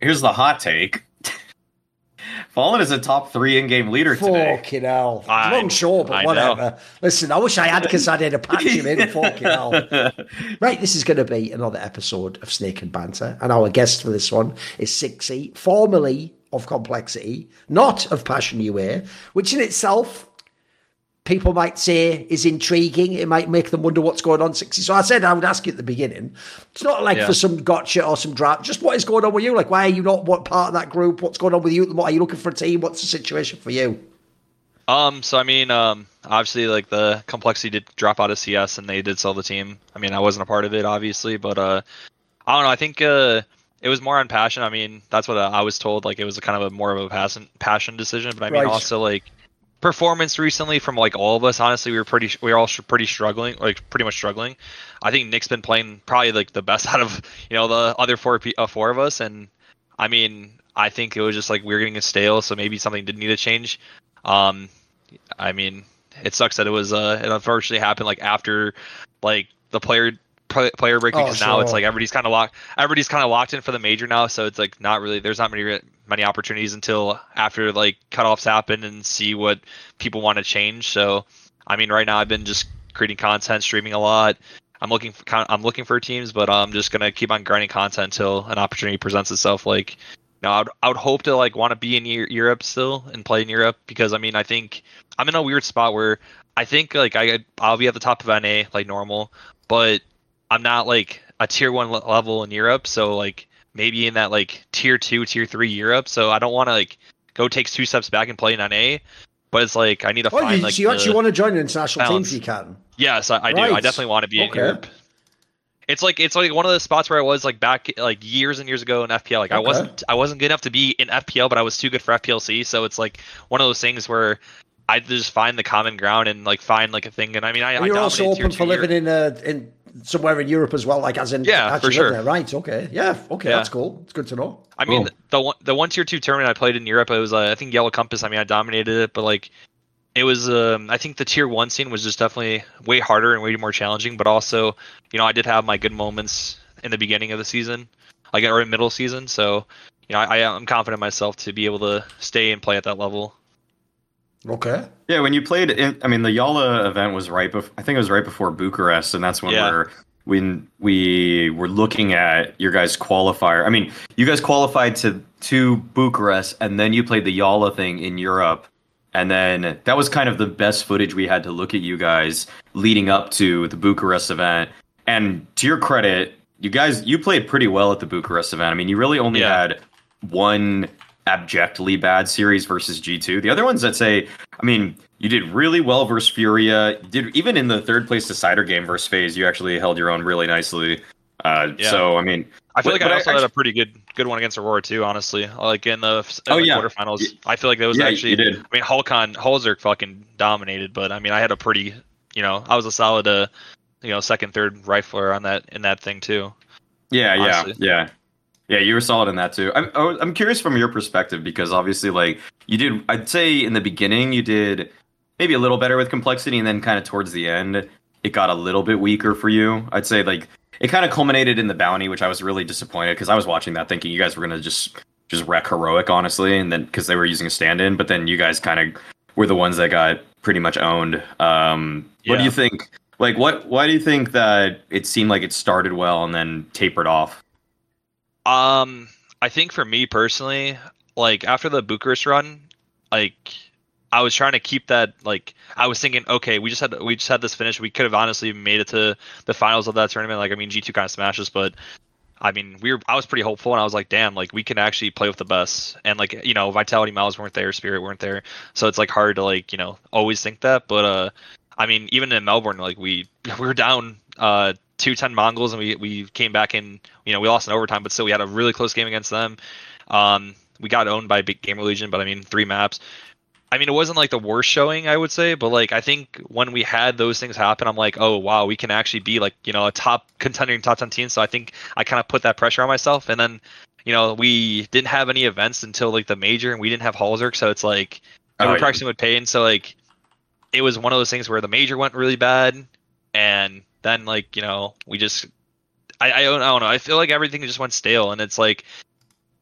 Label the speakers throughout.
Speaker 1: here's the hot take. Fallen is a top 3 in-game leader today.
Speaker 2: Fucking hell. Long show, but whatever. Listen, I wish I had Cassadin to patch him in. Fucking hell. Right, this is going to be another episode of Snake and Banter, and our guest for this one is Sixy, formerly of Complexity, not of Passion UA, which in itself, people might say is intriguing. It might make them wonder what's going on, Sixy. So I said I would ask you at the beginning. It's not like for some gotcha or some draft. Just what is going on with you? Like, why are you not part of that group? What's going on with you? Are you looking for a team? What's the situation for you?
Speaker 3: So I mean, obviously, like the Complexity did drop out of CS and they did sell the team. I mean, I wasn't a part of it, obviously, but I don't know. I think it was more on passion. I mean, that's what I was told. Like, it was kind of more of a passion decision. But I mean, also like performance recently from like all of us. Honestly, we were all pretty struggling, like pretty much struggling. I think Nick's been playing probably like the best out of the other four of us. And I mean, I think it was just like we were getting stale, so maybe something did need to change. I mean, it sucks that it unfortunately happened like after like the player break, because now it's like everybody's kind of locked in for the major now, so it's like there's not many opportunities until after like cutoffs happen and see what people want to change. So I mean, right now I've been just creating content, streaming a lot. I'm looking for teams, but I'm just gonna keep on grinding content until an opportunity presents itself. Like, I would hope to like want to be in Europe still and play in Europe, because I mean, I think I'm in a weird spot where I think like I'll be at the top of NA like normal, but I'm not like a tier 1 level in Europe, so like maybe in that like tier 2, tier 3 Europe. So I don't want to like go take 2 steps back and play in NA, but it's like I need to find like.
Speaker 2: So you actually want to join an international team if you can?
Speaker 3: Yes, I do. I definitely want to be in Europe. It's like one of the spots where I was like back like years and years ago in FPL. Like I wasn't good enough to be in FPL, but I was too good for FPLC. So it's like one of those things where I just find the common ground and like find like a thing. And I mean,
Speaker 2: you're also open for living in somewhere in Europe as well, like as in
Speaker 3: for sure.
Speaker 2: There. Right? Okay, that's cool. It's good to know.
Speaker 3: I mean, the 1 tier 2 tournament I played in Europe, it was I think Yellow Compass. I mean, I dominated it, but like. It was, I think the tier 1 scene was just definitely way harder and way more challenging, but also, I did have my good moments in the beginning of the season, like or in middle season. So, I'm confident in myself to be able to stay and play at that level.
Speaker 2: Okay.
Speaker 1: Yeah, when you played, the Yala event was I think it was right before Bucharest, and that's when we were looking at your guys' qualifier. I mean, you guys qualified to Bucharest, and then you played the Yala thing in Europe. And then that was kind of the best footage we had to look at you guys leading up to the Bucharest event. And to your credit, you played pretty well at the Bucharest event. I mean, you really only had one abjectly bad series versus G2. The other ones that say, I mean, you did really well versus Furia. Even in the third place decider game versus FaZe, you actually held your own really nicely. So, I mean...
Speaker 3: I feel like I also had a pretty good one against Aurora too, honestly. Like in the quarterfinals, I feel like that was actually. You did. I mean, Halzerk fucking dominated, but I mean, I had a pretty, I was a solid, second, third rifler in that thing too.
Speaker 1: Yeah. You were solid in that too. I'm curious from your perspective, because obviously, like you did. I'd say in the beginning you did maybe a little better with Complexity, and then kind of towards the end it got a little bit weaker for you. I'd say like. It kind of culminated in the bounty, which I was really disappointed, because I was watching that thinking you guys were going to just wreck Heroic, honestly, and then because they were using a stand-in, but then you guys kind of were the ones that got pretty much owned. What do you think? Like, why do you think that it seemed like it started well and then tapered off?
Speaker 3: I think for me personally, like after the Bucharest run, like I was trying to keep that, like I was thinking, okay, we just had this finish. We could have honestly made it to the finals of that tournament. Like, I mean, G2 kind of smashed us, but I mean, I was pretty hopeful, and I was like, damn, like we can actually play with the best. And like, Vitality Miles weren't there, Spirit weren't there, so it's like hard to like, always think that. But I mean, even in Melbourne, like we were down 2-10 Mongols, and we came back and we lost in overtime, but still we had a really close game against them. We got owned by Big Gamer Legion, but I mean 3 maps. I mean, it wasn't like the worst showing, I would say, but like I think when we had those things happen, I'm like, oh wow, we can actually be like a top contender in top 10 team. So I think I kind of put that pressure on myself, and then we didn't have any events until like the major, and we didn't have Halzerk, so it's like we're practicing with pain. So like it was one of those things where the major went really bad, and then like we just I don't know. I feel like everything just went stale, and it's like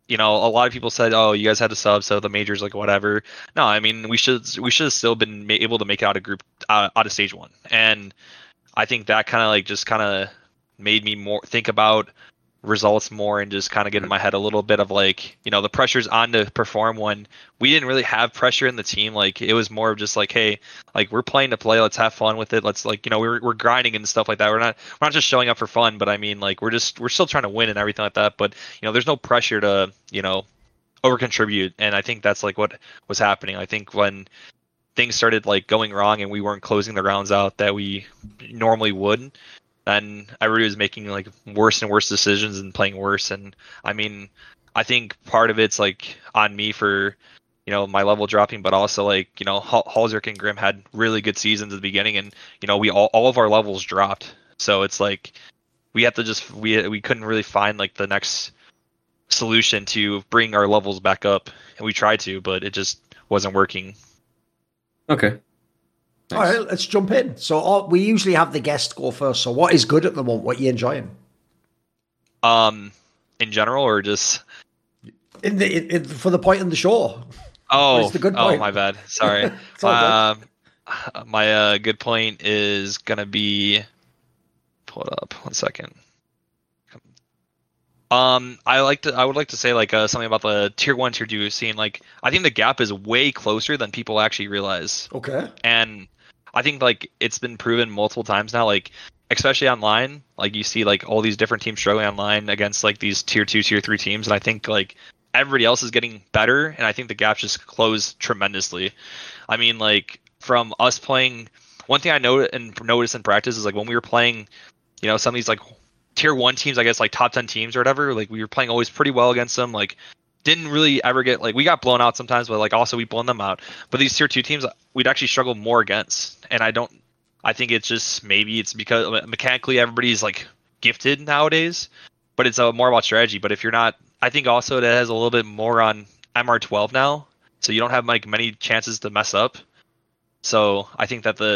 Speaker 3: you know, a lot of people said, "Oh, you guys had to sub, so the majors like whatever." No, I mean we should have still been able to make it out of out of stage 1, and I think that kind of like just kind of made me more think about results more and just kind of get in my head a little bit of like, you know, the pressure's on to perform when we didn't really have pressure in the team. Like it was more of just like, hey, like we're playing to play, let's have fun with it. Let's like, you know, we're grinding and stuff like that. We're not just showing up for fun, but I mean like we're still trying to win and everything like that. But you know, there's no pressure to, you know, over contribute. And I think that's like what was happening. I think when things started like going wrong and we weren't closing the rounds out that we normally would, and everybody was making like worse and worse decisions and playing worse. And I mean, I think part of it's like on me for, you know, my level dropping, but also like, you know, Halzerk and Grim had really good seasons at the beginning, and you know, we all of our levels dropped. So it's like we have to just we couldn't really find like the next solution to bring our levels back up, and we tried to, but it just wasn't working.
Speaker 1: Okay.
Speaker 2: Nice. All right, let's jump in. So we usually have the guest go first. So what is good at the moment? What are you enjoying?
Speaker 3: In general, or just
Speaker 2: for the point in the show?
Speaker 3: Oh,
Speaker 2: the good point?
Speaker 3: Oh, my bad. Sorry. My good point is gonna be. Pull it up. 1 second. I would like to say like something about the tier 1, tier 2 scene. Like I think the gap is way closer than people actually realize.
Speaker 2: Okay.
Speaker 3: And I think like it's been proven multiple times now, like especially online, like you see like all these different teams struggling online against like these tier 2, tier 3 teams, and I think like everybody else is getting better, and I think the gap's just closed tremendously. I mean, like from us playing, one thing I noticed in practice is like when we were playing, you know, some of these like tier 1 teams, I guess like top 10 teams or whatever, like we were playing always pretty well against them. Like didn't really ever get like, we got blown out sometimes, but like also we blown them out. But these tier 2 teams we'd actually struggle more against. And I think it's just, maybe it's because mechanically everybody's like gifted nowadays, but it's more about strategy. But if you're not, I think also that has a little bit more on MR12 now. So you don't have like many chances to mess up. So I think that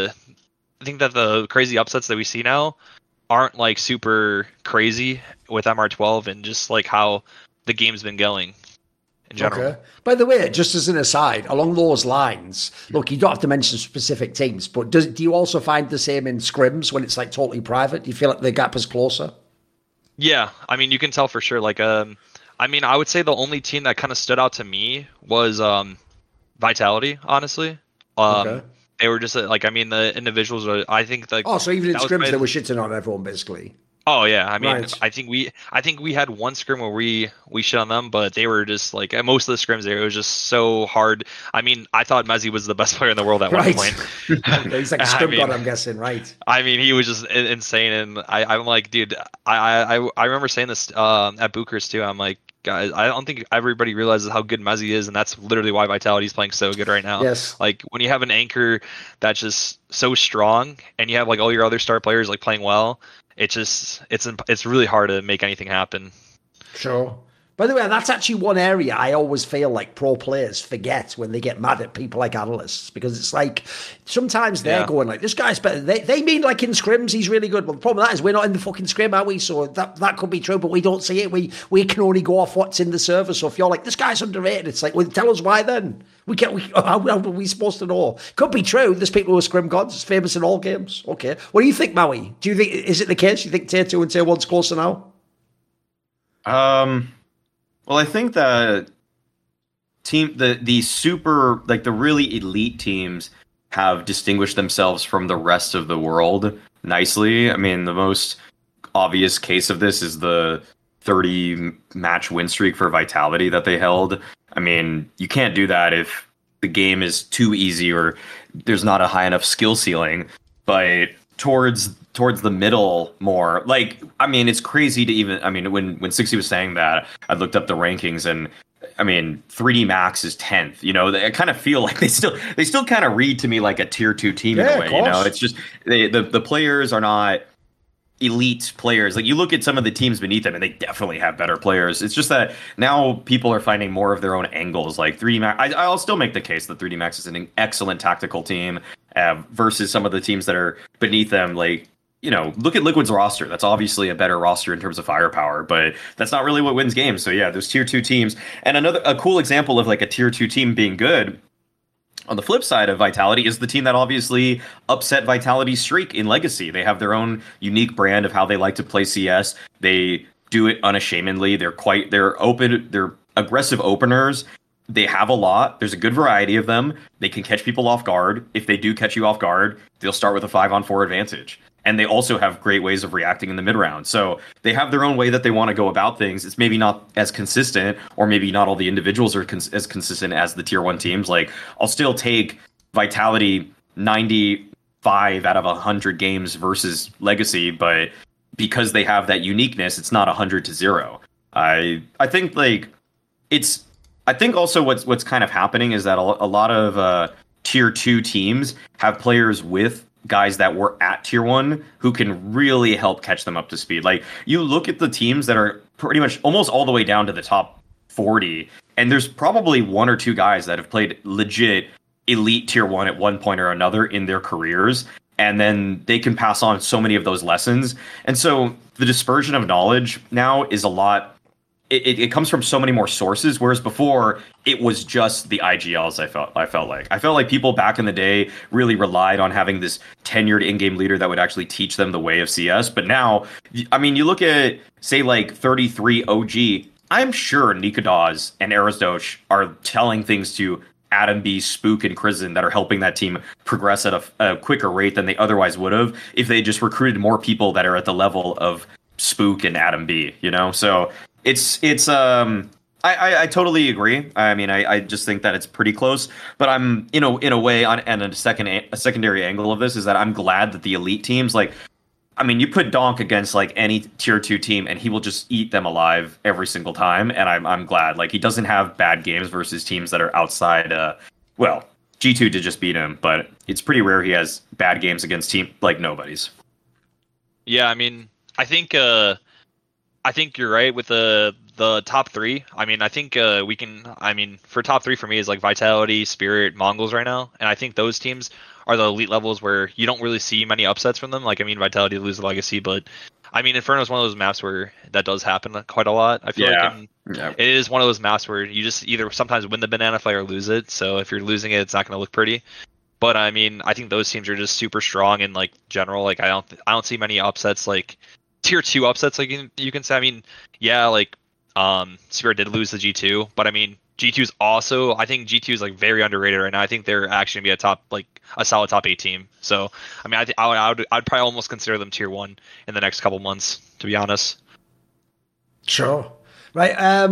Speaker 3: the crazy upsets that we see now aren't like super crazy with MR12 and just like how the game's been going in general. Okay.
Speaker 2: By the way, just as an aside, along those lines, look, you don't have to mention specific teams, but do you also find the same in scrims when it's like totally private? Do you feel like the gap is closer?
Speaker 3: Yeah, I mean, you can tell for sure. Like, I mean, I would say the only team that kind of stood out to me was Vitality, honestly. Okay. They were just like, I mean, the individuals were, I think like.
Speaker 2: Oh, so even in scrims, they were shitting on everyone basically.
Speaker 3: Oh yeah, I mean, right. I think we had one scrim where we shit on them, but they were just like, at most of the scrims there, it was just so hard. I mean, I thought Mezzi was the best player in the world at one point.
Speaker 2: He's like a scrim god, I'm guessing, right?
Speaker 3: I mean, he was just insane, and I'm like, dude, I remember saying this at Bucharest too. I'm like, guys, I don't think everybody realizes how good Mezzi is, and that's literally why Vitality's playing so good right now.
Speaker 2: Yes.
Speaker 3: Like when you have an anchor that's just so strong, and you have like all your other star players like playing well. It's really hard to make anything happen.
Speaker 2: Sure. By the way, that's actually one area I always feel like pro players forget when they get mad at people like analysts, because it's like sometimes they're going like, this guy's better. They mean like in scrims he's really good. Well, the problem with that is we're not in the fucking scrim, are we? So that could be true, but we don't see it. We can only go off what's in the server. So if you're like, this guy's underrated, it's like, well, tell us why then. How are we supposed to know? Could be true. There's people who are scrim gods. It's famous in all games. Okay. What do you think, Maui? Do you think, is it the case? You think tier 2 and tier 1's closer now?
Speaker 1: Well, I think that the super, like the really elite teams have distinguished themselves from the rest of the world nicely. I mean, the most obvious case of this is the 30 match win streak for Vitality that they held. I mean, you can't do that if the game is too easy or there's not a high enough skill ceiling. But towards the middle more, like, I mean, it's crazy to even, I mean, when 60 was saying that, I looked up the rankings, and I mean, 3D Max is 10th. You know, I kind of feel like they still kind of read to me like a tier 2 team in a way. You know, it's just the players are not elite players. Like, you look at some of the teams beneath them and they definitely have better players. It's just that now people are finding more of their own angles. Like 3D Max, I'll still make the case that 3D Max is an excellent tactical team versus some of the teams that are beneath them. Like, look at Liquid's roster. That's obviously a better roster in terms of firepower, but that's not really what wins games. So yeah, there's tier 2 teams. And a cool example of like a tier 2 team being good on the flip side of Vitality is the team that obviously upset Vitality's streak in Legacy. They have their own unique brand of how they like to play CS. They do it unashamedly. They're open, they're aggressive openers. They have a lot. There's a good variety of them. They can catch people off guard. If they do catch you off guard, they'll start with a 5-on-4 advantage. And they also have great ways of reacting in the mid-round. So they have their own way that they want to go about things. It's maybe not as consistent, or maybe not all the individuals are as consistent as the tier 1 teams. Like, I'll still take Vitality 95 out of 100 games versus Legacy, but because they have that uniqueness, it's not 100-0. I think like I think also what's kind of happening is that a lot of tier 2 teams have players with guys that were at tier 1 who can really help catch them up to speed. Like, you look at the teams that are pretty much almost all the way down to the top 40, and there's probably 1 or 2 guys that have played legit elite tier 1 at one point or another in their careers, and then they can pass on so many of those lessons. And so the dispersion of knowledge now is a lot. It comes from so many more sources, whereas before it was just the IGLs. I felt like people back in the day really relied on having this tenured in-game leader that would actually teach them the way of CS. But now, I mean, you look at, say, like 33 OG. I'm sure Nikodas and Erasdosh are telling things to Adam B, Spook, and Crizzen that are helping that team progress at a quicker rate than they otherwise would have if they just recruited more people that are at the level of Spook and Adam B. So. I totally agree. I mean, I just think that it's pretty close. But I'm, in a way, and a secondary angle of this is that I'm glad that the elite teams, like, I mean, you put Donk against like any tier 2 team, and he will just eat them alive every single time. And I'm glad, like, he doesn't have bad games versus teams that are outside. Well, G2 did just beat him, but it's pretty rare he has bad games against team like nobodies.
Speaker 3: Yeah, I mean, I think you're right with the top 3. I mean, I think for top 3 for me is like Vitality, Spirit, Mongols right now. And I think those teams are the elite levels where you don't really see many upsets from them. Like, I mean, Vitality lose the Legacy, but I mean, Inferno is one of those maps where that does happen quite a lot. I feel like it is one of those maps where you just either sometimes win the banana fight or lose it. So if you're losing it, it's not going to look pretty. But I mean, I think those teams are just super strong in like general. Like, I don't see many upsets like tier 2 upsets, like you can say. I mean, yeah, like Spirit did lose the G2, but I mean, G2's also, I think G2 is like very underrated right now. I think they're actually gonna be a solid top 8 team. So I mean, I'd probably almost consider them tier 1 in the next couple months, to be honest.
Speaker 2: Sure. Right.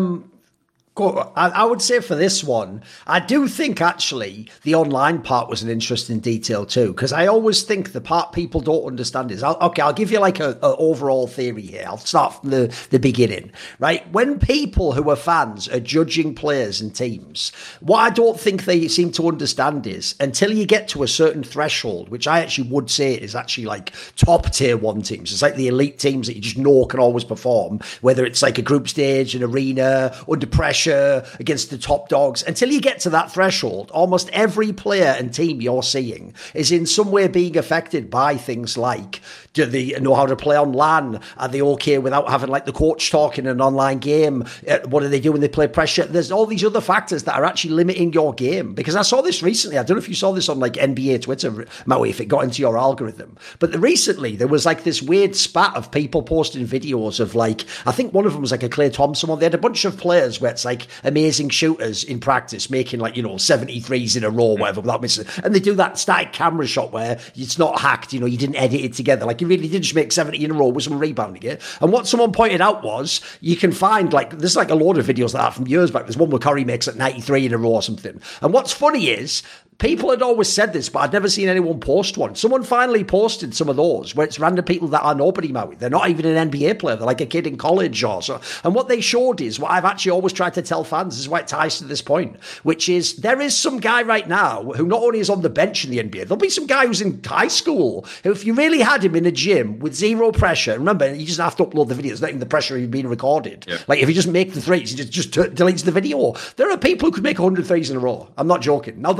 Speaker 2: I would say for this one, I do think actually the online part was an interesting detail too, because I always think the part people don't understand is, I'll give you like a overall theory here. I'll start from the beginning, right? When people who are fans are judging players and teams, what I don't think they seem to understand is until you get to a certain threshold, which I actually would say is actually like top tier 1 teams. It's like the elite teams that you just know can always perform, whether it's like a group stage, an arena, under pressure, against the top dogs. Until you get to that threshold, almost every player and team you're seeing is in some way being affected by things like, do they know how to play on LAN? Are they okay without having like the coach talk in an online game? What do they do when they play pressure? There's all these other factors that are actually limiting your game. Because I saw this recently. I don't know if you saw this on like NBA Twitter, Maui, if it got into your algorithm. But recently there was like this weird spat of people posting videos of like, I think one of them was like a Klay Thompson one. They had a bunch of players where it's like amazing shooters in practice making like, 73s in a row, whatever, without missing. And they do that static camera shot where it's not hacked, you didn't edit it together. Like, you really did just make 70 in a row with some rebounding it. And what someone pointed out was, you can find like, there's like a load of videos like that from years back. There's one where Curry makes like 93 in a row or something. And what's funny is, people had always said this, but I'd never seen anyone post one. Someone finally posted some of those where it's random people that are nobody, Maui. They're not even an NBA player. They're like a kid in college or so. And what they showed is what I've actually always tried to tell fans. This is why it ties to this point, which is there is some guy right now who not only is on the bench in the NBA, there'll be some guy who's in high school who, if you really had him in a gym with zero pressure, remember, you just have to upload the videos, not even the pressure of being recorded. Yeah. Like, if you just make the threes, he just deletes the video. There are people who could make 100 threes in a row. I'm not joking. Now, by the way, that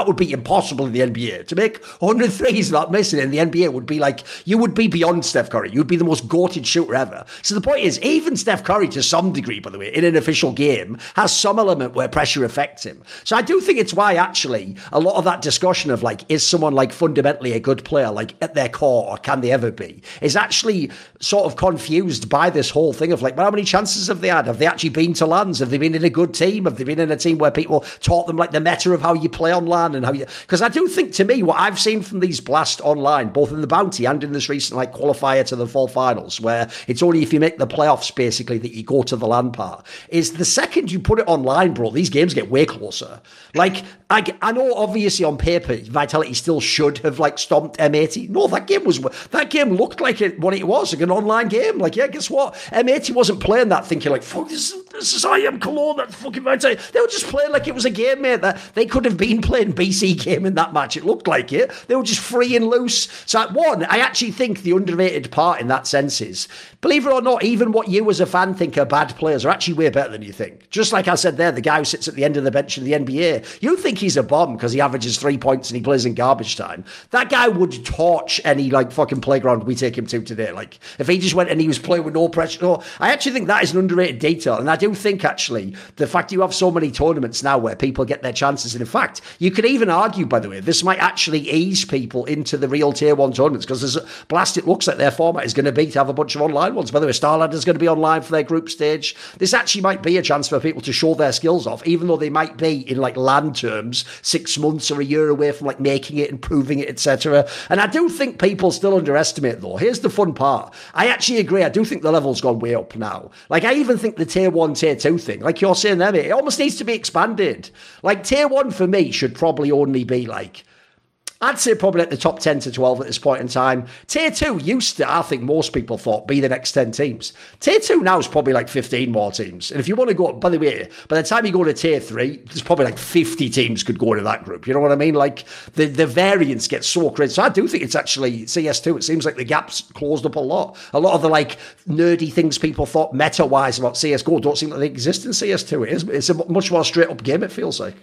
Speaker 2: that would be impossible in the NBA. To make 100 threes not missing in the NBA would be like, you would be beyond Steph Curry. You'd be the most goated shooter ever. So the point is, even Steph Curry, to some degree, by the way, in an official game, has some element where pressure affects him. So I do think it's why, actually, a lot of that discussion of, like, is someone, like, fundamentally a good player, like, at their core, or can they ever be, is actually sort of confused by this whole thing of, like, well, how many chances have they had? Have they actually been to LANs? Have they been in a good team? Have they been in a team where people taught them, like, the meta of how you play on LAN and how you... Because I do think, to me, what I've seen from these Blast online, both in the Bounty and in this recent, like, qualifier to the fall finals, where it's only if you make the playoffs, basically, that you go to the LAN part, is the second you put it online, bro, these games get way closer. Like, I know, obviously, on paper, Vitality still should have, like, stomped M80. No, that game looked like what it was, like an online game. Like, yeah, guess what? M80 wasn't playing that thinking, like, fuck, this is I Am Cologne, that fucking Vitality. They were just playing like it was a game, mate. That they could have been playing BC game in that match. It looked like it. They were just free and loose. So, I actually think the underrated part in that sense is, believe it or not, even what you as a fan think are bad players are actually way better than you think. Just like I said there, the guy who sits at the end of the bench in the NBA, you think he's a bomb because he averages 3 points and he plays in garbage time. That guy would torch any, like, fucking playground we take him to today. Like, if he just went and he was playing with no pressure. No, I actually think that is an underrated detail. And I do think, actually, the fact you have so many tournaments now where people get their chances, and in fact, you could even argue, by the way, this might actually ease people into the real tier 1 tournaments, because there's Blast, it looks like their format is going to be to have a bunch of online ones. By the way, Starlad is going to be online for their group stage. This actually might be a chance for people to show their skills off, even though they might be, in, like, LAN terms, 6 months or a year away from, like, making it, improving it, etc. And I do think people still underestimate, though. Here's the fun part. I actually agree. I do think the level's gone way up now. Like, I even think the tier 1, tier 2 thing, like you're saying there, mate, it almost needs to be expanded. Like, tier 1 for me should probably only be, like, I'd say probably at the top 10 to 12 at this point in time. Tier 2 used to, I think most people thought, be the next 10 teams. Tier 2 now is probably like 15 more teams. And if you want to go, by the way, by the time you go to Tier 3, there's probably like 50 teams could go into that group. You know what I mean? Like, the variance gets so crazy. So I do think it's actually CS2. It seems like the gap's closed up a lot. A lot of the, like, nerdy things people thought meta-wise about CSGO don't seem like they exist in CS2. It's a much more straight-up game, it feels like.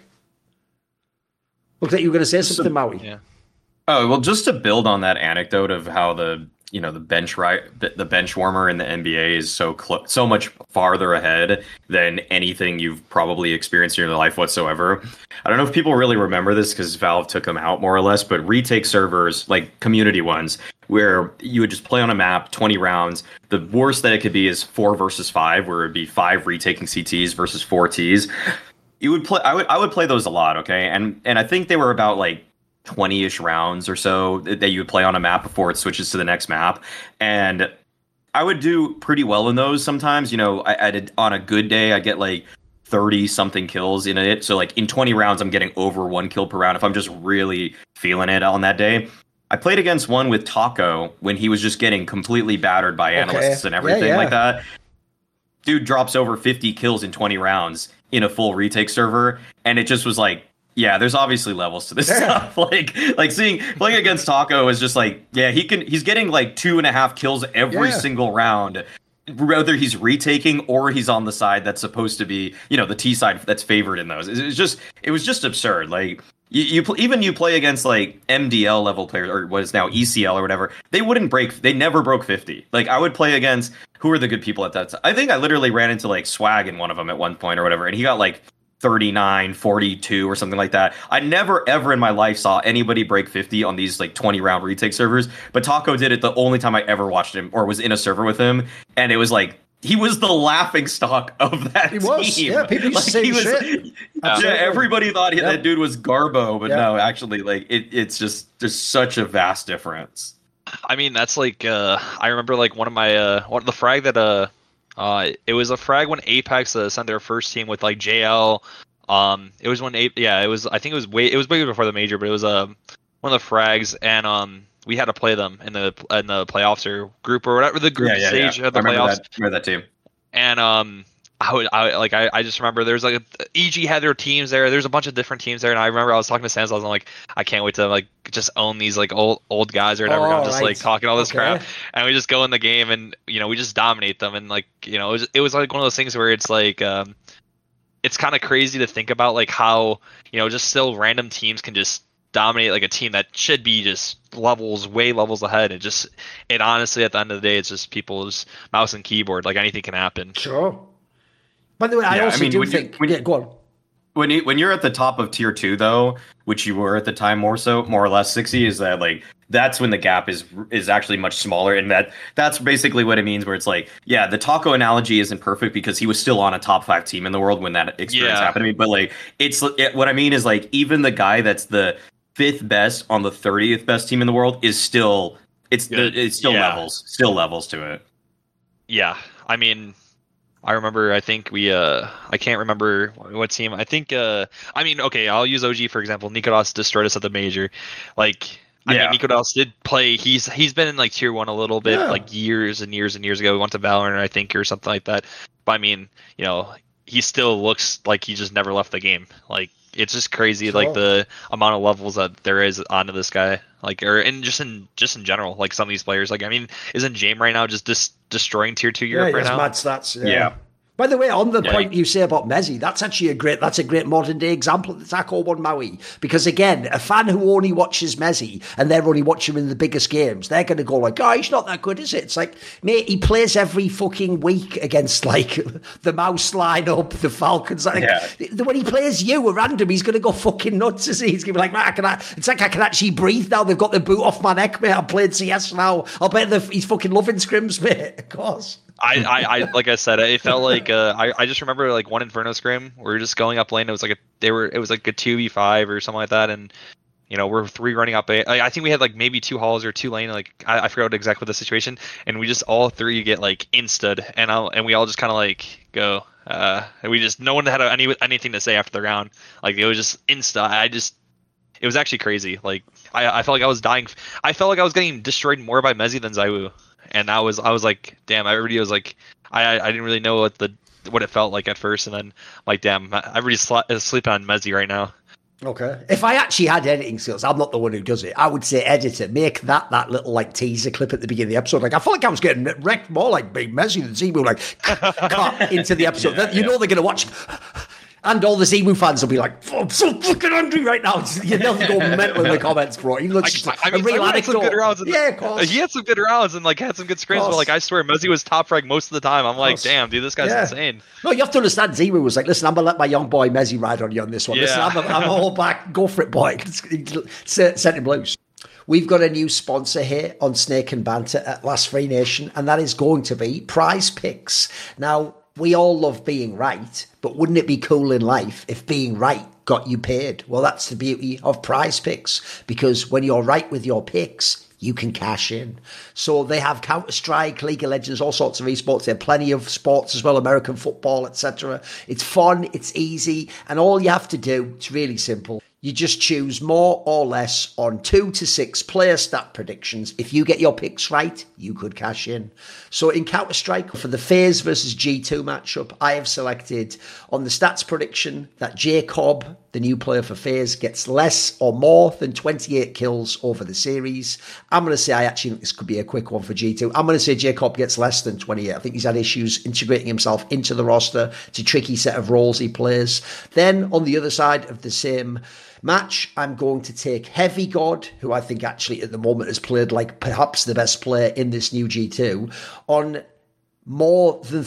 Speaker 2: Looks like you were going to say something, Maui.
Speaker 3: Yeah.
Speaker 1: Oh, well, just to build on that anecdote of how the bench warmer in the NBA is so much farther ahead than anything you've probably experienced in your life whatsoever. I don't know if people really remember this because Valve took them out more or less, but retake servers, like community ones, where you would just play on a map, 20 rounds. The worst that it could be is 4 versus 5, where it'd be 5 retaking CTs versus 4 Ts. You would play. I would play those a lot, okay, and I think they were about like 20-ish rounds or so that you would play on a map before it switches to the next map, and I would do pretty well in those. Sometimes, you know, on a good day, I get like 30 something kills in it. So like in 20 rounds, I'm getting over 1 kill per round if I'm just really feeling it on that day. I played against one with Taco when he was just getting completely battered by analysts and everything like that. Dude drops over 50 kills in 20 rounds in a full retake server, and it just was like, yeah, there's obviously levels to this stuff. Like playing against Taco is just like, yeah, he's getting like 2.5 kills every single round, whether he's retaking or he's on the side that's supposed to be, you know, the T side that's favored in those. It was just absurd. Like you play against like MDL level players, or what is now ECL or whatever, they never broke 50. Like I would play against, who are the good people at that time? I think I literally ran into like Swag in one of them at one point or whatever, and he got like 39, 42 or something like that. I never ever in my life saw anybody break 50 on these like 20 round retake servers, but Taco did it the only time I ever watched him or was in a server with him, and it was like he was the laughing stock of that team.
Speaker 2: Yeah, people used to say shit.
Speaker 1: Yeah, everybody thought that dude was Garbo, but no, actually, like it's just there's such a vast difference.
Speaker 3: I mean, that's like I remember like one of the frag that it was a frag when Apex sent their first team with like JL. It was when I think it was way before the major, but it was one of the frags, and we had to play them in the playoffs or group or whatever the group stage of the playoffs.
Speaker 1: I remember that team.
Speaker 3: And I just remember there's like EG had their teams there. There's a bunch of different teams there, and I remember I was talking to Sans. I was like, I can't wait to like just own these like old guys or whatever. I'm just like talking all this crap, and we just go in the game, and you know we just dominate them, and like you know it was like one of those things where it's like it's kind of crazy to think about like how, just still random teams can just dominate like a team that should be just levels ahead. It honestly, at the end of the day, it's just people's mouse and keyboard. Like anything can happen.
Speaker 2: Sure. By the way, I also do think. Go on.
Speaker 1: When you're at the top of tier 2, though, which you were at the time, more or less 60, is that like that's when the gap is actually much smaller, and that's basically what it means. Where it's like, yeah, the Taco analogy isn't perfect because he was still on a top 5 team in the world when that experience happened to me. But like, what I mean is like even the guy that's the 5th best on the 30th best team in the world is still levels to it.
Speaker 3: Yeah, I mean. I remember, I think I can't remember what team. I think, okay, I'll use OG for example. Nikolas destroyed us at the major. Like, I mean, Nikolas did play. He's been in like tier 1 a little bit, like years and years and years ago. We went to Valorant, I think, or something like that. But I mean, he still looks like he just never left the game. Like, it's just crazy, like the amount of levels that there is onto this guy. Like, just in general, like some of these players. Like, I mean, isn't Jame right now just destroying tier 2 Europe right now?
Speaker 2: Mad stats. Yeah. By the way, on the point you say about Messi, that's actually a great modern day example of the Taco 1 Maui. Because again, a fan who only watches Messi and they're only watching him in the biggest games, they're going to go like, oh, he's not that good, is it? It's like, mate, he plays every fucking week against like the Mouse lineup, the Falcons. Like, when he plays you at random, he's going to go fucking nuts, is he? He's going to be like, man, it's like I can actually breathe now. They've got the boot off my neck, mate. I'm playing CS now. I'll bet he's fucking loving scrims, mate. Of course.
Speaker 3: I like I said, it felt like I just remember like one Inferno scrim. We were just going up lane. It was like a 2v5 or something like that, and we're 3 running up A. I think we had like maybe 2 halls or 2 lane. Like I forgot exactly what the situation, and we just all 3 get like insta'd, and we all just kind of like go. And we just no one had anything to say after the round. Like it was just insta. It was actually crazy. Like I felt like I was dying. I felt like I was getting destroyed more by Mezzi than ZywOo. And I was like, damn, everybody was like, I didn't really know what it felt like at first. And then I'm like, damn, everybody's sleeping on Mezzi right now.
Speaker 2: Okay. If I actually had editing skills, I'm not the one who does it. I would say, editor, make that little like teaser clip at the beginning of the episode. Like, I felt like I was getting wrecked more like being Messi than ZywOo, like cut into the episode. They're going to watch. And all the ZywOo fans will be like, oh, I'm so fucking angry right now. You know, go mental in the comments, bro. He looks like a real anecdote. Yeah, of course.
Speaker 3: He had some good rounds and like had some good scrims, but like I swear, Mezzi was top frag most of the time. I'm like, damn, dude, this guy's insane.
Speaker 2: No, you have to understand. ZywOo was like, listen, I'm gonna let my young boy Mezzi ride on you on this one.
Speaker 3: Yeah.
Speaker 2: Listen, I'm all back. Go for it, boy. Set him loose. We've got a new sponsor here on Snake and Banter at Last Free Nation, and that is going to be Prize Picks. Now, we all love being right, but wouldn't it be cool in life if being right got you paid? Well, that's the beauty of Prize Picks, because when you're right with your picks, you can cash in. So they have Counter-Strike, League of Legends, all sorts of esports. They have plenty of sports as well, American football, etc. It's fun, it's easy, and all you have to do, it's really simple. You just choose more or less on 2 to 6 player stat predictions. If you get your picks right, you could cash in. So in Counter-Strike, for the FaZe versus G2 matchup, I have selected on the stats prediction that Jacob, the new player for FaZe, gets less or more than 28 kills over the series. I'm going to say I actually think this could be a quick one for G2. I'm going to say Jacob gets less than 28. I think he's had issues integrating himself into the roster. It's a tricky set of roles he plays. Then on the other side of the same match, I'm going to take Heavy God, who I think actually at the moment has played like perhaps the best player in this new G2, on more than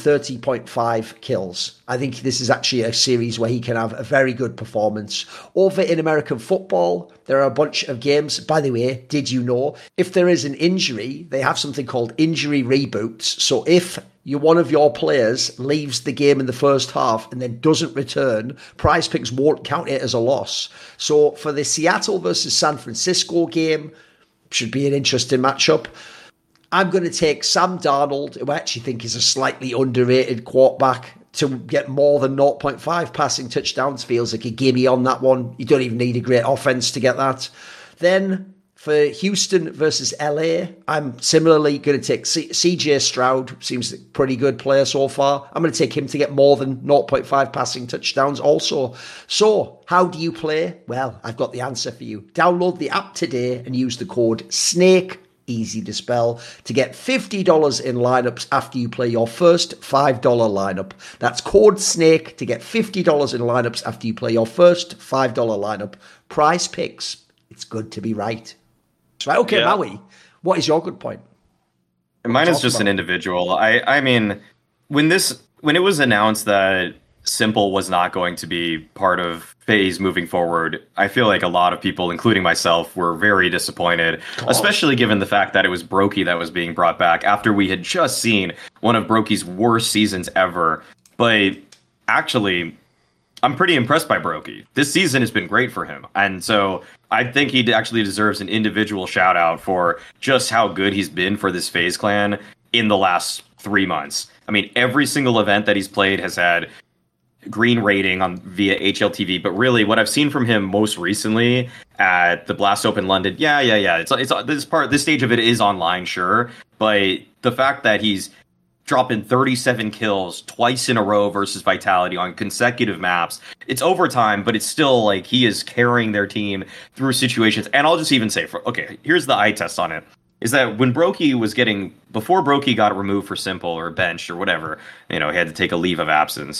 Speaker 2: 30.5 kills. I think this is actually a series where he can have a very good performance. Over in American football, there are a bunch of games. By the way, did you know, if there is an injury, they have something called injury reboots. So if one of your players leaves the game in the first half and then doesn't return, Prize Picks won't count it as a loss. So for the Seattle versus San Francisco game, should be an interesting matchup. I'm going to take Sam Darnold, who I actually think is a slightly underrated quarterback, to get more than 0.5 passing touchdowns. Feels like a gimme on that one. You don't even need a great offense to get that. Then for Houston versus LA, I'm similarly going to take CJ Stroud. Seems a pretty good player so far. I'm going to take him to get more than 0.5 passing touchdowns also. So how do you play? Well, I've got the answer for you. Download the app today and use the code SNAKE easy to spell, to get $50 in lineups after you play your first $5 lineup. That's code SNAKE to get $50 in lineups after you play your first $5 lineup. Prize Picks. It's good to be right. That's right. Okay, Maui, what is your good point?
Speaker 1: Mine is just an individual. I mean, when it was announced that Simple was not going to be part of FaZe moving forward, I feel like a lot of people, including myself, were very disappointed, especially given the fact that it was Brokey that was being brought back after we had just seen one of Brokey's worst seasons ever. But actually, I'm pretty impressed by Brokey. This season has been great for him. And so I think he actually deserves an individual shout out for just how good he's been for this FaZe clan in the last 3 months. I mean, every single event that he's played has had green rating on via HLTV, but really what I've seen from him most recently at the Blast Open London, it's this stage of it is online, sure, but the fact that he's dropping 37 kills twice in a row versus Vitality on consecutive maps. It's overtime, but it's still like he is carrying their team through situations. And I'll just even say, here's the eye test on it, is that when before Brokey got removed for Simple or benched or whatever, he had to take a leave of absence.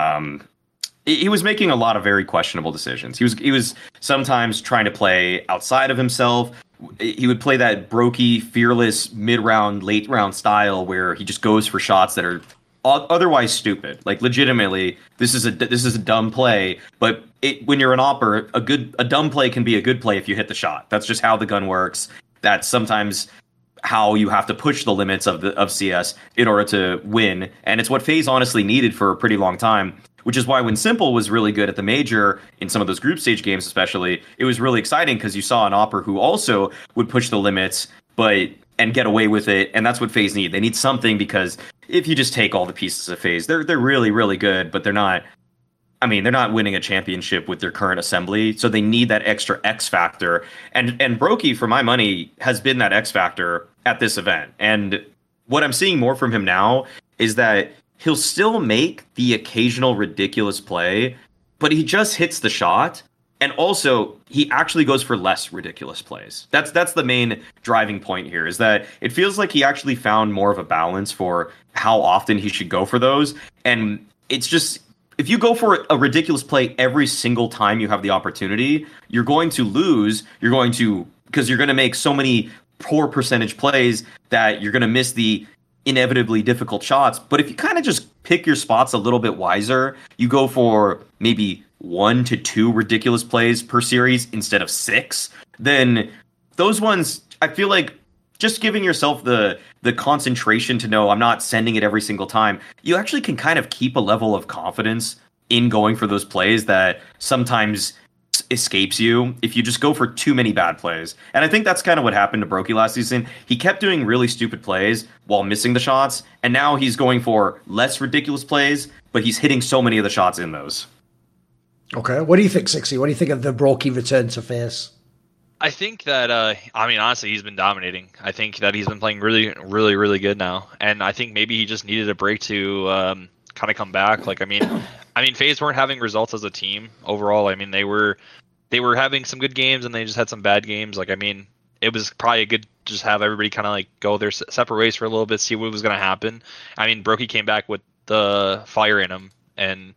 Speaker 1: He was making a lot of very questionable decisions. He was sometimes trying to play outside of himself. He would play that Brokey fearless mid-round, late-round style where he just goes for shots that are otherwise stupid. Like, legitimately, this is a dumb play. But when you're an opper, a dumb play can be a good play if you hit the shot. That's just how the gun works. That's sometimes how you have to push the limits of CS in order to win. And it's what FaZe honestly needed for a pretty long time. Which is why when Simple was really good at the major, in some of those group stage games especially, it was really exciting because you saw an opper who also would push the limits and get away with it, and that's what FaZe need. They need something, because if you just take all the pieces of FaZe, they're really, really good, but they're not winning a championship with their current assembly, so they need that extra X factor. And Brokey, for my money, has been that X factor at this event. And what I'm seeing more from him now is that he'll still make the occasional ridiculous play, but he just hits the shot. And also, he actually goes for less ridiculous plays. That's the main driving point here, is that it feels like he actually found more of a balance for how often he should go for those. And it's just, if you go for a ridiculous play every single time you have the opportunity, you're going to lose. Because you're going to make so many poor percentage plays that you're going to miss the inevitably difficult shots. But if you kind of just pick your spots a little bit wiser, you go for maybe 1 to 2 ridiculous plays per series instead of 6, then those ones, I feel like just giving yourself the concentration to know I'm not sending it every single time, you actually can kind of keep a level of confidence in going for those plays that sometimes escapes you if you just go for too many bad plays. And I think that's kind of what happened to Brokey last season. He kept doing really stupid plays while missing the shots, and now he's going for less ridiculous plays, but he's hitting so many of the shots in those.
Speaker 2: Okay, what do you think, Sixy? What do you think of the Brokey return to FaZe?
Speaker 3: I think that, honestly, he's been dominating. I think that he's been playing really, really, really good now. And I think maybe he just needed a break to kind of come back. FaZe weren't having results as a team overall. They were having some good games and they just had some bad games. It was probably good to just have everybody kind of go their separate ways for a little bit, see what was going to happen. Brokey came back with the fire in him. And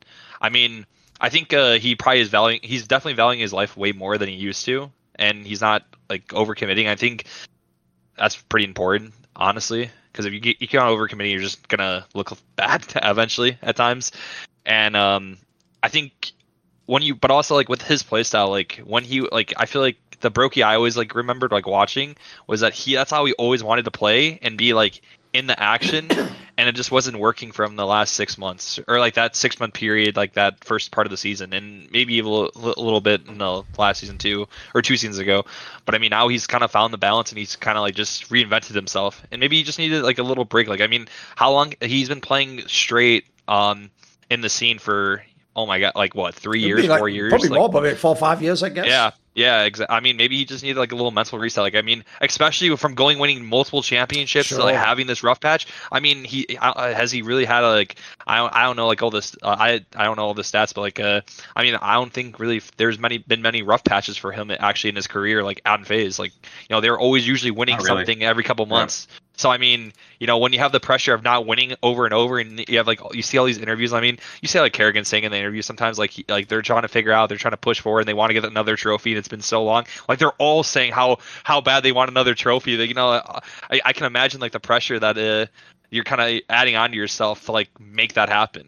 Speaker 3: I think he probably he's definitely valuing his life way more than he used to. And he's not overcommitting. I think that's pretty important, honestly, because if you keep on overcommitting, you're just gonna look bad eventually at times. And I think but also with his playstyle, when he I feel like the Brokey I always remembered watching was that that's how he always wanted to play and be in the action, and it just wasn't working from the last 6 months or that 6 month period, that first part of the season, and maybe even a little bit in the last season 2 or 2 seasons ago. But now he's kind of found the balance and he's kind of just reinvented himself, and maybe he just needed a little break. How long he's been playing straight in the scene for, oh my god, 3 years, 4 years,
Speaker 2: probably more, probably 4 or 5 years, I guess.
Speaker 3: Yeah, Yeah, exactly. I mean, maybe he just needed like a little mental reset. Like, I mean, especially from winning multiple championships to like having this rough patch. I mean, has he really had I don't know like all this. I don't know all the stats, but like I mean, I don't think really there's been many rough patches for him actually in his career. Like out in FaZe, like they're always usually winning something every couple months. Yeah. So I mean, when you have the pressure of not winning over and over, and you have like you see all these interviews. I mean, you see like Kerrigan saying in the interview sometimes like they're trying to figure out, they're trying to push forward, and they want to get another trophy. And it's been so long. Like they're all saying how bad they want another trophy. That I can imagine like the pressure that you're kind of adding onto yourself to like make that happen.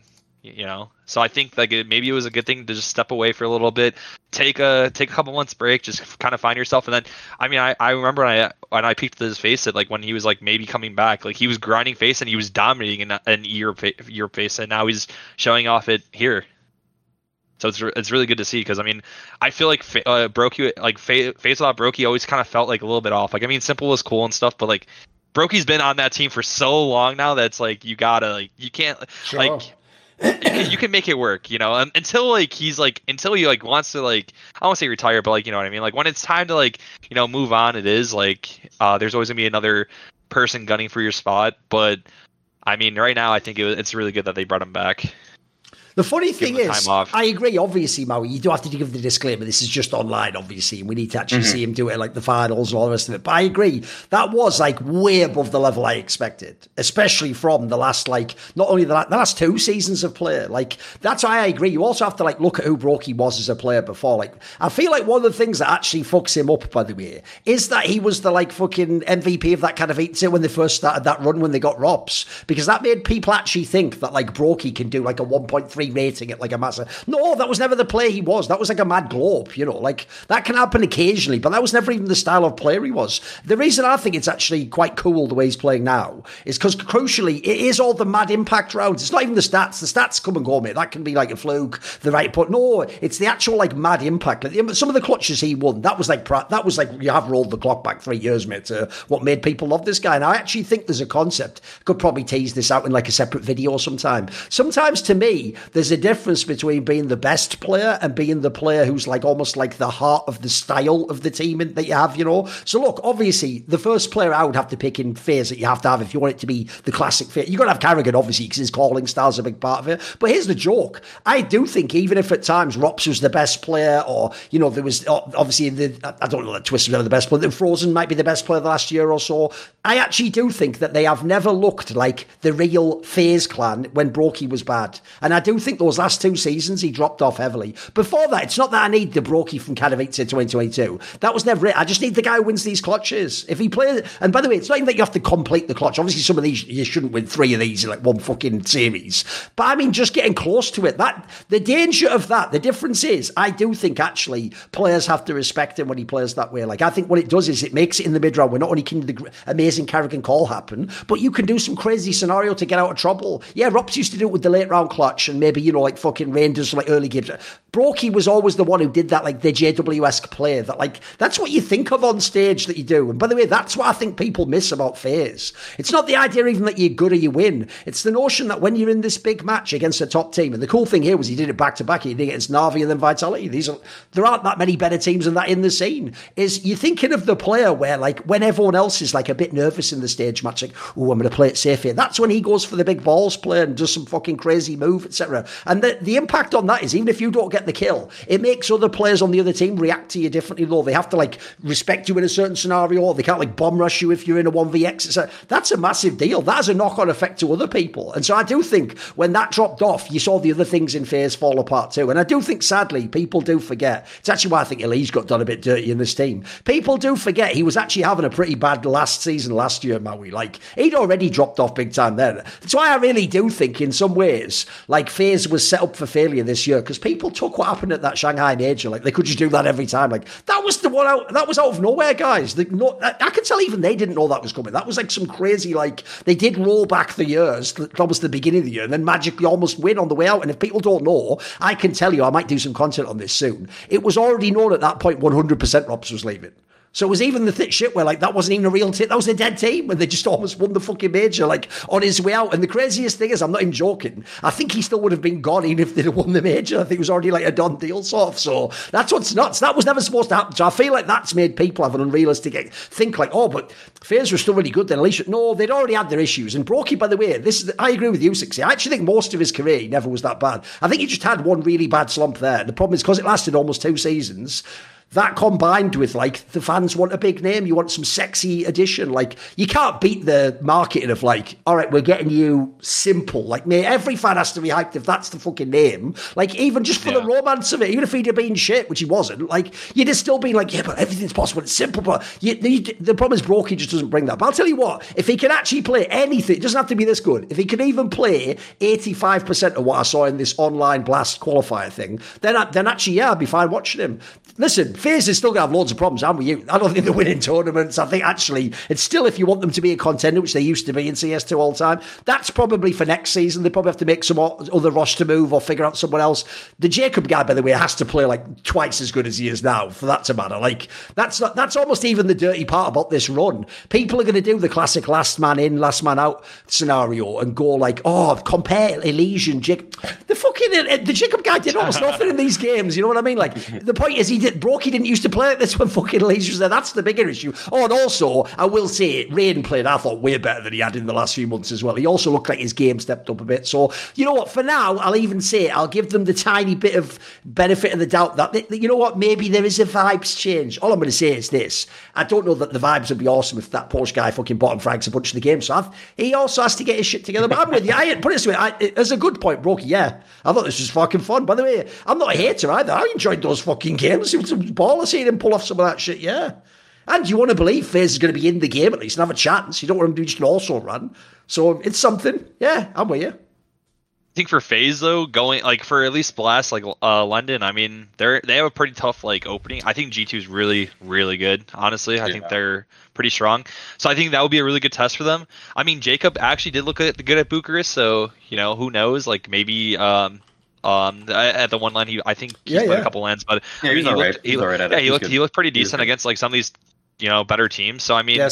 Speaker 3: So I think like maybe it was a good thing to just step away for a little bit, take a couple months break, just kind of find yourself. And then I mean I remember when I peeked at his face at like when he was like maybe coming back, like he was grinding FaZe and he was dominating in Europe FaZe, and now he's showing off it here. So it's really good to see, because I mean I feel like Brokey, like FaZe without Brokey always kind of felt like a little bit off. Like I mean Simple was cool and stuff, but like Brokey's been on that team for so long now that's like you gotta like you can't like. You can make it work, until he like wants to like, I won't say retire, but like, you know what I mean? Like when it's time to like, move on, it is like, there's always gonna be another person gunning for your spot. But I mean, right now, I think it's really good that they brought him back.
Speaker 2: The funny thing is, I agree, obviously, Maui, you do have to give the disclaimer, this is just online, obviously, and we need to actually see him do it like the finals and all the rest of it. But I agree, that was like way above the level I expected, especially from the last, like, not only the last 2 seasons of play. Like, that's why I agree. You also have to, like, look at who Brokey was as a player before. Like, I feel like one of the things that actually fucks him up, by the way, is that he was the, like, fucking MVP of that kind of 8 when they first started that run when they got Robs. Because that made people actually think that, like, Brokey can do, like, a 1.3 rating at like a massive. No, that was never the player he was. That was like a mad globe, like that can happen occasionally, but that was never even the style of player he was. The reason I think it's actually quite cool the way he's playing now is because crucially it is all the mad impact rounds. It's not even the stats. The stats come and go, mate. That can be like a fluke, the right put. No, it's the actual like mad impact. Like, some of the clutches he won, that was like you have rolled the clock back 3 years, mate, to what made people love this guy. And I actually think there's a concept. Could probably tease this out in like a separate video sometime. Sometimes to me, there's a difference between being the best player and being the player who's like almost like the heart of the style of the team that you have, So look, obviously, the first player I would have to pick in FaZe that you have to have if you want it to be the classic FaZe. You've got to have Carrigan, obviously, because his calling style's a big part of it. But here's the joke. I do think even if at times Rops was the best player, or, there was obviously, I don't know that Twist was ever the best player, that Frozen might be the best player the last year or so. I actually do think that they have never looked like the real FaZe clan when Brokey was bad. And I do think those last 2 seasons he dropped off heavily. Before that, it's not that I need the Brokey from Katowice 2022. That was never it. I just need the guy who wins these clutches. If he plays, and by the way, it's not even that you have to complete the clutch. Obviously, some of these, you shouldn't win 3 of these in like one fucking series. But I mean, just getting close to it. The danger of that, the difference is, I do think actually players have to respect him when he plays that way. Like, I think what it does is it makes it in the mid-round where not only can the amazing Carrigan call happen, but you can do some crazy scenario to get out of trouble. Yeah, Rops used to do it with the late round clutch and maybe, like fucking Rangers, like early games. Brokey was always the one who did that, like the JW-esque play that, like, that's what you think of on stage that you do. And by the way, that's what I think people miss about FaZe. It's not the idea even that you're good or you win. It's the notion that when you're in this big match against a top team, and the cool thing here was he did it back to back. He did it against Na'Vi and then Vitality. There aren't that many better teams than that in the scene. Is you're thinking of the player where, like, when everyone else is like a bit nervous in the stage match, like, oh, I'm going to play it safe here. That's when he goes for the big balls play and does some fucking crazy move, etc. And the impact on that is, even if you don't get the kill, it makes other players on the other team react to you differently, though. They have to, like, respect you in a certain scenario, or they can't, like, bomb rush you if you're in a 1vx, etc. That's a massive deal. That has a knock-on effect to other people. And so I do think when that dropped off, you saw the other things in FaZe fall apart too. And I do think, sadly, people do forget. It's actually why I think Elise got done a bit dirty in this team. People do forget he was actually having a pretty bad last year, Maui. Like, he'd already dropped off big time then. That's why I really do think, in some ways, like, FaZe was set up for failure this year, because people took what happened at that Shanghai Major. Like, they could just do that every time. Like, that was the one out. That was out of nowhere, guys. I can tell even they didn't know that was coming. That was like some crazy, like, they did roll back the years, almost the beginning of the year, and then magically almost win on the way out. And if people don't know, I can tell you, I might do some content on this soon. It was already known at that point 100% Robs was leaving. So it was even the thick shit where like that wasn't even a real team. That was a dead team, and they just almost won the fucking major like on his way out. And the craziest thing is, I'm not even joking. I think he still would have been gone even if they'd have won the major. I think it was already like a done deal sort of. So that's what's nuts. That was never supposed to happen. So I feel like that's made people have an unrealistic think like, oh, but FaZe were still really good then. At least no, they'd already had their issues. And Brokey, by the way, I agree with you, Sixy. I actually think most of his career he never was that bad. I think he just had one really bad slump there. The problem is because it lasted almost 2 seasons. That combined with, like, the fans want a big name, you want some sexy addition. Like, you can't beat the marketing of, like, all right, we're getting you simple. Like, mate, every fan has to be hyped if that's the fucking name. Like, even just for the romance of it, even if he'd have been shit, which he wasn't, like, you'd have still been like, yeah, but everything's possible, it's simple. But the problem is Brokey just doesn't bring that. But I'll tell you what, if he can actually play anything, it doesn't have to be this good. If he can even play 85% of what I saw in this online Blast qualifier thing, then actually, yeah, I'd be fine watching him. Listen, FaZe is still going to have loads of problems, aren't we? I don't think they're winning tournaments. I think actually it's still, if you want them to be a contender, which they used to be in CS2 all the time, that's probably for next season. They probably have to make some other roster move or figure out someone else. The Jacob guy, by the way, has to play like twice as good as he is now for that to matter. Like that's almost even the dirty part about this run. People are going to do the classic last man in, last man out scenario and go like, oh, compare Elysian, Jacob. The Jacob guy did almost nothing in these games. You know what I mean? Like the point is, Brokey didn't used to play like this when fucking Elysian was there. That's the bigger issue. Oh, and also, I will say, Raiden played, I thought, way better than he had in the last few months as well. He also looked like his game stepped up a bit. So, you know what, for now, I'll even say, I'll give them the tiny bit of benefit of the doubt that, you know what, maybe there is a vibes change. All I'm going to say is this. I don't know that the vibes would be awesome if that Porsche guy fucking bottom frags a bunch of the game. So he also has to get his shit together. But I'm with you. Put it this way, as a good point, Brokey, yeah. I thought this was fucking fun. By the way, I'm not a hater either. I enjoyed those fucking games. It was a baller seeing him pull off some of that shit, yeah. And you want to believe FaZe is going to be in the game at least and have a chance. You don't want him to do just an also run. So it's something. Yeah, I'm with you.
Speaker 3: I think for FaZe though, going like for at least Blast, like London, I mean, they have a pretty tough like opening. I think G2 is really, really good. Honestly, I think they're pretty strong. So I think that would be a really good test for them. I mean, Jacob actually did look good at Bucharest, so you know who knows? Like maybe at the one line, I think he played a couple lands, but
Speaker 1: yeah, he
Speaker 3: looked pretty decent against like some of these better teams. So I mean,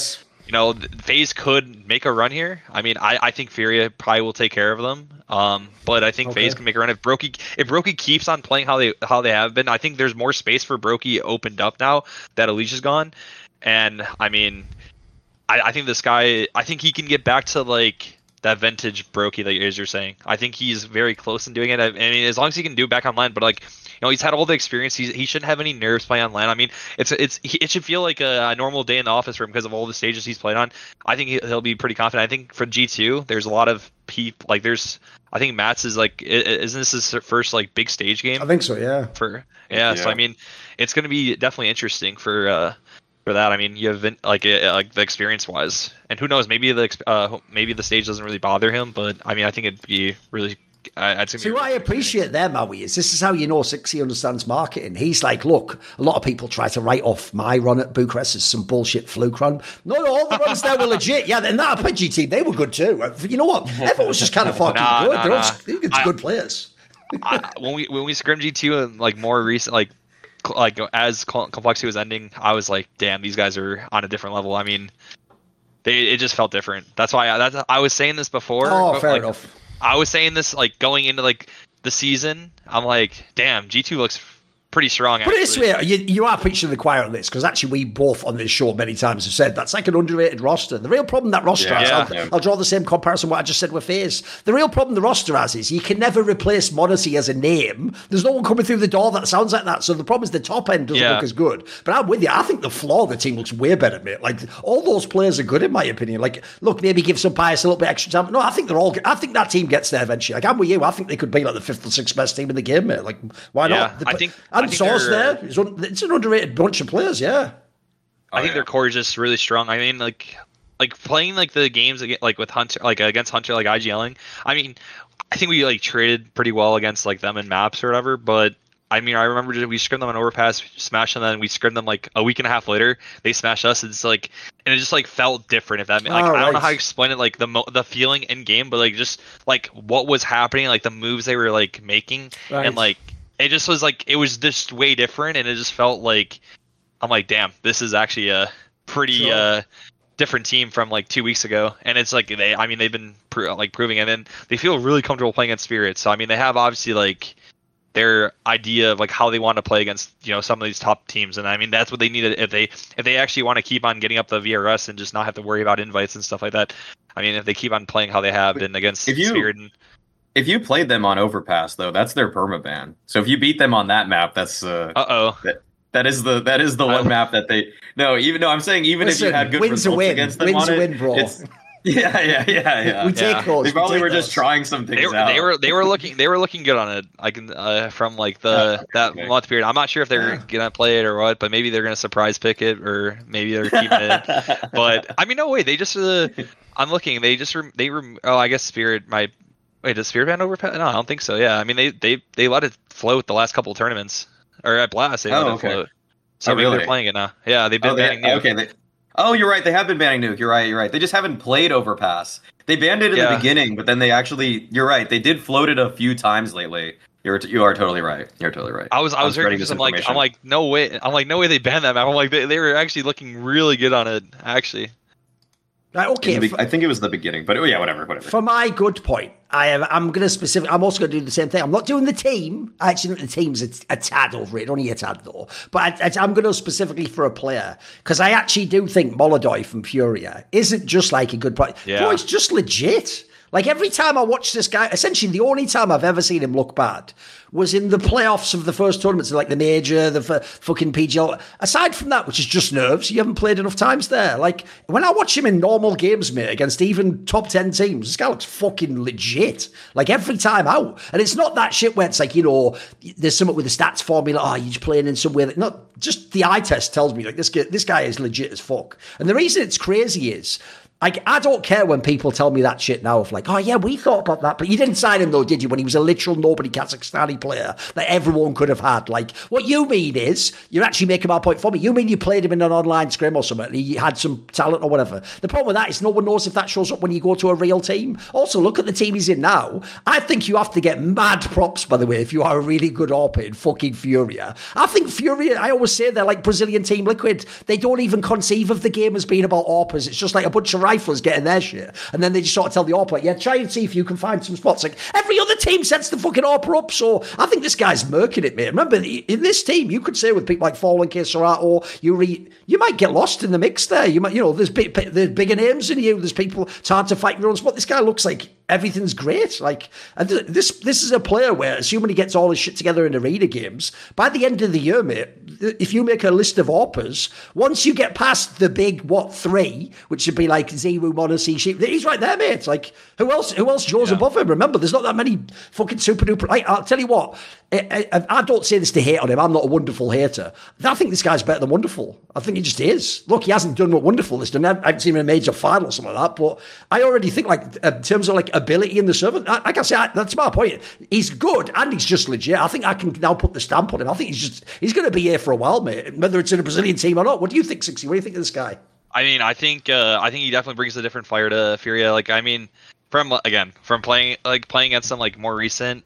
Speaker 3: FaZe could make a run here. I mean, I think Furia probably will take care of them. But I think FaZe can make a run if Brokey keeps on playing how they have been. I think there's more space for Brokey opened up now that Alicia's gone. And I mean, I think this guy, I think he can get back to like that vintage Brokey that you're saying. I think he's very close in doing it. I mean, as long as he can do it back on LAN, but like, he's had all the experience. He shouldn't have any nerves playing on LAN. I mean, it should feel like a normal day in the office for him because of all the stages he's played on. I think he'll be pretty confident. I think for G2, there's a lot of people like I think Matt's is like, isn't this his first like big stage game?
Speaker 2: I think so. Yeah.
Speaker 3: So I mean, it's going to be definitely interesting for that. I mean, you have like the experience wise, and who knows, maybe the stage doesn't really bother him, but I mean, I think it'd be really.
Speaker 2: See, what I appreciate there, Maui, is this is how you know Sixy understands marketing. He's like, look, a lot of people try to write off my run at Bucharest as some bullshit fluke run. No, all the runs there were legit. Yeah, and that RPG team, they were good too. You know what? Everyone was just kind of fucking good. They're good players.
Speaker 3: When we scrimmed G2 and like more recent, like as Complexity was ending, I was like, damn, these guys are on a different level. I mean, it just felt different. That's why I was saying this before.
Speaker 2: Oh, fair enough.
Speaker 3: I was saying this like going into like the season. I'm like, damn, G2 looks pretty strong.
Speaker 2: Put it this way, you are preaching to the choir on this, because actually we both on this show many times have said that's like an underrated roster. The real problem that roster has, I'll draw the same comparison what I just said with FaZe. The real problem the roster has is you can never replace Modesty as a name. There's no one coming through the door that sounds like that. So the problem is the top end doesn't look as good. But I'm with you. I think the floor of the team looks way better, mate. Like all those players are good in my opinion. Like, look, maybe give some Pius a little bit extra time. No, I think they're all good. I think that team gets there eventually. Like I'm with you. I think they could be like the 5th or 6th best team in the game, mate. Like why not?
Speaker 3: I think
Speaker 2: Source there. It's an underrated bunch of players, yeah.
Speaker 3: I think their core is just really strong. I mean, like playing like the games like with Hunter, like against Hunter, like IGLing. I mean, I think we like traded pretty well against like them in maps or whatever. But I mean, I remember we scrimmed them on Overpass, smashed them, and then we scrimmed them like a week and a half later. They smashed us. It's like, and it just like felt different. If that like I don't know how to explain it, like the feeling in game, but like just like what was happening, like the moves they were like making, and like. It just was like, it was just way different, and it just felt like I'm like, damn, this is actually a pretty different team from like 2 weeks ago. And it's like they've been proving it, and they feel really comfortable playing against Spirit. So I mean, they have obviously like their idea of like how they want to play against some of these top teams, and I mean that's what they need if they actually want to keep on getting up the VRS and just not have to worry about invites and stuff like that. I mean, if they keep on playing how they have been against Spirit.
Speaker 1: If you played them on Overpass though, that's their permaban. So if you beat them on that map, that's that is the one map that they I'm saying even if you had good results against them on it, it's yeah.
Speaker 2: We take those.
Speaker 1: They probably were just trying some things out.
Speaker 3: They were looking good on it. I can from like that month period. I'm not sure if they're gonna play it or what, but maybe they're gonna surprise pick it, or maybe they're keeping it. But I mean, no way. They just I'm looking. They just I guess Spirit might. Wait, does Spirit ban Overpass? No, I don't think so. Yeah, I mean they let it float the last couple of tournaments, or at Blast they let it float. So maybe they're playing it now. Yeah, they've been banning Nuke.
Speaker 1: Okay. You're right. They have been banning Nuke. You're right. They just haven't played Overpass. They banned it in the beginning, but then they actually. You're right. They did float it a few times lately. You are totally right. You're totally right.
Speaker 3: I was very confused. I'm like no way. They banned that map. I'm like they were actually looking really good on it actually.
Speaker 2: Right, okay.
Speaker 1: I think it was the beginning, but whatever. For
Speaker 2: my good point, I'm also going to do the same thing. I'm not doing the team. I actually think the team's a tad over it, only a tad though. But I'm going to specifically for a player, because I actually do think Molodoi from Furia isn't just like a good player.
Speaker 3: Yeah.
Speaker 2: Bro, he's just legit. Like every time I watch this guy, essentially the only time I've ever seen him look bad was in the playoffs of the first tournaments, like the Major, the fucking PGL. Aside from that, which is just nerves, you haven't played enough times there. Like when I watch him in normal games, mate, against even top 10 teams, this guy looks fucking legit. Like every time out. And it's not that shit where it's like, there's something with the stats formula. You're just playing in some way that not just the eye test tells me like this guy is legit as fuck. And the reason it's crazy is, like, I don't care when people tell me that shit now of like, oh yeah, we thought about that, but you didn't sign him though, did you? When he was a literal nobody Kazakhstani player that everyone could have had. Like, what you mean is, you're actually making my point for me. You mean you played him in an online scrim or something, and he had some talent or whatever. The problem with that is no one knows if that shows up when you go to a real team. Also, look at the team he's in now. I think you have to get mad props, by the way, if you are a really good AWP in fucking Furia. I think Furia, I always say they're like Brazilian Team Liquid. They don't even conceive of the game as being about AWPers. It's just like a bunch of riflers getting their shit, and then they just sort of tell the AWP, like, yeah, try and see if you can find some spots. Like every other team sets the fucking AWP up, so I think this guy's murking it, mate. Remember, in this team, you could say with people like Fallen Keserato, you might get lost in the mix there. You might, there's bigger names than you. There's people. It's hard to fight your own spot. This guy looks like everything's great. Like, and this is a player where, assuming he gets all his shit together in arena games, by the end of the year, mate, if you make a list of AWPers, once you get past the big three, which would be like Zero, Monacy, Sheep, he's right there, mate. Like, who else goes above him? Remember, there's not that many fucking super duper. Like, I'll tell you what, I don't say this to hate on him. I'm not a Wonderful hater. I think this guy's better than Wonderful. I think he just is. Look, he hasn't done what Wonderful has done. I haven't seen him in a major final or something like that, but I already think, like, in terms of like ability in the server, like I say, that's my point. He's good and he's just legit. I think I can now put the stamp on him. I think he's going to be here for a while, mate. Whether it's in a Brazilian team or not. What do you think, 60? What do you think of this guy?
Speaker 3: I mean, I think he definitely brings a different fire to Furia. Like, I mean, from playing against them like more recent,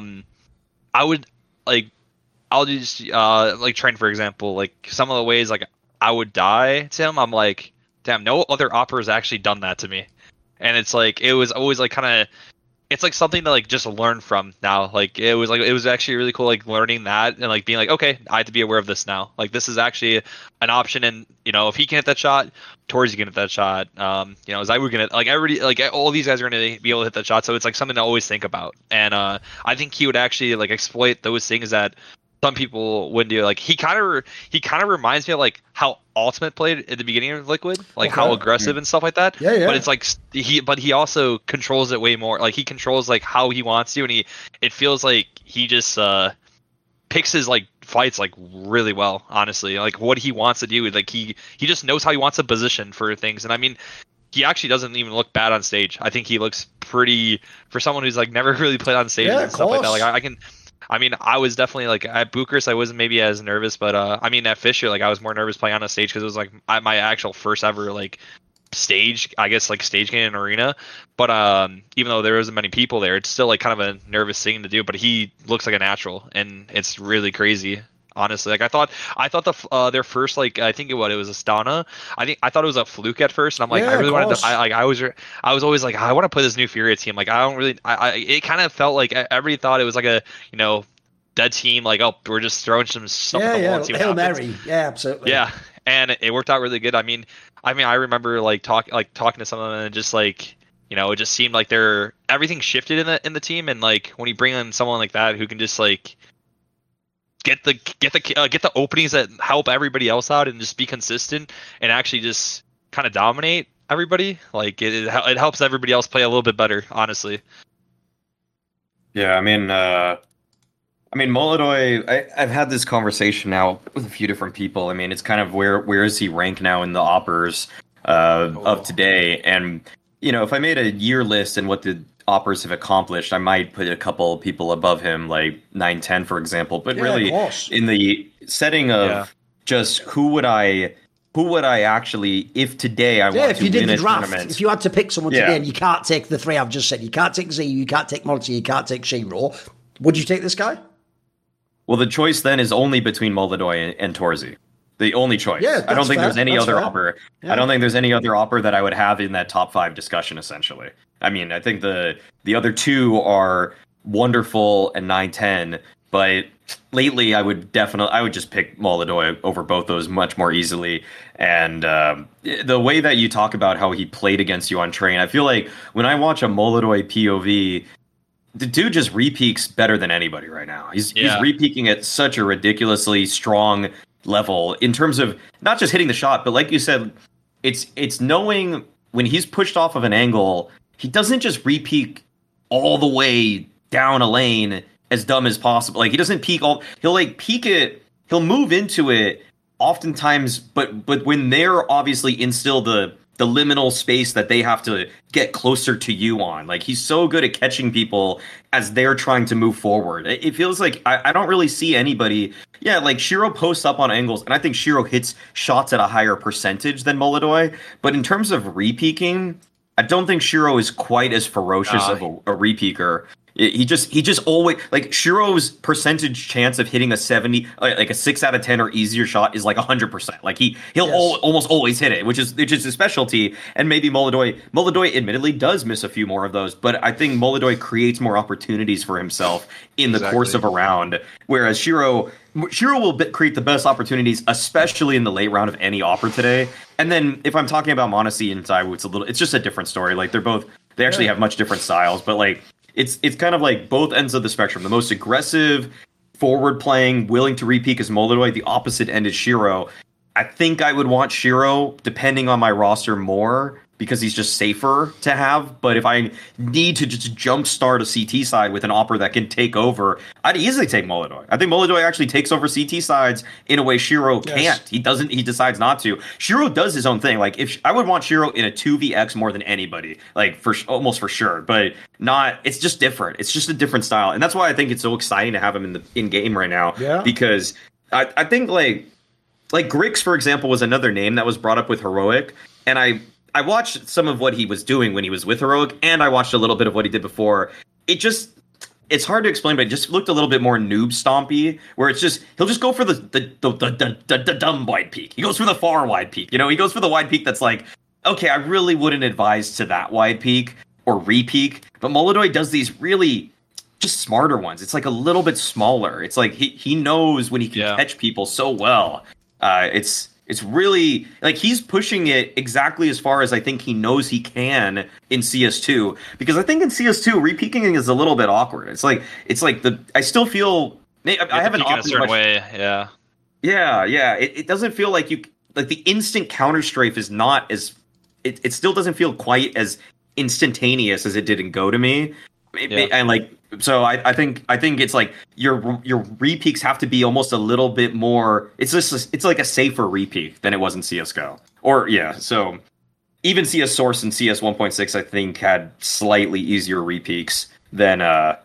Speaker 3: I'll just like train, for example, like some of the ways like I would die to him. I'm like, damn, no other opera has actually done that to me. And it's like, it was always like kind of, it's like something to like just learn from now. Like it was actually really cool, like learning that and like being like, okay, I have to be aware of this now. Like this is actually an option, and if he can hit that shot, Torres can hit that shot. Zywu can hit, like everybody, like all these guys are going to be able to hit that shot. So it's like something to always think about. And I think he would actually like exploit those things that some people wouldn't do. Like he kind of reminds me of like how Ultimate played at the beginning of Liquid, like how aggressive and stuff like that.
Speaker 2: Yeah.
Speaker 3: But it's like he also controls it way more. Like he controls like how he wants to, and it feels like he just picks his like fights like really well. Honestly, like what he wants to do, like he just knows how he wants to position for things. And I mean, he actually doesn't even look bad on stage. I think he looks pretty, for someone who's like never really played on stage and stuff like that. Like I was definitely like at Bucharest, I wasn't maybe as nervous, but I mean at Fisher, like I was more nervous playing on a stage because it was like my actual first ever like stage, I guess, like stage game in arena. But even though there wasn't many people there, it's still like kind of a nervous thing to do. But he looks like a natural, and it's really crazy. honestly. Like I thought their first, like, I think it was Astana. I thought it was a fluke at first, and I'm like,
Speaker 2: Yeah,
Speaker 3: I really wanted
Speaker 2: course.
Speaker 3: to. I was always like, I want to put this new Furia team. Like, I don't really. It kind of felt like everybody thought it was like a, dead team. Like, oh, we're just throwing some stuff at the wall and see what
Speaker 2: Hail
Speaker 3: happens.
Speaker 2: Mary. Yeah, absolutely.
Speaker 3: Yeah, and it worked out really good. I mean, I remember talking to some of them, and just like, it just seemed like everything shifted in the team, and like when you bring in someone like that who can just like get the openings that help everybody else out and just be consistent and actually just kind of dominate everybody, like it helps everybody else play a little bit better, honestly.
Speaker 1: Yeah, I mean, Molodoi, I've had this conversation now with a few different people. I mean, it's kind of where is he ranked now in the oppers of today? And, if I made a year list and what the oppers have accomplished, I might put a couple people above him, like 9-10, for example. But really, in the setting of just who would I actually, if today I want to win a tournament?
Speaker 2: If you had to pick someone today, and you can't take the three I've just said, you can't take Z, you can't take Monty, you can't take Shiro, would you take this guy?
Speaker 1: Well, the choice then is only between Molodoi and Torzi. The only choice.
Speaker 2: Yeah,
Speaker 1: I don't think there's any other opper.
Speaker 2: Yeah.
Speaker 1: I don't think there's any other opper that I would have in that top 5 discussion, essentially. I mean, I think the other two are wonderful and 9-10, but lately I would just pick Molodoi over both those much more easily. And the way that you talk about how he played against you on train, I feel like when I watch a Molodoi POV, the dude just repeaks better than anybody right now. He's repeaking at such a ridiculously strong level in terms of not just hitting the shot, but like you said, it's knowing when he's pushed off of an angle, he doesn't just repeak all the way down a lane as dumb as possible. Like, he doesn't peek he'll like peek it, he'll move into it oftentimes, but when they're obviously in still the liminal space that they have to get closer to you on. Like, he's so good at catching people as they're trying to move forward. It feels like I don't really see anybody. Yeah, like, Shiro posts up on angles, and I think Shiro hits shots at a higher percentage than Molodoi. But in terms of repeaking, I don't think Shiro is quite as ferocious of a repeaker. He just always, like, Shiro's percentage chance of hitting a 70, like a 6 out of 10 or easier shot is like 100%. Like, he'll almost always hit it, which is his specialty. And maybe Molodoi admittedly does miss a few more of those, but I think Molodoi creates more opportunities for himself in the course of a round, whereas Shiro will create the best opportunities, especially in the late round of any opper today. And then if I'm talking about m0NESY and ZywOo, it's just a different story. Like, they actually have much different styles, but like, it's kind of like both ends of the spectrum. The most aggressive, forward-playing, willing to repeak is Molodoi. The opposite end is Shiro. I think I would want Shiro, depending on my roster, more, because he's just safer to have. But if I need to just jumpstart a CT side with an opper that can take over, I'd easily take Molodoi. I think Molodoi actually takes over CT sides in a way Shiro can't. He doesn't. He decides not to. Shiro does his own thing. Like, if I would want Shiro in a 2vx more than anybody, like, almost for sure. But not. It's just different. It's just a different style, and that's why I think it's so exciting to have him in game right now.
Speaker 2: Yeah.
Speaker 1: Because I think like Grix, for example, was another name that was brought up with Heroic, and I watched some of what he was doing when he was with Heroic, and I watched a little bit of what he did before. It's hard to explain, but it just looked a little bit more noob stompy, where he'll just go for the dumb wide peak. He goes for the far wide peak. He goes for the wide peak that's like, okay, I really wouldn't advise to that wide peak or re-peak. But Molodoi does these really just smarter ones. It's like a little bit smaller. It's like he knows when he can catch people so well. It's really, like, he's pushing it exactly as far as I think he knows he can in CS2. Because I think in CS2, repeaking is a little bit awkward. It's like I still feel, I haven't
Speaker 3: opted in a certain way, yeah.
Speaker 1: Yeah. It doesn't feel like the instant counter strafe is not as, it still doesn't feel quite as instantaneous as it did in Go to me. And like, so I think it's like your repeaks have to be almost a little bit more. It's like a safer repeak than it was in CS:GO. So even CS Source and CS 1.6 I think had slightly easier repeaks than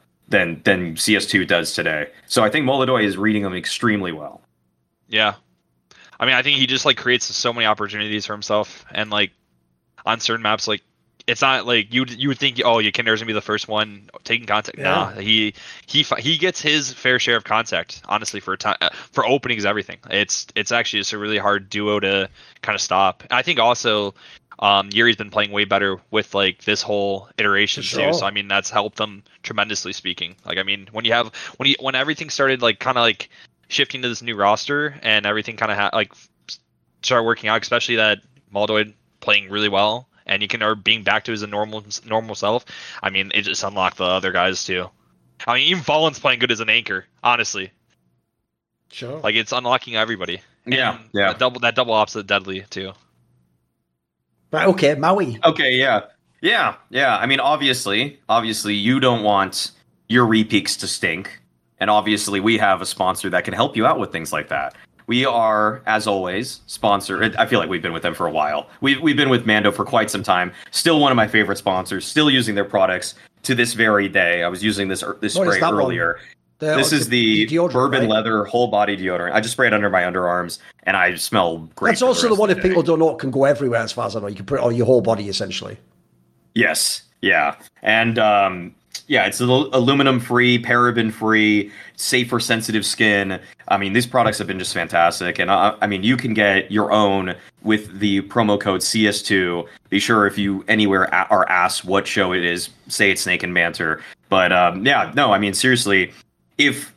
Speaker 1: CS2 does today. So I think Molodoi is reading them extremely well.
Speaker 3: Yeah, I mean, I think he just like creates so many opportunities for himself, and like on certain maps, like it's not like you would think, oh, Kinder's gonna be the first one taking contact. Yeah. Nah, he gets his fair share of contact. Honestly, for openings, everything. It's actually just a really hard duo to kind of stop. And I think also Yuri's been playing way better with like this whole iteration too. So I mean that's helped them tremendously. Speaking, like I mean when everything started like kind of like shifting to this new roster and everything kind of like started working out, especially that Maldoid playing really well. And being back to his normal self. I mean, it just unlocked the other guys too. I mean, even Fallen's playing good as an anchor, honestly.
Speaker 2: Sure.
Speaker 3: Like it's unlocking everybody.
Speaker 1: Yeah,
Speaker 3: and that double opposite deadly too.
Speaker 2: Right. Okay, Maui.
Speaker 1: Okay. Yeah. I mean, obviously, you don't want your repeaks to stink, and obviously, we have a sponsor that can help you out with things like that. We are, as always, sponsored. I feel like we've been with them for a while. We've been with Mando for quite some time. Still one of my favorite sponsors. Still using their products to this very day. I was using this spray earlier. This is the bourbon leather whole body deodorant. I just spray it under my underarms, and I smell great.
Speaker 2: That's also the one, if people don't know, it can go everywhere as far as I know. You can put it on your whole body, essentially.
Speaker 1: Yes. Yeah. And it's aluminum-free, paraben-free, safe for sensitive skin. I mean, these products have been just fantastic. And I mean, you can get your own with the promo code CS2. Be sure if you anywhere are asked what show it is, say it's Snake and Banter. But I mean, seriously, if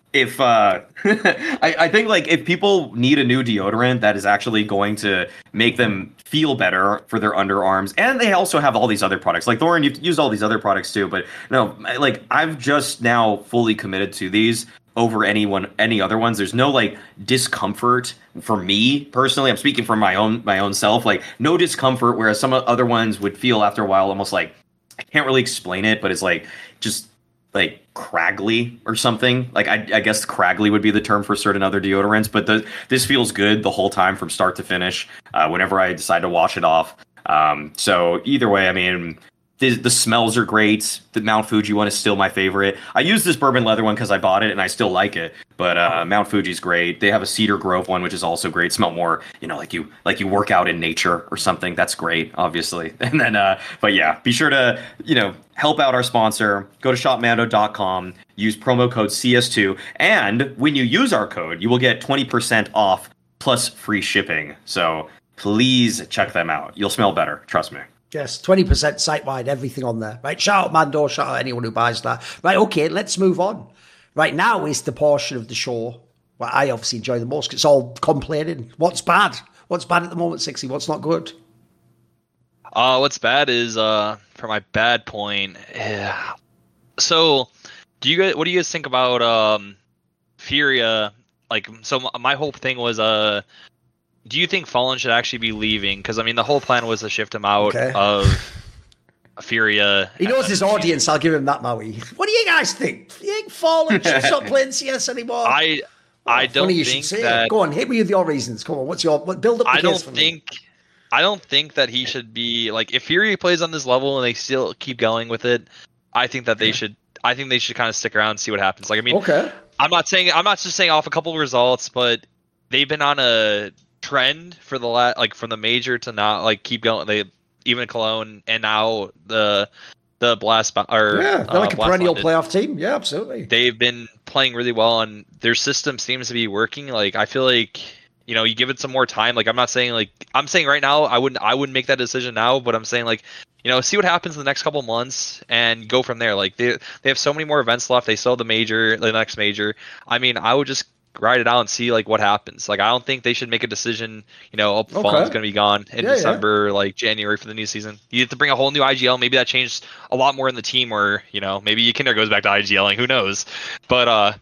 Speaker 1: I think like if people need a new deodorant that is actually going to make them feel better for their underarms, and they also have all these other products. Like Thorin, you've used all these other products too, but no, like I've just now fully committed to these over any other ones. There's no like discomfort for me personally. I'm speaking from my own self. Like no discomfort, whereas some other ones would feel after a while almost like I can't really explain it, but it's like just like craggly or something. Like I guess craggly would be the term for certain other deodorants, but this feels good the whole time from start to finish whenever I decide to wash it off. So either way, I mean, the smells are great. The Mount Fuji one is still my favorite. I use this bourbon leather one because I bought it and I still like it. But Mount Fuji's great. They have a Cedar Grove one, which is also great. Smell more, like you work out in nature or something. That's great, obviously. And then, but yeah, be sure to help out our sponsor. Go to shopmando.com. Use promo code CS2, and when you use our code, you will get 20% off plus free shipping. So please check them out. You'll smell better. Trust me.
Speaker 2: Yes, 20% site-wide, everything on there. Right, shout out Mando, shout out anyone who buys that. Right, okay, let's move on. Right now is the portion of the show where I obviously enjoy the most. It's all complaining. What's bad? What's bad at the moment, 60? What's not good?
Speaker 3: What's bad is, for my bad point, so what do you guys think about Furia? Like, so my whole thing was, do you think Fallen should actually be leaving? Because, I mean, the whole plan was to shift him out of Furia.
Speaker 2: He knows his audience. I'll give him that, Maui. What do you guys think? You think Fallen should stop playing CS anymore?
Speaker 3: I don't think that...
Speaker 2: Go on, hit me with your reasons. Come on, build up the case for me.
Speaker 3: I don't think that he should be... Like, if Furia plays on this level and they still keep going with it, I think that they should... I think they should kind of stick around and see what happens. Like, I mean, I'm not just saying off a couple of results, but they've been on a trend for the from the major to not like keep going. They even Cologne and now the Blast
Speaker 2: they're like a perennial playoff team. Yeah, absolutely.
Speaker 3: They've been playing really well and their system seems to be working. Like I feel like you give it some more time. Like I'm saying right now I wouldn't make that decision now, but I'm saying like see what happens in the next couple months and go from there. Like they have so many more events left. They still have the next major. I mean, I would just ride it out and see like what happens. Like I don't think they should make a decision, Fallen's going to be gone in December, like January for the new season. You have to bring a whole new IGL. Maybe that changed a lot more in the team or, maybe Kinder goes back to IGLing, who knows? But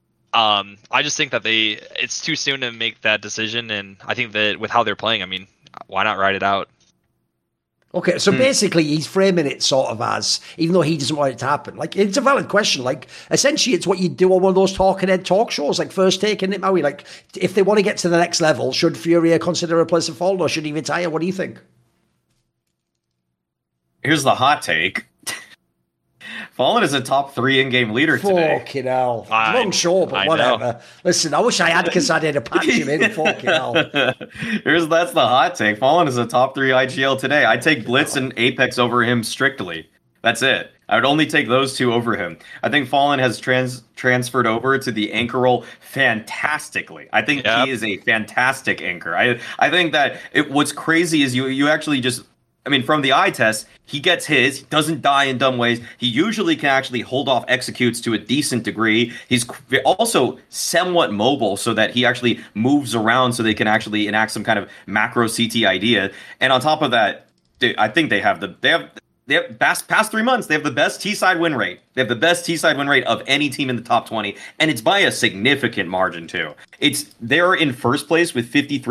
Speaker 3: I just think that it's too soon to make that decision, and I think that with how they're playing, I mean, why not ride it out?
Speaker 2: Okay, so basically he's framing it sort of as, even though he doesn't want it to happen, like, it's a valid question. Like, essentially it's what you do on one of those talking head talk shows, like First Take, isn't it, Maui? Like, if they want to get to the next level, should Furia consider a place of Fallen, or should he retire? What do you think?
Speaker 1: Here's the hot take. Fallen is a top 3 in-game leader today.
Speaker 2: Fucking hell. Long show, but whatever. Know. Listen, I wish I had Quesada to patch him in. Fucking hell.
Speaker 1: That's the hot take. Fallen is a top 3 IGL today. I take Blitz and Apex over him strictly. That's it. I would only take those 2 over him. I think Fallen has transferred over to the anchor role fantastically. I think he is a fantastic anchor. I think that what's crazy is you actually just, I mean, from the eye test, he gets his. He doesn't die in dumb ways. He usually can actually hold off executes to a decent degree. He's also somewhat mobile so that he actually moves around so they can actually enact some kind of macro CT idea. And on top of that, I think they have past 3 months, they have the best T-side win rate. They have the best T-side win rate of any team in the top 20, and it's by a significant margin, too. They're in first place with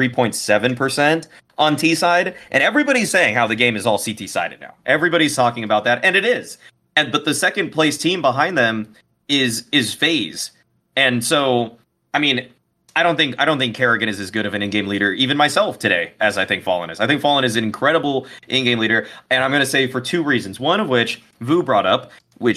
Speaker 1: 53.7% on T-side, and everybody's saying how the game is all CT-sided now. Everybody's talking about that, and it is. But the second place team behind them is FaZe. And so, I mean, I don't think Kerrigan is as good of an in-game leader, even myself today, as I think Fallen is. I think Fallen is an incredible in-game leader, and I'm going to say for 2 reasons. One of which Vu brought up,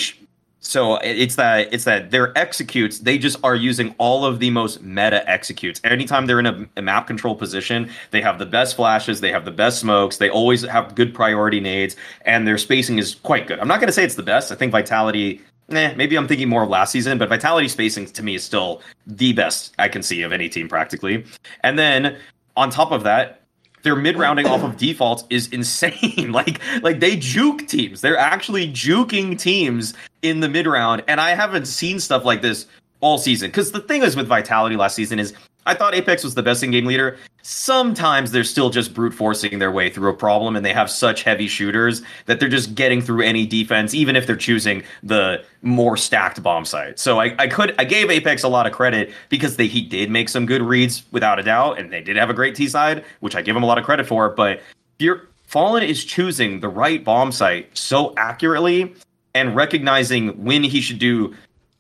Speaker 1: it's that their executes, they just are using all of the most meta executes. Anytime they're in a map control position, they have the best flashes, they have the best smokes, they always have good priority nades, and their spacing is quite good. I'm not going to say it's the best. I think Vitality... maybe I'm thinking more of last season, but Vitality spacing to me is still the best I can see of any team practically. And then on top of that, their mid-rounding off of defaults is insane. Like they juke teams. They're actually juking teams in the mid-round, and I haven't seen stuff like this all season. Because the thing is with Vitality last season is I thought Apex was the best in-game leader. Sometimes they're still just brute forcing their way through a problem, and they have such heavy shooters that they're just getting through any defense, even if they're choosing the more stacked bomb site. So I gave Apex a lot of credit because he did make some good reads without a doubt, and they did have a great T side, which I give them a lot of credit for. But Fallen is choosing the right bomb site so accurately and recognizing when he should do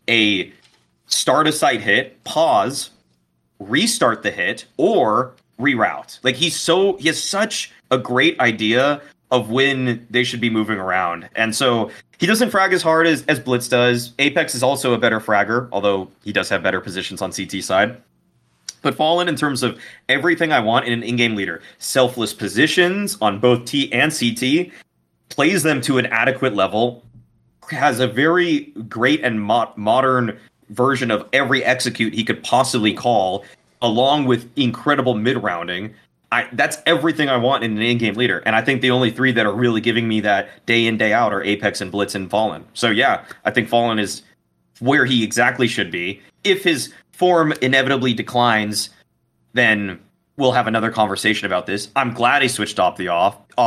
Speaker 1: a start a site hit, pause, restart the hit, or reroute. Like he has such a great idea of when they should be moving around. And so he doesn't frag as hard as Blitz does. Apex is also a better fragger, although he does have better positions on CT side. But Fallen, in terms of everything I want in an in-game leader, selfless positions on both T and CT, plays them to an adequate level, has a very great and modern version of every execute he could possibly call, along with incredible mid-rounding. That's everything I want in an in-game leader. And I think the only 3 that are really giving me that day in, day out are Apex and Blitz and Fallen. So yeah, I think Fallen is where he exactly should be. If his form inevitably declines, then we'll have another conversation about this. I'm glad he switched off the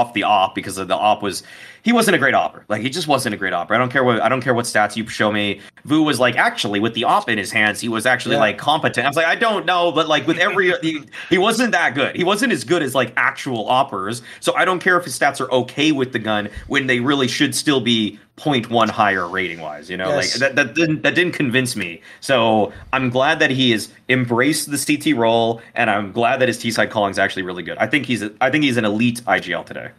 Speaker 1: op because of the op he wasn't a great opper. Like he just wasn't a great opper. I don't care what stats you show me. Vu was like, actually, with the op in his hands, he was actually like competent. I was like, I don't know, but like with every he wasn't that good. He wasn't as good as like actual oppers. So I don't care if his stats are okay with the gun when they really should still be 0.1 higher rating wise. You know, yes. Like that didn't convince me. So I'm glad that he has embraced the CT role, and I'm glad that his T side calling is actually really good. I think he's an elite IGL today.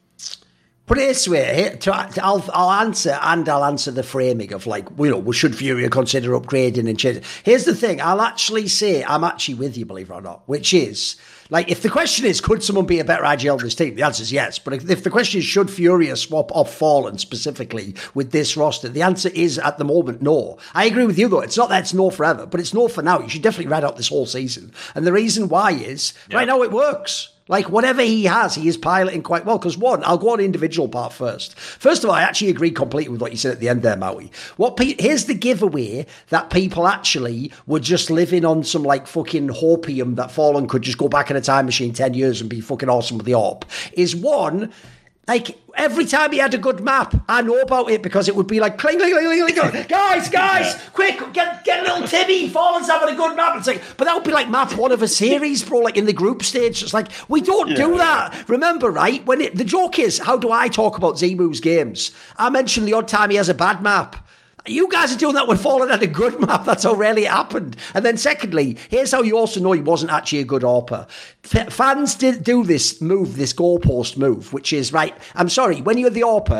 Speaker 2: Put it this way, I'll answer the framing of like, should Furia consider upgrading and changing? Here's the thing, I'll actually say I'm actually with you, believe it or not, which is, like, if the question is, could someone be a better IGL than this team? The answer is yes. But if the question is, should Furia swap off Fallen specifically with this roster? The answer is, at the moment, no. I agree with you, though. It's not that it's no forever, but it's no for now. You should definitely ride out this whole season. And the reason why is, right now it works. Like, whatever he is piloting quite well. Because, one, I'll go on the individual part first. First of all, I actually agree completely with what you said at the end there, Maui. Here's the giveaway that people actually were just living on some, like, fucking hopium that Fallen could just go back in a time machine 10 years and be fucking awesome with the AWP. Is, one, like, every time he had a good map, I know about it because it would be like, cling, cling, cling, cling, cling. Guys, quick, get little Timmy, Fallen's having a good map. It's like, but that would be like map 1 of a series, bro, like in the group stage. It's like, we don't do that. Remember, right? The joke is, how do I talk about Zemu's games? I mention the odd time he has a bad map. You guys are doing that when Fallen had a good map. That's how rarely it happened. And then secondly, here's how you also know he wasn't actually a good AWPer. Fans did do this goalpost move, which is, right, I'm sorry, when you're the AWPer,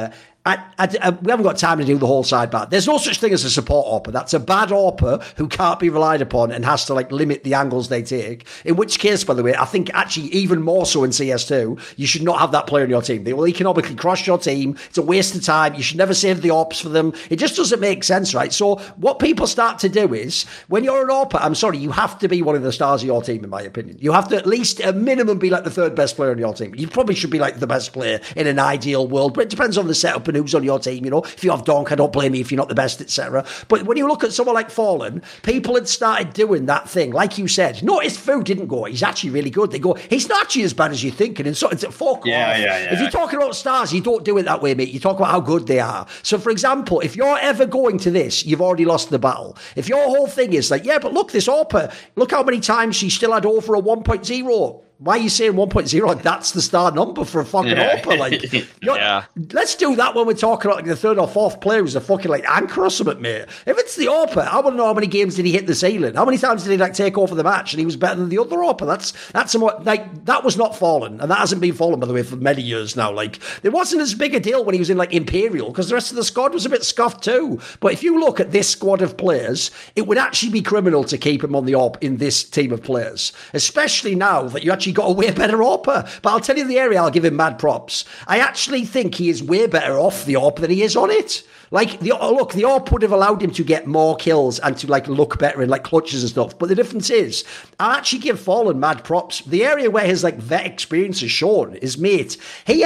Speaker 2: we haven't got time to do the whole sidebar. There's no such thing as a support AWPer. That's a bad AWPer who can't be relied upon and has to like limit the angles they take. In which case, by the way, I think actually even more so in CS2, you should not have that player on your team. They will economically crush your team. It's a waste of time. You should never save the AWPs for them. It just doesn't make sense, right? So what people start to do is, when you're an AWPer, I'm sorry, you have to be one of the stars of your team, in my opinion. You have to at least, at minimum, be like the third best player on your team. You probably should be like the best player in an ideal world, but it depends on the setup and who's on your team. You know, if you have Donk, I don't blame you if you're not the best, etc. But when you look at someone like Fallen, people had started doing that thing, like you said. Notice Fu didn't go, he's actually really good. They go, he's not actually as bad as you think. And so it's a fuck off. If you're talking about stars, you don't do it that way, mate. You talk about how good they are. So, for example, if you're ever going to this, you've already lost the battle. If your whole thing is like, yeah, but look, this AWPer, look how many times she still had over a 1.0. Why are you saying 1.0? That's the star number for a fucking AWPer. Like, let's do that when we're talking about like the third or fourth player who's a fucking like anchor or something, mate. If it's the AWPer, I want to know how many games did he hit the ceiling? How many times did he like take over the match and he was better than the other AWPer? That's somewhat like that was not Fallen, and that hasn't been Fallen by the way for many years now. Like it wasn't as big a deal when he was in like Imperial because the rest of the squad was a bit scuffed too. But if you look at this squad of players, it would actually be criminal to keep him on the AWP in this team of players, especially now that you actually got a way better AWPer. But I'll tell you the area I'll give him mad props. I actually think he is way better off the AWP than he is on it. Like, the AWP would have allowed him to get more kills and to, like, look better in, like, clutches and stuff. But the difference is, I'll actually give Fallen mad props. The area where his, like, vet experience is shown is, mate,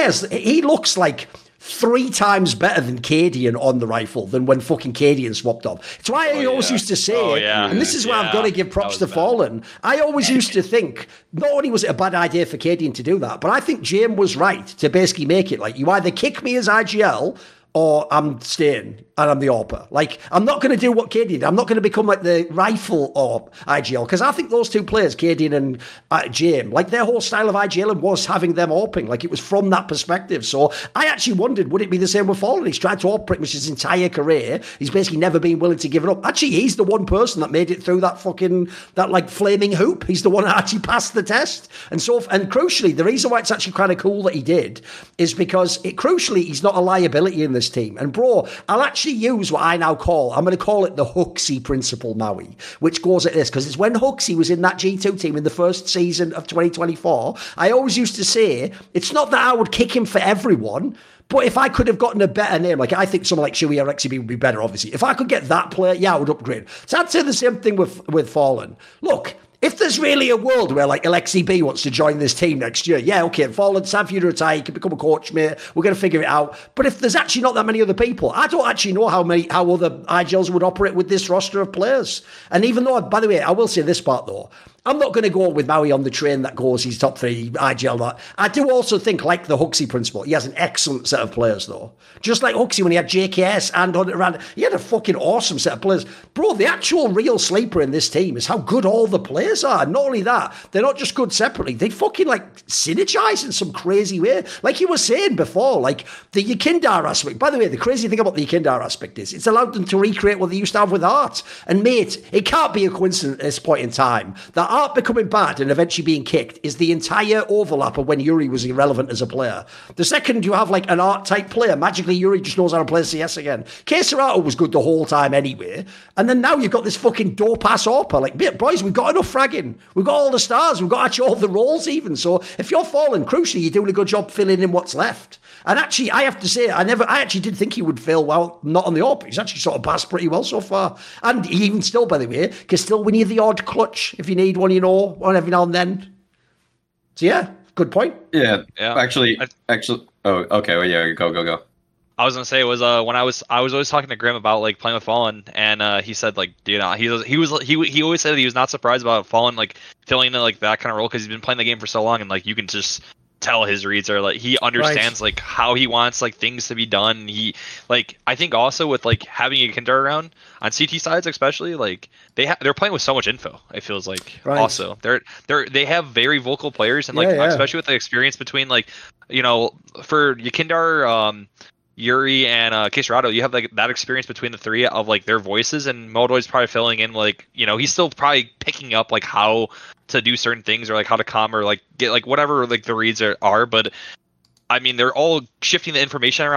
Speaker 2: he looks like 3 times better than Cadian on the rifle than when fucking Cadian swapped off. It's why I always used to say, and this is where I've got to give props to Fallen. I always used to think, not only was it a bad idea for Cadian to do that, but I think James was right to basically make it like, you either kick me as IGL or I'm staying and I'm the AWPer. Like, I'm not going to do what Cadian did. I'm not going to become like the rifle or IGL because I think those two players, Cadian and James, like their whole style of IGL was having them AWPing. Like, it was from that perspective. So I actually wondered, would it be the same with Fallen? He's tried to AWP pretty much his entire career. He's basically never been willing to give it up. Actually, he's the one person that made it through that like flaming hoop. He's the one that actually passed the test. And crucially, the reason why it's actually kind of cool that he did is because crucially, he's not a liability in this team. And bro, I'll actually use what I'm going to call it the Huxley principle, Maui, which goes at this, because it's when Huxley was in that G2 team in the first season of 2024, I always used to say, it's not that I would kick him for everyone, but if I could have gotten a better name, like I think someone like Shui or XCB would be better, obviously. If I could get that player, yeah, I would upgrade. So I'd say the same thing with Fallen. Look, if there's really a world where like Alexi B wants to join this team next year, yeah, okay, Fallen, time for you to retire, you can become a coach, mate. We're going to figure it out. But if there's actually not that many other people, I don't actually know how other IGLs would operate with this roster of players. And even though, by the way, I will say this part though, I'm not going to go with Maui on the train that goes he's top 3 IGL. That I do also think, like the Huxley principle, he has an excellent set of players though. Just like Huxley when he had JKS and Hunter around, he had a fucking awesome set of players. Bro, the actual real sleeper in this team is how good all the players are. Not only that, they're not just good separately, they fucking like synergize in some crazy way. Like you were saying before, like the Yekindar aspect. By the way, the crazy thing about the Yekindar aspect is it's allowed them to recreate what they used to have with Art. And mate, it can't be a coincidence at this point in time that Art becoming bad and eventually being kicked is the entire overlap of when Yuri was irrelevant as a player. The second you have like an Art type player, magically Yuri just knows how to play CS again. Keserato was good the whole time anyway. And then now you've got this fucking dope ass AWPer. Like, boys, we've got enough fragging. We've got all the stars. We've got actually all the roles even. So if you're Fallen, crucially, you're doing a good job filling in what's left. And actually, I have to say, I actually did think he would fail well, not on the AWP. He's actually sort of passed pretty well so far. And even still, by the way, because still we need the odd clutch if you need one, you know, one every now and then. So yeah, good point.
Speaker 1: Yeah. Actually, oh, okay. Well, yeah, go.
Speaker 3: I was gonna say it was when I was always talking to Grim about like playing with Fallen, and he said like, dude, he always said that he was not surprised about Fallen like filling in like that kind of role because he's been playing the game for so long, and like you can just tell his reads are like he understands like how he wants like things to be done. He like I think also with like having a Yekindar around on CT sides especially, like they're playing with so much info. It feels like also they have very vocal players and like especially with the experience between like, you know, for Yekindar, Yuri and Keserato, you have like that experience between the three of like their voices, and Modoy's probably filling in like, you know, he's still probably picking up like how to do certain things or like how to come or like get like whatever like the reads are, but I mean they're all shifting the information around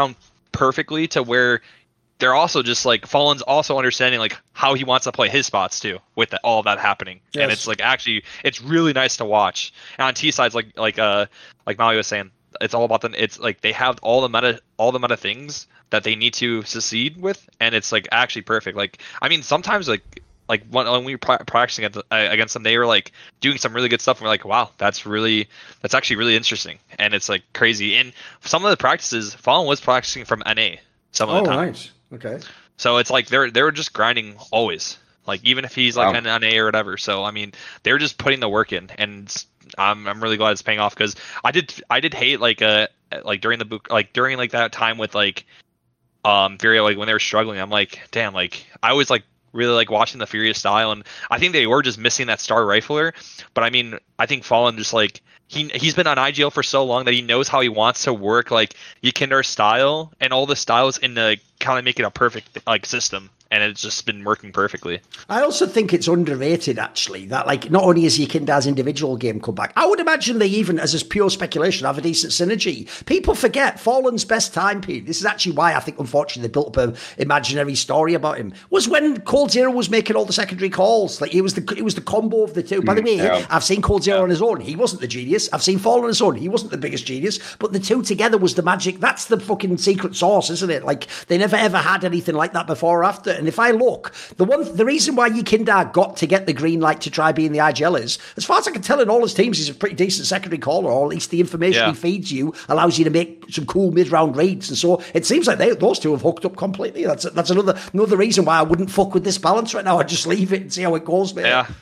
Speaker 3: perfectly to where they're also just like Fallen's also understanding like how he wants to play his spots too with all of that happening. Yes. And it's like actually it's really nice to watch. And on T sides like Molly was saying, it's all about it's like they have all the meta things that they need to succeed with, and it's like actually perfect. Like I mean sometimes like when we were practicing against them, they were like doing some really good stuff. And we're like, wow, that's actually really interesting. And it's like crazy. And some of the practices, Fallen was practicing from NA some of the time.
Speaker 2: Nice. Okay.
Speaker 3: So it's like they're just grinding always. Like even if he's like an NA or whatever. So I mean, they're just putting the work in, and I'm really glad it's paying off because I did hate like during the book during like that time with like Furia, like when they were struggling. I'm like, damn, like I was like really like watching the Furious style, and I think they were just missing that star rifler. But I mean, I think Fallen just like he's been on IGL for so long that he knows how he wants to work like Ykindar's style and all the styles in the kind of make it a perfect like system. And it's just been working perfectly.
Speaker 2: I also think it's underrated, actually, that like not only is Ykindar's individual game come back, I would imagine they even, as a pure speculation, have a decent synergy. People forget Fallen's best time period. This is actually why I think, unfortunately, they built up an imaginary story about him. Was when Cold Zero was making all the secondary calls. Like it was the combo of the two. By the way, I've seen Cold Zero on his own. He wasn't the genius. I've seen Fallen on his own. He wasn't the biggest genius. But the two together was the magic. That's the fucking secret sauce, isn't it? Like they never ever had anything like that before or after. And if I look, the reason why Ykindar got to get the green light to try being the IGL is, as far as I can tell in all his teams, he's a pretty decent secondary caller, or at least the information he feeds you allows you to make some cool mid-round reads. And so it seems like those two have hooked up completely. That's another reason why I wouldn't fuck with this balance right now. I'd just leave it and see how it goes, mate.
Speaker 3: Yeah.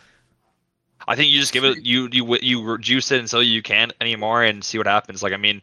Speaker 3: I think you just give it, you juice it until you can't anymore and see what happens. Like, I mean,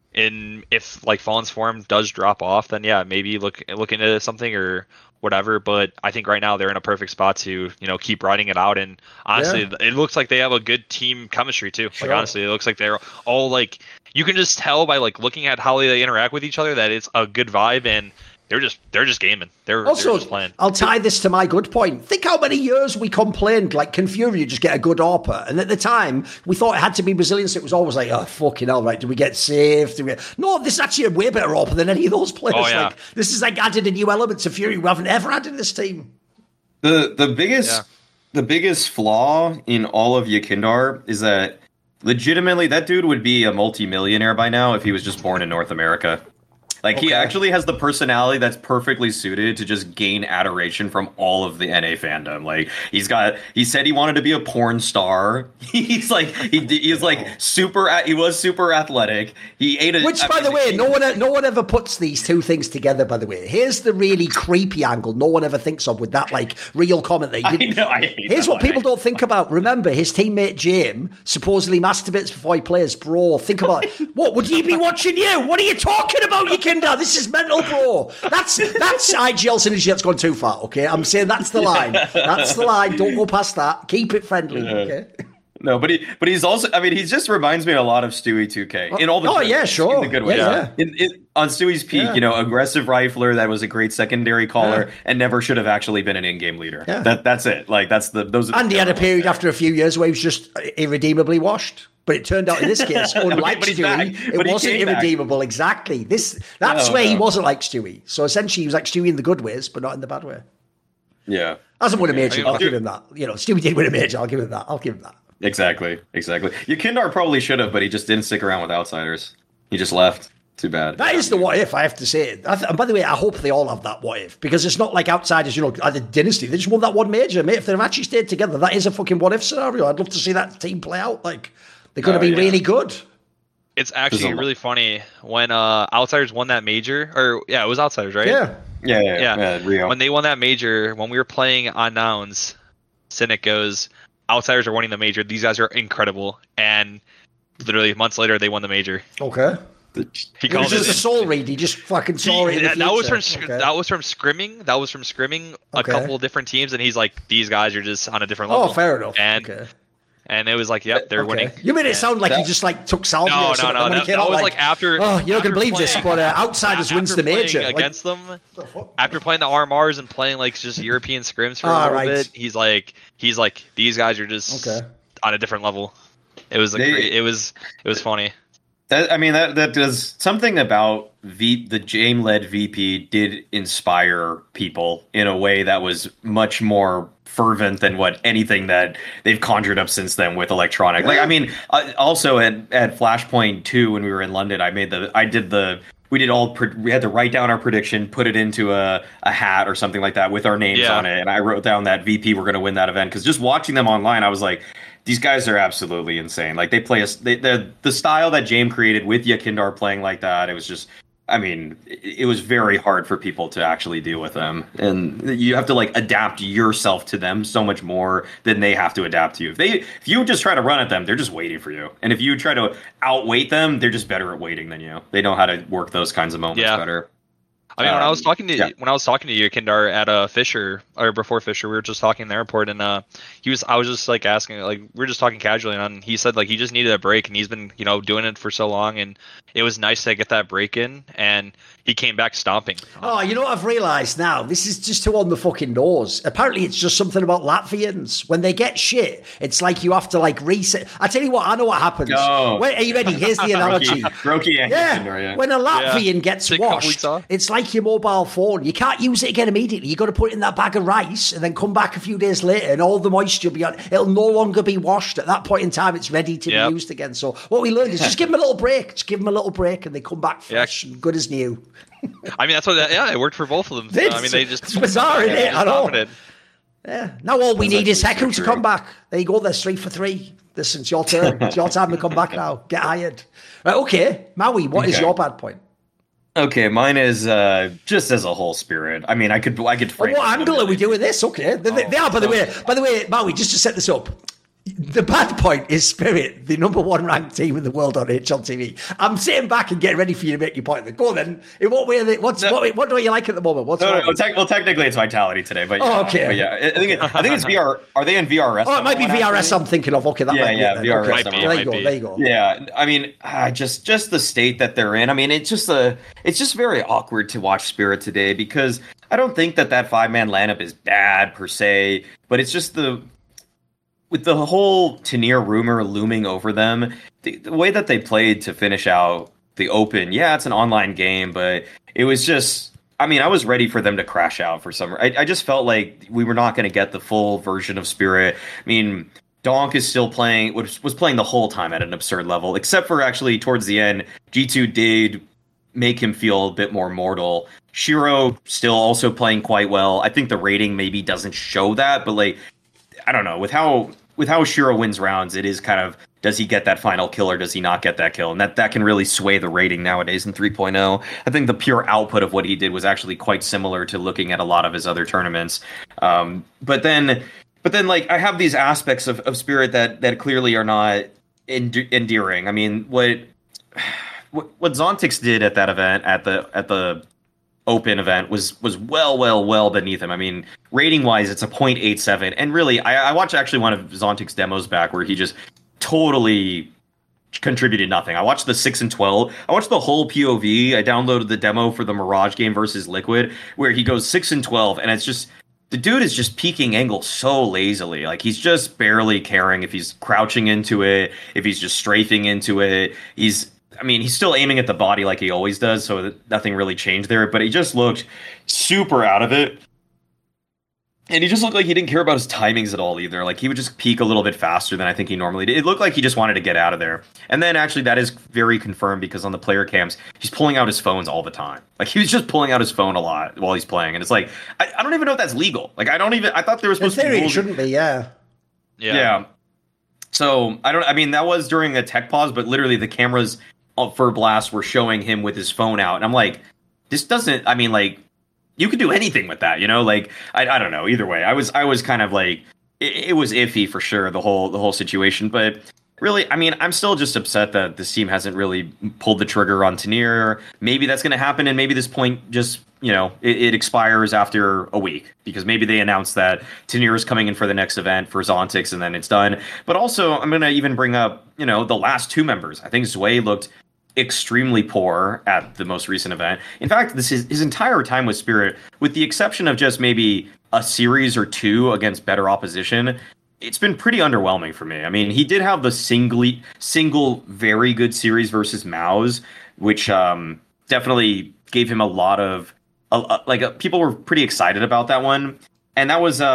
Speaker 3: if like Fallen's form does drop off, then yeah, maybe look into something or whatever. But I think right now they're in a perfect spot to keep riding it out. And honestly, it looks like they have a good team chemistry too. Sure. Like honestly, it looks like they're all like, you can just tell by like looking at how they interact with each other that it's a good vibe, and they're just gaming. They're just playing.
Speaker 2: I'll tie this to my good point. Think how many years we complained, like, can Fury just get a good AWPer? And at the time, we thought it had to be Brazilian, so it was always like, oh, fucking hell, right, do we get saved? No, this is actually a way better AWPer than any of those players. Oh, yeah. Like, this is like added a new element to Fury we haven't ever had in this team.
Speaker 1: The biggest flaw in all of Ykindar is that legitimately that dude would be a multi-millionaire by now if he was just born in North America. Like, he actually has the personality that's perfectly suited to just gain adoration from all of the NA fandom. Like, he said he wanted to be a porn star. He was super athletic.
Speaker 2: By the way, no one ever puts these two things together, by the way. Here's the really creepy angle no one ever thinks of with that, like, real comment that here's what people don't think about. Remember, his teammate James supposedly masturbates before he plays. Bro, think about it. What, would he be watching you? What are you talking about, you kid? This is mental, bro. That's IGL synergy that's gone too far, okay? I'm saying that's the line. That's the line. Don't go past that. Keep it friendly, okay?
Speaker 1: No, but he's also, I mean, he just reminds me a lot of Stewie 2K in all the
Speaker 2: sure.
Speaker 1: In the good way.
Speaker 2: Yeah.
Speaker 1: On Stewie's peak, aggressive rifler that was a great secondary caller and never should have actually been an in-game leader. Yeah. That's it. Like, and
Speaker 2: he had a period after a few years where he was just irredeemably washed. But it turned out in this case, unlike Stewie, it wasn't irredeemable. Back. Exactly. That's where he wasn't like Stewie. So essentially, he was like Stewie in the good ways, but not in the bad way.
Speaker 1: Yeah.
Speaker 2: Hasn't won a major. I'll give him that. Stewie did win a major. I'll give him that.
Speaker 1: Exactly. Ykindar probably should have, but he just didn't stick around with outsiders. He just left. Too bad.
Speaker 2: That is the what if, I have to say. And by the way, I hope they all have that what if, because it's not like outsiders, at the Dynasty. They just won that one major, mate. If they've actually stayed together, that is a fucking what if scenario. I'd love to see that team play out. Like, they're going to be really good.
Speaker 3: It's actually really funny when Outsiders won that major, it was Outsiders, right?
Speaker 1: Yeah, Rio.
Speaker 3: When they won that major, when we were playing on Nouns, Cynic goes, Outsiders are winning the major. These guys are incredible. And literally months later, they won the major.
Speaker 2: Okay.
Speaker 3: He called
Speaker 2: it just a soul read. He just fucking saw it.
Speaker 3: That was from scrimming. That was from scrimming a couple of different teams, and he's like, "These guys are just on a different level."
Speaker 2: Oh, fair enough.
Speaker 3: And it was like, "Yep, they're winning."
Speaker 2: You made it sound like he just like took salvia.
Speaker 3: No. That was like after.
Speaker 2: Oh, you're not gonna believe this, but Outsiders wins the major
Speaker 3: against them. After playing the RMRs and playing like just European scrims for a little bit, he's like, these guys are just on a different level. It was it was funny.
Speaker 1: That does something about the James-led VP did inspire people in a way that was much more fervent than what anything that they've conjured up since then with electronic. Like, I mean, also at Flashpoint 2 when we were in London, we had to write down our prediction, put it into a hat or something like that with our names on it, and I wrote down that VP were going to win that event because just watching them online, I was like, these guys are absolutely insane. Like they play the style that James created with Yakindar playing like that. It was just, I mean, it was very hard for people to actually deal with them, and you have to like adapt yourself to them so much more than they have to adapt to you. If you just try to run at them, they're just waiting for you, and if you try to outweight them, they're just better at waiting than you. They know how to work those kinds of moments better.
Speaker 3: I mean, when I was talking to you, Kindar, at Fisher, or before Fisher, we were just talking in the airport, and I was just like asking, like we were just talking casually, and he said like he just needed a break, and he's been doing it for so long, and it was nice to get that break in, and he came back stomping.
Speaker 2: Oh, you know what I've realised now? This is just too on the fucking nose. Apparently, it's just something about Latvians. When they get shit, it's like you have to like reset. I tell you what, I know what happens.
Speaker 1: No.
Speaker 2: Are you ready? Here's the analogy.
Speaker 1: Brokey,
Speaker 2: when a Latvian gets washed, it's like your mobile phone. You can't use it again immediately. You've got to put it in that bag of rice and then come back a few days later and all the moisture will be on. It'll no longer be washed. At that point in time, it's ready to be used again. So what we learned is just give them a little break. Just give them a little break and they come back fresh and good as new.
Speaker 3: I mean, that's what. It worked for both of them. I mean,
Speaker 2: it's bizarre, isn't it? I know. Yeah. Now all we need is Heku to come back. There you go. There's 3 for 3. Listen, it's your turn. It's your time to come back now. Get hired. Right, okay, Maui. What is your bad point?
Speaker 1: Okay, mine is just as a whole Spirit. I mean, I could.
Speaker 2: What angle are we doing this? Okay, they are. By the way, Maui. Just to set this up. The bad point is Spirit, the number 1 ranked team in the world on HLTV. I'm sitting back and getting ready for you to make your point. Go then. In what way? What do you like at the moment?
Speaker 1: Well, technically it's Vitality today, but
Speaker 2: okay.
Speaker 1: But yeah, I think it's VR. Are they in VRS?
Speaker 2: Oh, it might be VRS. I'm thinking of. Okay, that might be.
Speaker 1: VRS.
Speaker 2: Okay. There you go.
Speaker 1: Yeah, I mean, just the state that they're in. I mean, it's just very awkward to watch Spirit today because I don't think that 5-man lineup is bad per se, but it's just with the whole Tenir rumor looming over them, the way that they played to finish out the Open, it's an online game, but it was just, I mean, I was ready for them to crash out for some. I just felt like we were not going to get the full version of Spirit. I mean, Donk is still playing, was playing the whole time at an absurd level, except for actually towards the end, G2 did make him feel a bit more mortal. Shiro still also playing quite well. I think the rating maybe doesn't show that, but like, I don't know, with how Shiro wins rounds, it is kind of, does he get that final kill or does he not get that kill? And that can really sway the rating nowadays in 3.0. I think the pure output of what he did was actually quite similar to looking at a lot of his other tournaments. But then like I have these aspects of Spirit that clearly are not endearing. I mean, what Zontix did at that event at the Open event was well beneath him. I mean, rating wise, it's a 0.87, and really, I watched actually one of Zontix's demos back where he just totally contributed nothing. I watched the 6 and 12. I watched the whole POV. I downloaded the demo for the Mirage game versus Liquid, where he goes 6 and 12, and it's just the dude is just peeking angle so lazily. Like he's just barely caring if he's crouching into it, if he's just strafing into it. He's still aiming at the body like he always does, so nothing really changed there, but he just looked super out of it. And he just looked like he didn't care about his timings at all either. Like he would just peak a little bit faster than I think he normally did. It looked like he just wanted to get out of there. And then actually that is very confirmed because on the player cams, he's pulling out his phones all the time. Like he was just pulling out his phone a lot while he's playing. And it's like, I don't even know if that's legal. Like I thought there was supposed to be rules.
Speaker 2: It shouldn't be, yeah.
Speaker 1: So that was during a tech pause, but literally the cameras for Blast were showing him with his phone out, and I'm like, this doesn't. I mean, like, you could do anything with that, you know? Like, I don't know. Either way, I was kind of like, it was iffy for sure, the whole situation. But really, I mean, I'm still just upset that this team hasn't really pulled the trigger on Tenir. Maybe that's going to happen, and maybe this point just, it expires after a week because maybe they announced that Tenir is coming in for the next event for Zontix, and then it's done. But also, I'm going to even bring up, the last 2 members. I think Zwei looked extremely poor at the most recent event. In fact, this is his entire time with Spirit, with the exception of just maybe a series or 2 against better opposition. it's been pretty underwhelming for me. I mean, he did have the single very good series versus Maus, which definitely gave him a lot of people were pretty excited about that one, and that was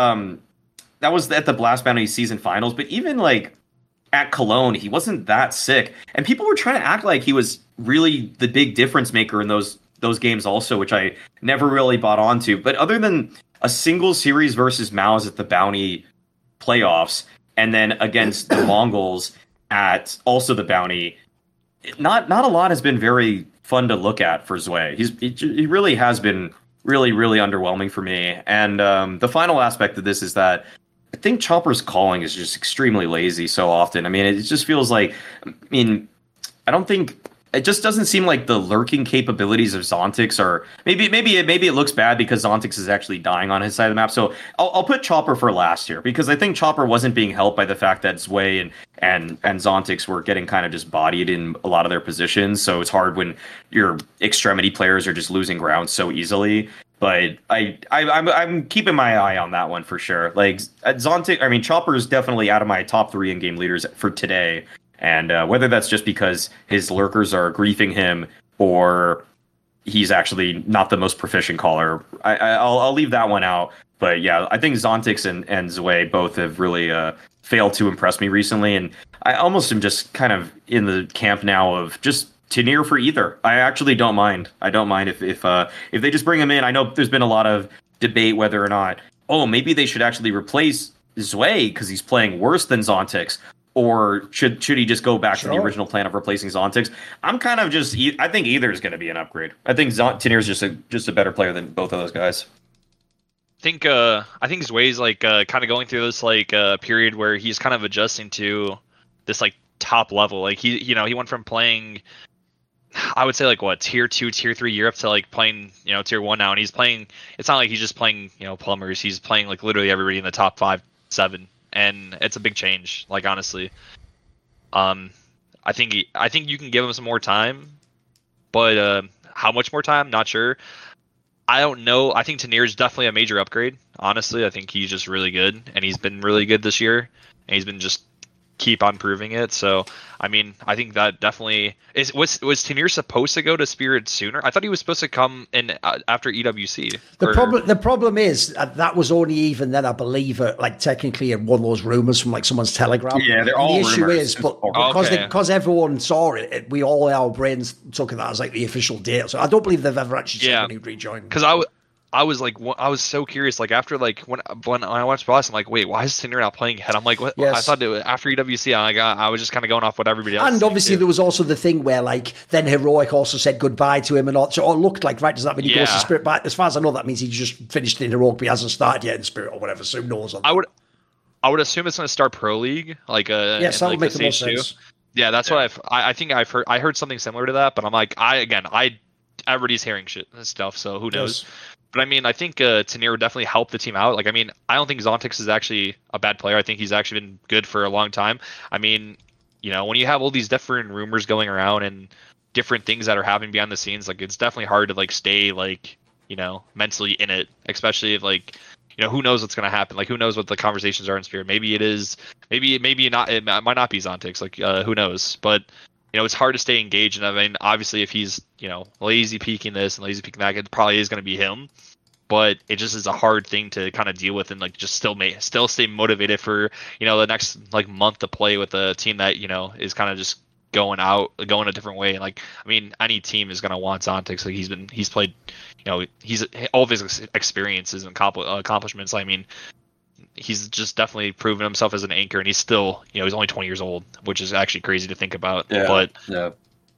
Speaker 1: at the Blast Bounty season finals. But even like at Cologne, he wasn't that sick, and people were trying to act like he was really the big difference maker in those games also, which I never really bought onto. But other than a single series versus Maus at the Bounty playoffs, and then against the Mongols at also the Bounty, not a lot has been very fun to look at for Zwei. He really has been really underwhelming for me. And the final aspect of this is that I think Chopper's calling is just extremely lazy so often. I mean, it just feels like, I don't think it just doesn't seem like the lurking capabilities of Zontix are maybe it looks bad because Zontix is actually dying on his side of the map. So I'll put Chopper for last here because I think Chopper wasn't being helped by the fact that Zwei and Zontix were getting kind of just bodied in a lot of their positions. So it's hard when your extremity players are just losing ground so easily. But I'm keeping my eye on that one for sure. Like Zontix, I mean, Chopper is definitely out of my top 3 in-game leaders for today. And whether that's just because his lurkers are griefing him or he's actually not the most proficient caller, I'll leave that one out. But yeah, I think Zontix and Zwei both have really failed to impress me recently. And I almost am just kind of in the camp now of just Tenier for either. I actually don't mind. I don't mind if they just bring him in. I know there's been a lot of debate whether or not, maybe they should actually replace Zwei because he's playing worse than Zontix. Or should he just go back to the original plan of replacing Zontix? I'm kind of I think either is going to be an upgrade. I think Tenier is just a better player than both of those guys.
Speaker 3: I think Zwei's like kind of going through this like period where he's kind of adjusting to this like top level. Like he went from playing, I would say like what, tier 2, tier 3 Europe to like playing, tier 1 now, and he's playing. It's not like he's just playing plumbers. He's playing like literally everybody in the top 5, 7. And it's a big change, like honestly. I think you can give him some more time, but how much more time? Not sure. I don't know. I think Tenier is definitely a major upgrade. Honestly, I think he's just really good, and he's been really good this year, and he's been just keep on proving it. So I mean, I think that definitely was Tenier supposed to go to Spirit sooner? I thought he was supposed to come in after EWC.
Speaker 2: The problem is that was only even then, I believe, like technically one of those rumors from like someone's Telegram.
Speaker 1: Yeah, they're all
Speaker 2: rumors. The issue
Speaker 1: rumors.
Speaker 2: is, but because everyone saw it, we all our brains took that as like the official date. So I don't believe they've ever actually said when he'd rejoined.
Speaker 3: Because I was like, I was so curious. Like after like when I watched Boss, I'm like, wait, why is Tenier not playing ahead? I'm like, what? Yes. I thought it was after EWC. I was just kind of going off what everybody else.
Speaker 2: And obviously there was also the thing where like then Heroic also said goodbye to him and all. So it looked like, right? Does that mean he goes to Spirit? But as far as I know, that means he just finished in Heroic, but he hasn't started yet in Spirit or whatever. So who knows?
Speaker 3: I would assume it's going to start Pro League, like
Speaker 2: yes, that would make the most sense.
Speaker 3: Yeah, that's what I think I've heard. I heard something similar to that, but I'm like, everybody's hearing shit and stuff, so who knows? Yes. But I mean, I think Tenier would definitely help the team out. Like, I mean, I don't think Zontix is actually a bad player. I think he's actually been good for a long time. I mean, when you have all these different rumors going around and different things that are happening behind the scenes, like it's definitely hard to like stay like, mentally in it, especially if like, who knows what's going to happen? Like, who knows what the conversations are in Spirit? Maybe it is, maybe not. It might not be Zontix. Like, who knows? But it's hard to stay engaged. And I mean, obviously, if he's, lazy peeking this and lazy peeking that, it probably is going to be him. But it just is a hard thing to kind of deal with and like just still stay motivated for, the next like month to play with a team that, is kind of just going a different way. And like, I mean, any team is going to want Zontix. Like he's played, he's all of his experiences and accomplishments. I mean, he's just definitely proven himself as an anchor, and he's still, he's only 20 years old, which is actually crazy to think about.
Speaker 1: Yeah,
Speaker 3: but
Speaker 1: yeah.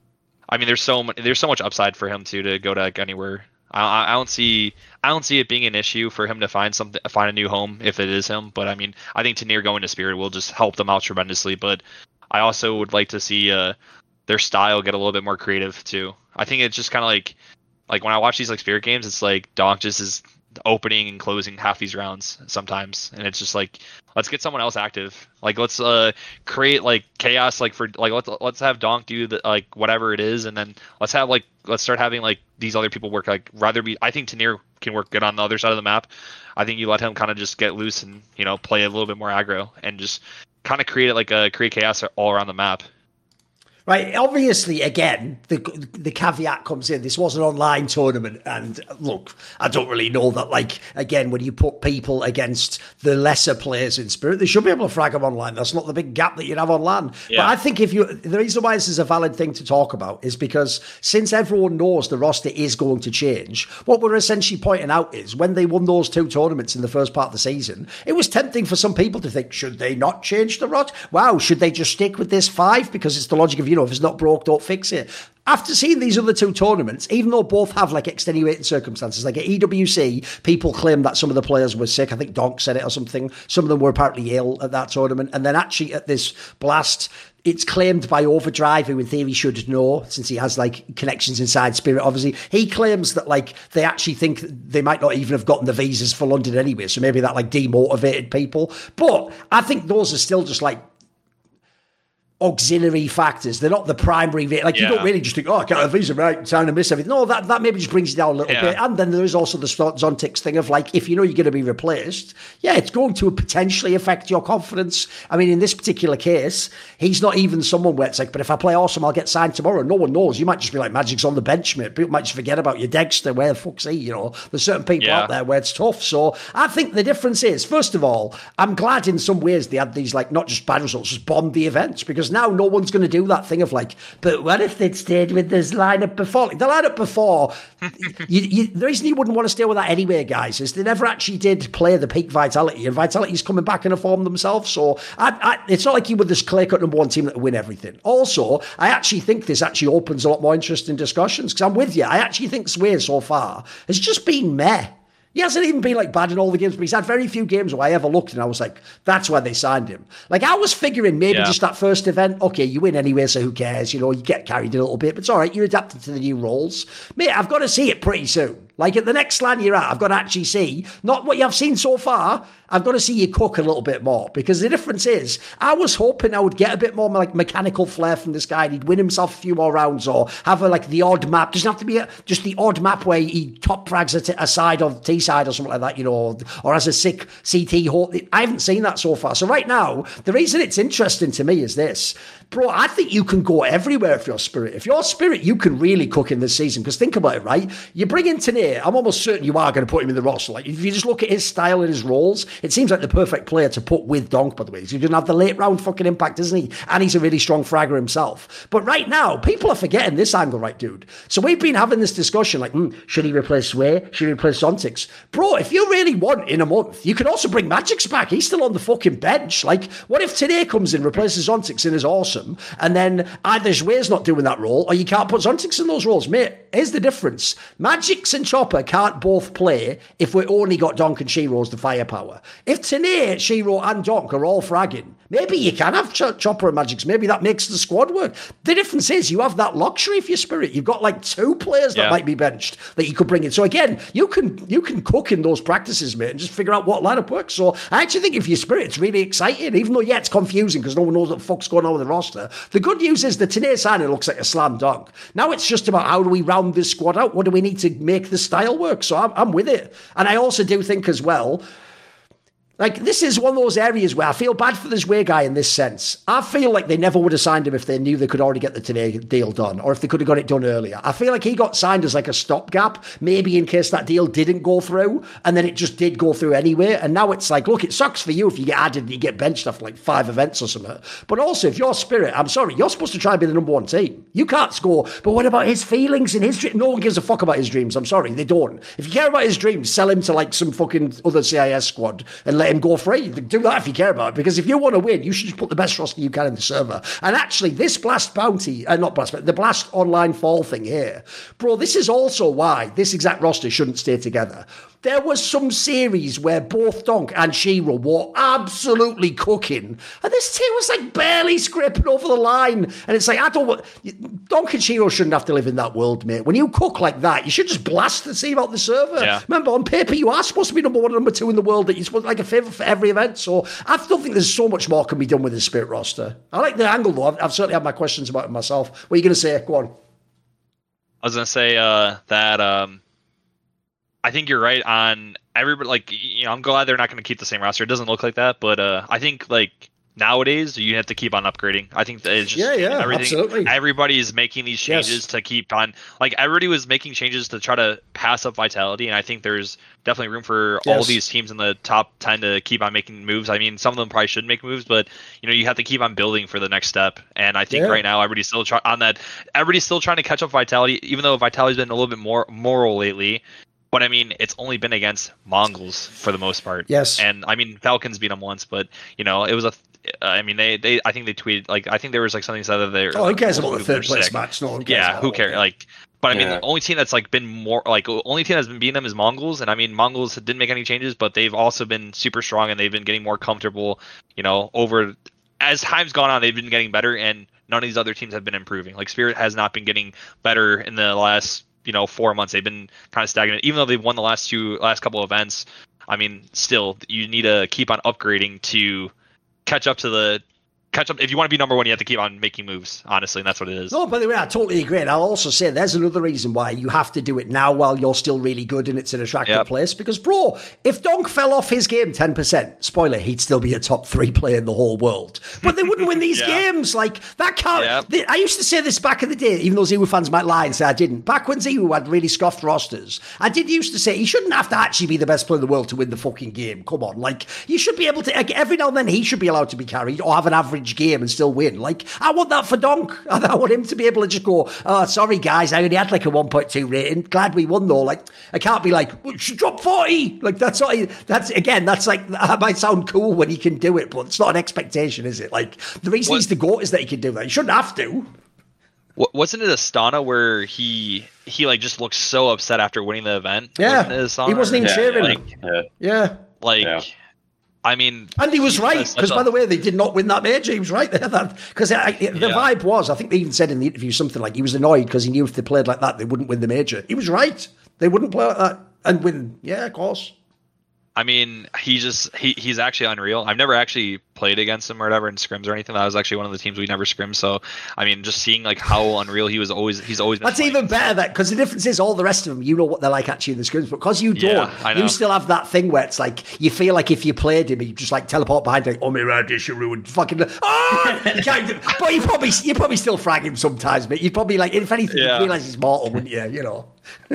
Speaker 3: I mean, there's so much upside for him to go to like anywhere. I don't see it being an issue for him to find a new home if it is him. But I mean, I think Tenier going to Spirit will just help them out tremendously. But I also would like to see their style get a little bit more creative too. I think it's just kind of like when I watch these like Spirit games, it's like Donk just is opening and closing half these rounds sometimes, and it's just like, let's get someone else active. Like let's create like chaos, like for like let's have Donk do the like whatever it is, and then let's start having like these other people work. Like I think Tenier can work good on the other side of the map. I think you let him kind of just get loose and, play a little bit more aggro and just kind of create chaos all around the map.
Speaker 2: Right, obviously, again, the caveat comes in. This was an online tournament, and look, I don't really know that, again, when you put people against the lesser players in Spirit, they should be able to frag them online. That's not the big gap that you'd have on LAN. Yeah. But I think the reason why this is a valid thing to talk about is because since everyone knows the roster is going to change, what we're essentially pointing out is when they won those 2 tournaments in the first part of the season, it was tempting for some people to think, should they not change the roster? Wow, should they just stick with this 5? Because it's the logic of, if it's not broke, don't fix it. After seeing these other 2 tournaments, even though both have extenuating circumstances, like at EWC, people claim that some of the players were sick. I think Donk said it or something. Some of them were apparently ill at that tournament. And then actually at this Blast, it's claimed by Overdrive, who in theory should know, since he has connections inside Spirit, obviously. He claims that they actually think they might not even have gotten the visas for London anyway. So maybe that demotivated people. But I think those are still just auxiliary factors. They're not the primary. You don't really just think, I can't have visa, right? Time to miss everything. No, that maybe just brings you down a little bit. And then there is also the Zontix thing of if you're going to be replaced, it's going to potentially affect your confidence. I mean, in this particular case, he's not even someone where it's but if I play awesome, I'll get signed tomorrow. No one knows. You might just be Magic's on the bench, mate. People might just forget about you. Dexter, where the fuck's he? There's certain people out there where it's tough. So I think the difference is, first of all, I'm glad in some ways they had these not just bad results, just bombed the events, because now no one's going to do that thing of but what if they'd stayed with this lineup before? The lineup before, the reason you wouldn't want to stay with that anyway, guys, is they never actually did play the peak Vitality, and Vitality's coming back in a form themselves. So it's not like you were this clear-cut number 1 team that would win everything. Also, I actually think this actually opens a lot more interesting discussions, because I'm with you. I actually think Sway so far has just been meh. He hasn't even been bad in all the games, but he's had very few games where I ever looked and I was that's why they signed him. I was figuring maybe just that first event, okay, you win anyway, so who cares? You get carried a little bit, but it's all right. You're adapted to the new roles. Mate, I've got to see it pretty soon. At the next LAN you're at, I've got to actually see, not what you've seen so far, I've got to see you cook a little bit more, because the difference is, I was hoping I would get a bit more mechanical flair from this guy, and he'd win himself a few more rounds, or have the odd map. Doesn't have to be just the odd map where he top frags a side or the T side or something like that, or has a sick CT hold. I haven't seen that so far. So right now, the reason it's interesting to me is this. Bro, I think you can go everywhere if you're Spirit. If you're Spirit, you can really cook in this season. Because think about it, right? You bring in Tanir, I'm almost certain you are going to put him in the roster. If you just look at his style and his roles, it seems like the perfect player to put with Donk, by the way. He doesn't have the late round fucking impact, doesn't he? And he's a really strong fragger himself. But right now, people are forgetting this angle, right, dude? So we've been having this discussion, should he replace Sway? Should he replace Zontix? Bro, if you really want in a month, you can also bring Magic's back. He's still on the fucking bench. What if Tanir comes in, replaces Zontix and is awesome, and then either Sway's not doing that role, or you can't put Zontix in those roles? Mate, here's the difference. Magic's and Chopper can't both play if we only got Donk and Shiro as the firepower. If Tanir, Shiro and Donk are all fragging, maybe you can have Chopper and Magic's. Maybe that makes the squad work. The difference is you have that luxury if you're Spirit. You've got 2 players that might be benched that you could bring in. So again, you can cook in those practices, mate, and just figure out what lineup works. So I actually think if you're Spirit, it's really exciting, even though, it's confusing because no one knows what the fuck's going on with the roster. The good news is the Tanir signing looks like a slam dunk. Now it's just about how do we round this squad out? What do we need to make the style work? So I'm with it. And I also do think as well, this is one of those areas where I feel bad for this Way guy in this sense. I feel like they never would have signed him if they knew they could already get the Tanir deal done, or if they could have got it done earlier. I feel like he got signed as a stopgap, maybe in case that deal didn't go through, and then it just did go through anyway. And now it's look, it sucks for you if you get added and you get benched after 5 events or something. But also, if you're Spirit, I'm sorry, you're supposed to try and be the number 1 team. You can't score, but what about his feelings and his dreams? No one gives a fuck about his dreams. I'm sorry, they don't. If you care about his dreams, sell him to some fucking other CIS squad and let him go free. Do that if you care about it, because if you want to win, you should just put the best roster you can in the server. And actually, this Blast bounty, not Blast, but the Blast online fall thing here, bro, this is also why this exact roster shouldn't stay together. There was some series where both Donk and Shiro were absolutely cooking, and this team was barely scraping over the line. And it's Donk and Shiro shouldn't have to live in that world, mate. When you cook like that, you should just blast the team out the server. Yeah. Remember, on paper, you are supposed to be number 1 and number 2 in the world. That you're supposed to a favourite for every event. So I still think there's so much more can be done with the Spirit roster. I like the angle, though. I've certainly had my questions about it myself. What are you going to say? Go on.
Speaker 3: I was going to say that I think you're right on everybody. Like, you know, I'm glad they're not going to keep the same roster. It doesn't look like that, but I think like nowadays you have to keep on upgrading. I think that it's just everything.
Speaker 2: Absolutely.
Speaker 3: Everybody's making these changes to keep on. Like, everybody was making changes to try to pass up Vitality, and I think there's definitely room for all these teams in the top 10 to keep on making moves. I mean, some of them probably should make moves, but you know, you have to keep on building for the next step. And I think right now everybody's still everybody's still trying to catch up Vitality, even though Vitality's been a little bit more moral lately. But I mean, it's only been against Mongols for the most part.
Speaker 2: Yes.
Speaker 3: And I mean, Falcons beat them once, but you know, it was I mean, they I think they tweeted, like, I think there was like something said that they.
Speaker 2: Oh, who cares about the third place match? No one cares.
Speaker 3: Who cares? Like, but I mean, the only team that's like been more like only team that's been beating them is Mongols, and I mean, Mongols didn't make any changes, but they've also been super strong and they've been getting more comfortable. You know, over as time's gone on, they've been getting better, and none of these other teams have been improving. Like, Spirit has not been getting better in the last 4 months. They've been kind of stagnant, even though they've won the last couple of events. I mean, still, you need to keep on upgrading to catch up. If you want to be number one, you have to keep on making moves, honestly, and that's what it is.
Speaker 2: No, by the way, I totally agree. And I'll also say there's another reason why you have to do it now while you're still really good and it's an attractive place. Because, bro, if Donk fell off his game 10%, spoiler, he'd still be a top 3 player in the whole world. But they wouldn't win these games. Like, that can't... I used to say this back in the day, even though Ziwu fans might lie and say I didn't. Back when Ziwu had really scuffed rosters, I did used to say he shouldn't have to actually be the best player in the world to win the fucking game. Come on. Like, you should be able to... Like, every now and then he should be allowed to be carried or have an average game and still win. Like, I want that for Donk. I want him to be able to just go, oh, sorry, guys, I only had like a 1.2 rating. Glad we won, though. Like, I can't be like, well, should drop 40. Like, that's like, that might sound cool when he can do it, but it's not an expectation, is it? Like, the reason he's the GOAT is that he can do that. He shouldn't have to.
Speaker 3: Wasn't it Astana where he like just looked so upset after winning the event?
Speaker 2: Yeah. He wasn't even cheering. I mean, and he was right, because by the way, they did not win that major. He was right there. Because the vibe was, I think they even said in the interview something like he was annoyed because he knew if they played like that, they wouldn't win the major. He was right. They wouldn't play like that and win. Yeah, of course.
Speaker 3: I mean, he's actually unreal. I've never actually played against him or whatever in scrims or anything. That was actually one of the teams we never scrimmed. So, I mean, just seeing like how unreal he's always been.
Speaker 2: That's even better, that because the difference is all the rest of them, you know what they're like actually in the scrims, but because you don't, you still have that thing where it's like you feel like if you played him, you just like teleport behind, like, oh my god, this you ruined fucking. You can't, but you probably still frag him sometimes, but you'd probably like if anything, you realise he's mortal, wouldn't you? You know,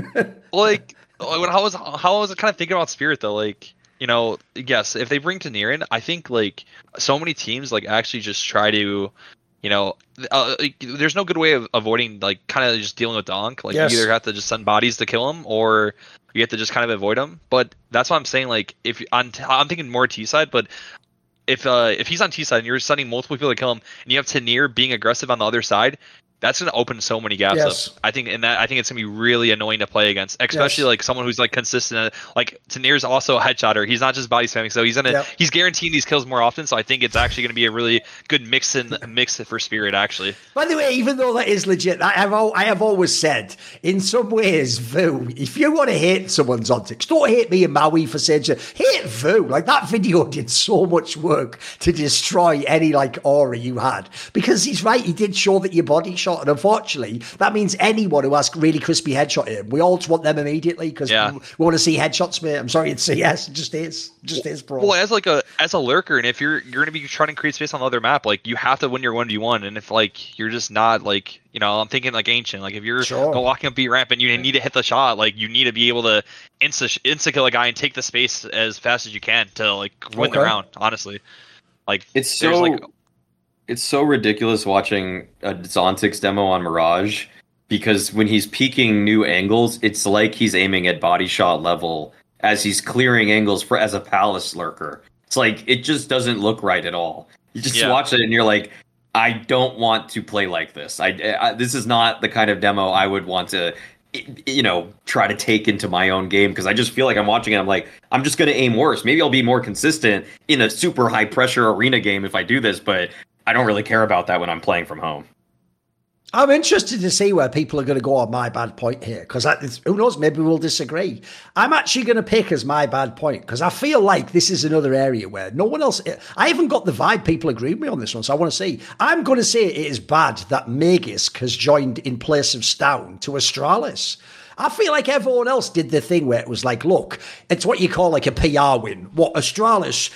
Speaker 3: like. How I was kind of thinking about Spirit though, like, you know, yes, if they bring Tanier in, I think like so many teams like actually just try to, you know, there's no good way of avoiding like kind of just dealing with Donk. Like you either have to just send bodies to kill him or you have to just kind of avoid him. But that's what I'm saying. Like if I'm thinking more T side, but if he's on T side and you're sending multiple people to kill him and you have Tanier being aggressive on the other side, that's going to open so many gaps up. I think it's going to be really annoying to play against, especially like someone who's like consistent. Like Tanir's also a headshotter. He's not just body spamming, so he's guaranteeing these kills more often. So I think it's actually going to be a really good mix for Spirit. Actually, by
Speaker 2: the way, even though that is legit, I have always said in some ways, Vu, if you want to hate someone's optics, don't hate me and Maui for saying so. Hate Vu. Like that video did so much work to destroy any like aura you had, because he's right. He did show that your body shot. And unfortunately, that means anyone who has really crispy headshot in, we all just want them immediately because we want to see headshots, mate. I'm sorry to say yes, it just is, bro.
Speaker 3: Well, as a lurker, and if you're going to be trying to create space on the other map, like you have to win your 1v1, and if like you're just not like, you know, I'm thinking like Ancient, like if you're walking up B ramp and you need to hit the shot, like you need to be able to insta kill a guy and take the space as fast as you can to like win the round. Honestly, like
Speaker 1: it's so ridiculous watching a Zontix demo on Mirage, because when he's peeking new angles, it's like he's aiming at body shot level as he's clearing angles as a Palace lurker. It's like, it just doesn't look right at all. You just watch it and you're like, I don't want to play like this. This is not the kind of demo I would want to, you know, try to take into my own game, because I just feel like I'm watching it. I'm like, I'm just going to aim worse. Maybe I'll be more consistent in a super high pressure arena game if I do this, but I don't really care about that when I'm playing from home.
Speaker 2: I'm interested to see where people are going to go on my bad point here, because who knows, maybe we'll disagree. I'm actually going to pick as my bad point, because I feel like this is another area where no one else... I haven't got the vibe people agree with me on this one, so I want to see. I'm going to say it is bad that Magisk has joined in place of Stown to Astralis. I feel like everyone else did the thing where it was like, look, it's what you call like a PR win. What Astralis,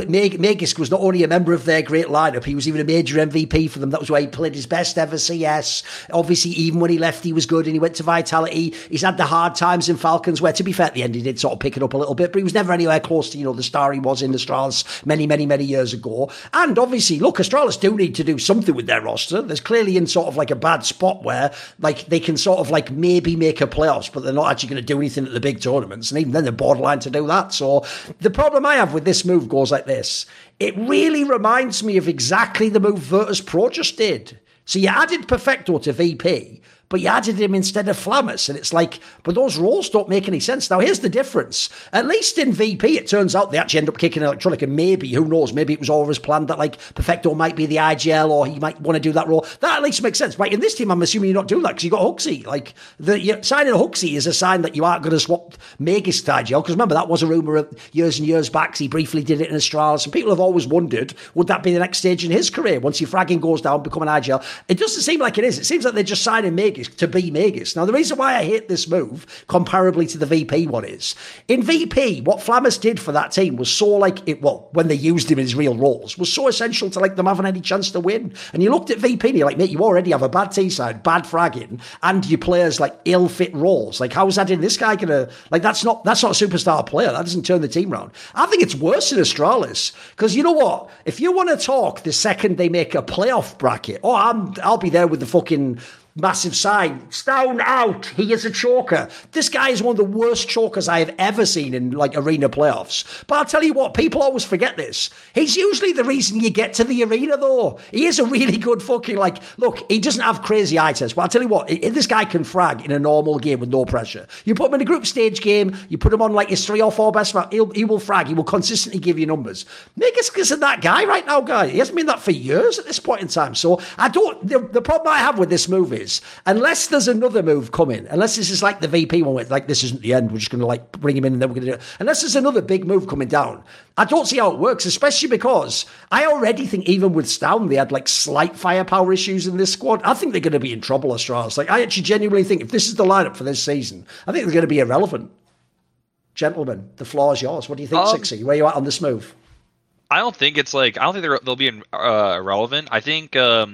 Speaker 2: Magisk was not only a member of their great lineup, he was even a major MVP for them. That was why he played his best ever CS. Obviously, even when he left, he was good and he went to Vitality. He's had the hard times in Falcons, where, to be fair, at the end, he did sort of pick it up a little bit, but he was never anywhere close to, the star he was in Astralis many, many, many years ago. And obviously, look, Astralis do need to do something with their roster. There's clearly in sort of like a bad spot where, like, they can sort of like maybe make a playoffs, but they're not actually going to do anything at the big tournaments. And even then, they're borderline to do that. So the problem I have with this move goes like this. It really reminds me of exactly the move Virtus Pro just did. So you added Perfecto to VP, but you added him instead of Flammus. And it's like, but those roles don't make any sense. Now, here's the difference. At least in VP, it turns out they actually end up kicking Electronic, and maybe, who knows, maybe it was always planned that, like, Perfecto might be the IGL, or he might want to do that role. That at least makes sense. Right, in this team, I'm assuming you're not doing that because you got Huxley. Like, signing Huxley is a sign that you aren't going to swap Magisk to IGL, because remember, that was a rumour of years and years back. He briefly did it in Astralis, and people have always wondered, would that be the next stage in his career? Once your fragging goes down, become an IGL. It doesn't seem like it is. It seems like they're just signing Magisk to be Magisk. Now, the reason why I hate this move, comparably to the VP one, is in VP, what Flammus did for that team was so when they used him in his real roles, was so essential to like them having any chance to win. And you looked at VP and you're like, mate, you already have a bad T-side, bad fragging, and your players like ill-fit roles. Like, how is that in this guy gonna, like, that's not a superstar player. That doesn't turn the team around. I think it's worse in Astralis, because you know what? If you want to talk the second they make a playoff bracket, I'll be there with the fucking massive sign, Stone out, he is a choker. This guy is one of the worst chokers I have ever seen in like arena playoffs. But I'll tell you what, people always forget this. He's usually the reason you get to the arena, though. He is a really good fucking, like, look, he doesn't have crazy eye test, but I'll tell you what, this guy can frag in a normal game with no pressure. You put him in a group stage game, you put him on like his 3 or 4 best, he will frag, he will consistently give you numbers. Magisk isn't that guy right now, guy. He hasn't been that for years at this point in time. So the problem I have with this move is, unless there's another move coming, unless this is like the VP one, where like, this isn't the end, we're just going to like bring him in and then we're going to do it. Unless there's another big move coming down, I don't see how it works, especially because I already think even with Stown, they had like slight firepower issues in this squad. I think they're going to be in trouble, Astralis. Like, I actually genuinely think if this is the lineup for this season, I think they're going to be irrelevant. Gentlemen, the floor is yours. What do you think, Sixy? Where are you at on this move?
Speaker 3: I don't think they'll be irrelevant. I think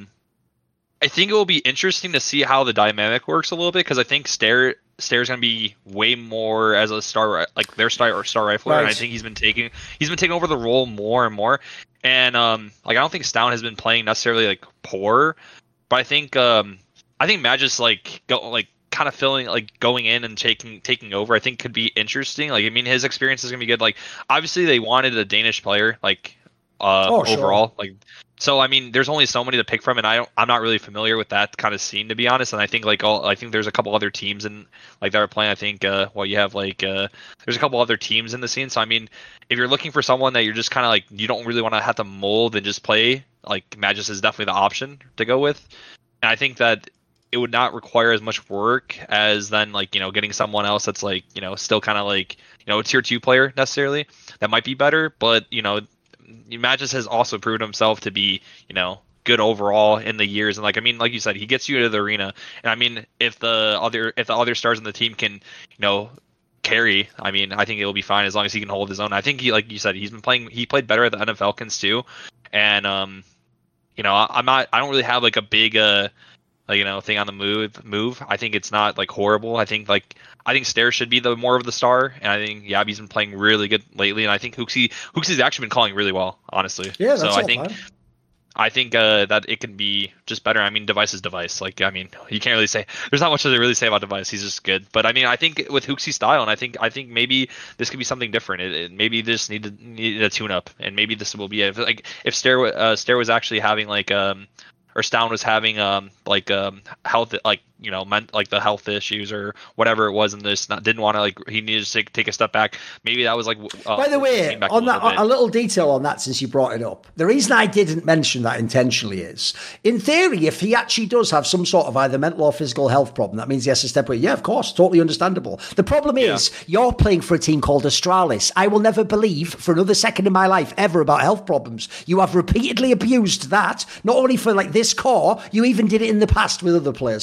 Speaker 3: it will be interesting to see how the dynamic works a little bit, because I think Stair's going to be way more as a star, like their star rifler, right. And I think he's been taking over the role more and more. And like, I don't think Stown has been playing necessarily like poor, but I think Magis kind of feeling like going in and taking over, I think could be interesting. Like, I mean, his experience is going to be good. Like, obviously they wanted a Danish player, like overall, sure. Like. So, I mean, there's only so many to pick from, and I'm not really familiar with that kind of scene, to be honest. And I think I think there's a couple other teams in like that are playing. I think you have there's a couple other teams in the scene. So, I mean, if you're looking for someone that you're just kind of like, you don't really want to have to mold and just play, like, Magis is definitely the option to go with. And I think that it would not require as much work as then, like, getting someone else that's like, still kind of like, a tier 2 player necessarily that might be better, but Magis has also proven himself to be, good overall in the years. And like, I mean, like you said, he gets you to the arena. And I mean, if the other stars in the team can, carry, I mean, I think it'll be fine as long as he can hold his own. I think he, like you said, he played better at the NFL Falcons too. And, I don't really have like a big, thing on the move. I think it's not like horrible. I think Stair should be the more of the star, and I think Yabi's been playing really good lately, and I think Huxley's actually been calling really well, honestly.
Speaker 2: Yeah, that's
Speaker 3: I think that it can be just better. I mean, Device is Device. Like, I mean, you can't really say, there's not much to really say about Device. He's just good. But I mean, I think with Huxley's style, and I think maybe this could be something different. Maybe this needed a tune up, and maybe this will be it. Like, if Stair was actually having like or Stown was having health, like, like the health issues or whatever it was, and didn't want to, like, he needed to take a step back. Maybe that was like.
Speaker 2: By the way, on that, a little detail on that, since you brought it up, the reason I didn't mention that intentionally is, in theory, if he actually does have some sort of either mental or physical health problem, that means he has to step away. Yeah, of course, totally understandable. The problem is, you're playing for a team called Astralis. I will never believe for another second in my life ever about health problems. You have repeatedly abused that, not only for like this core, you even did it in the past with other players. So I'm sorry,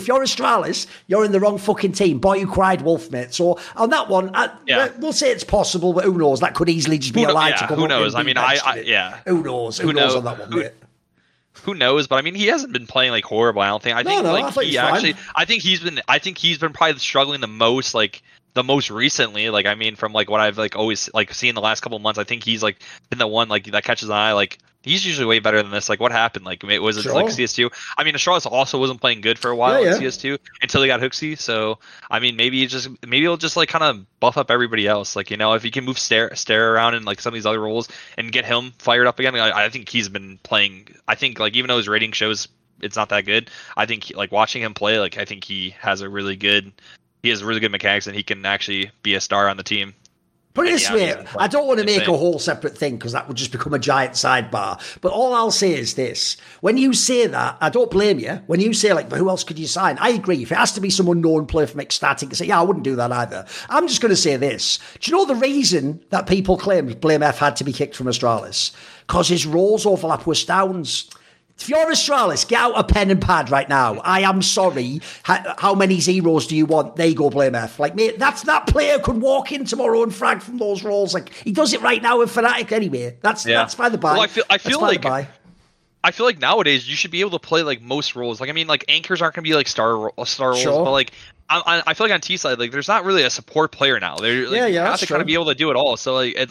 Speaker 2: if you're Astralis, you're in the wrong fucking team. Boy who cried wolf, mate. So on that one, we'll say it's possible, but who knows? That could easily just be a lie to come
Speaker 3: who
Speaker 2: up
Speaker 3: knows?
Speaker 2: and
Speaker 3: I mean,
Speaker 2: who knows? Who knows on that one, mate?
Speaker 3: Who knows? But I mean, he hasn't been playing like horrible. I don't think. I think he's been probably struggling the most, like the most recently. Like I mean, from like what I've like always like seen the last couple of months, I think he's like been the one like that catches an eye. Like he's usually way better than this. Like what happened? Like was it like CS2? I mean, Astralis also wasn't playing good for a while in CS2 until he got Hooksy. So I mean, maybe he'll just like kind of buff up everybody else. Like if he can move Stare around in like some of these other roles and get him fired up again. I think he's been playing. I think like even though his rating shows it's not that good, I think like watching him play, like I think he has really good mechanics and he can actually be a star on the team.
Speaker 2: Put it this way, I don't want to make a whole separate thing because that would just become a giant sidebar. But all I'll say is this. When you say that, I don't blame you. When you say, like, but who else could you sign? I agree. If it has to be some unknown player from Ecstatic, I say, yeah, I wouldn't do that either. I'm just going to say this. Do you know the reason that people claim Blame F had to be kicked from Astralis? Because his roles overlap with Stoun's. If you're Astralis, get out a pen and pad right now. I am sorry. How many zeros do you want? There you go, Blame F. Like, mate, that player could walk in tomorrow and frag from those roles. Like, he does it right now with Fnatic anyway. That's by the by.
Speaker 3: Well, I feel like nowadays you should be able to play like most roles. Like, I mean, like anchors aren't going to be like star roles, but like I feel like on T side, like there's not really a support player now. They're like, you have to kind of be able to do it all. So like,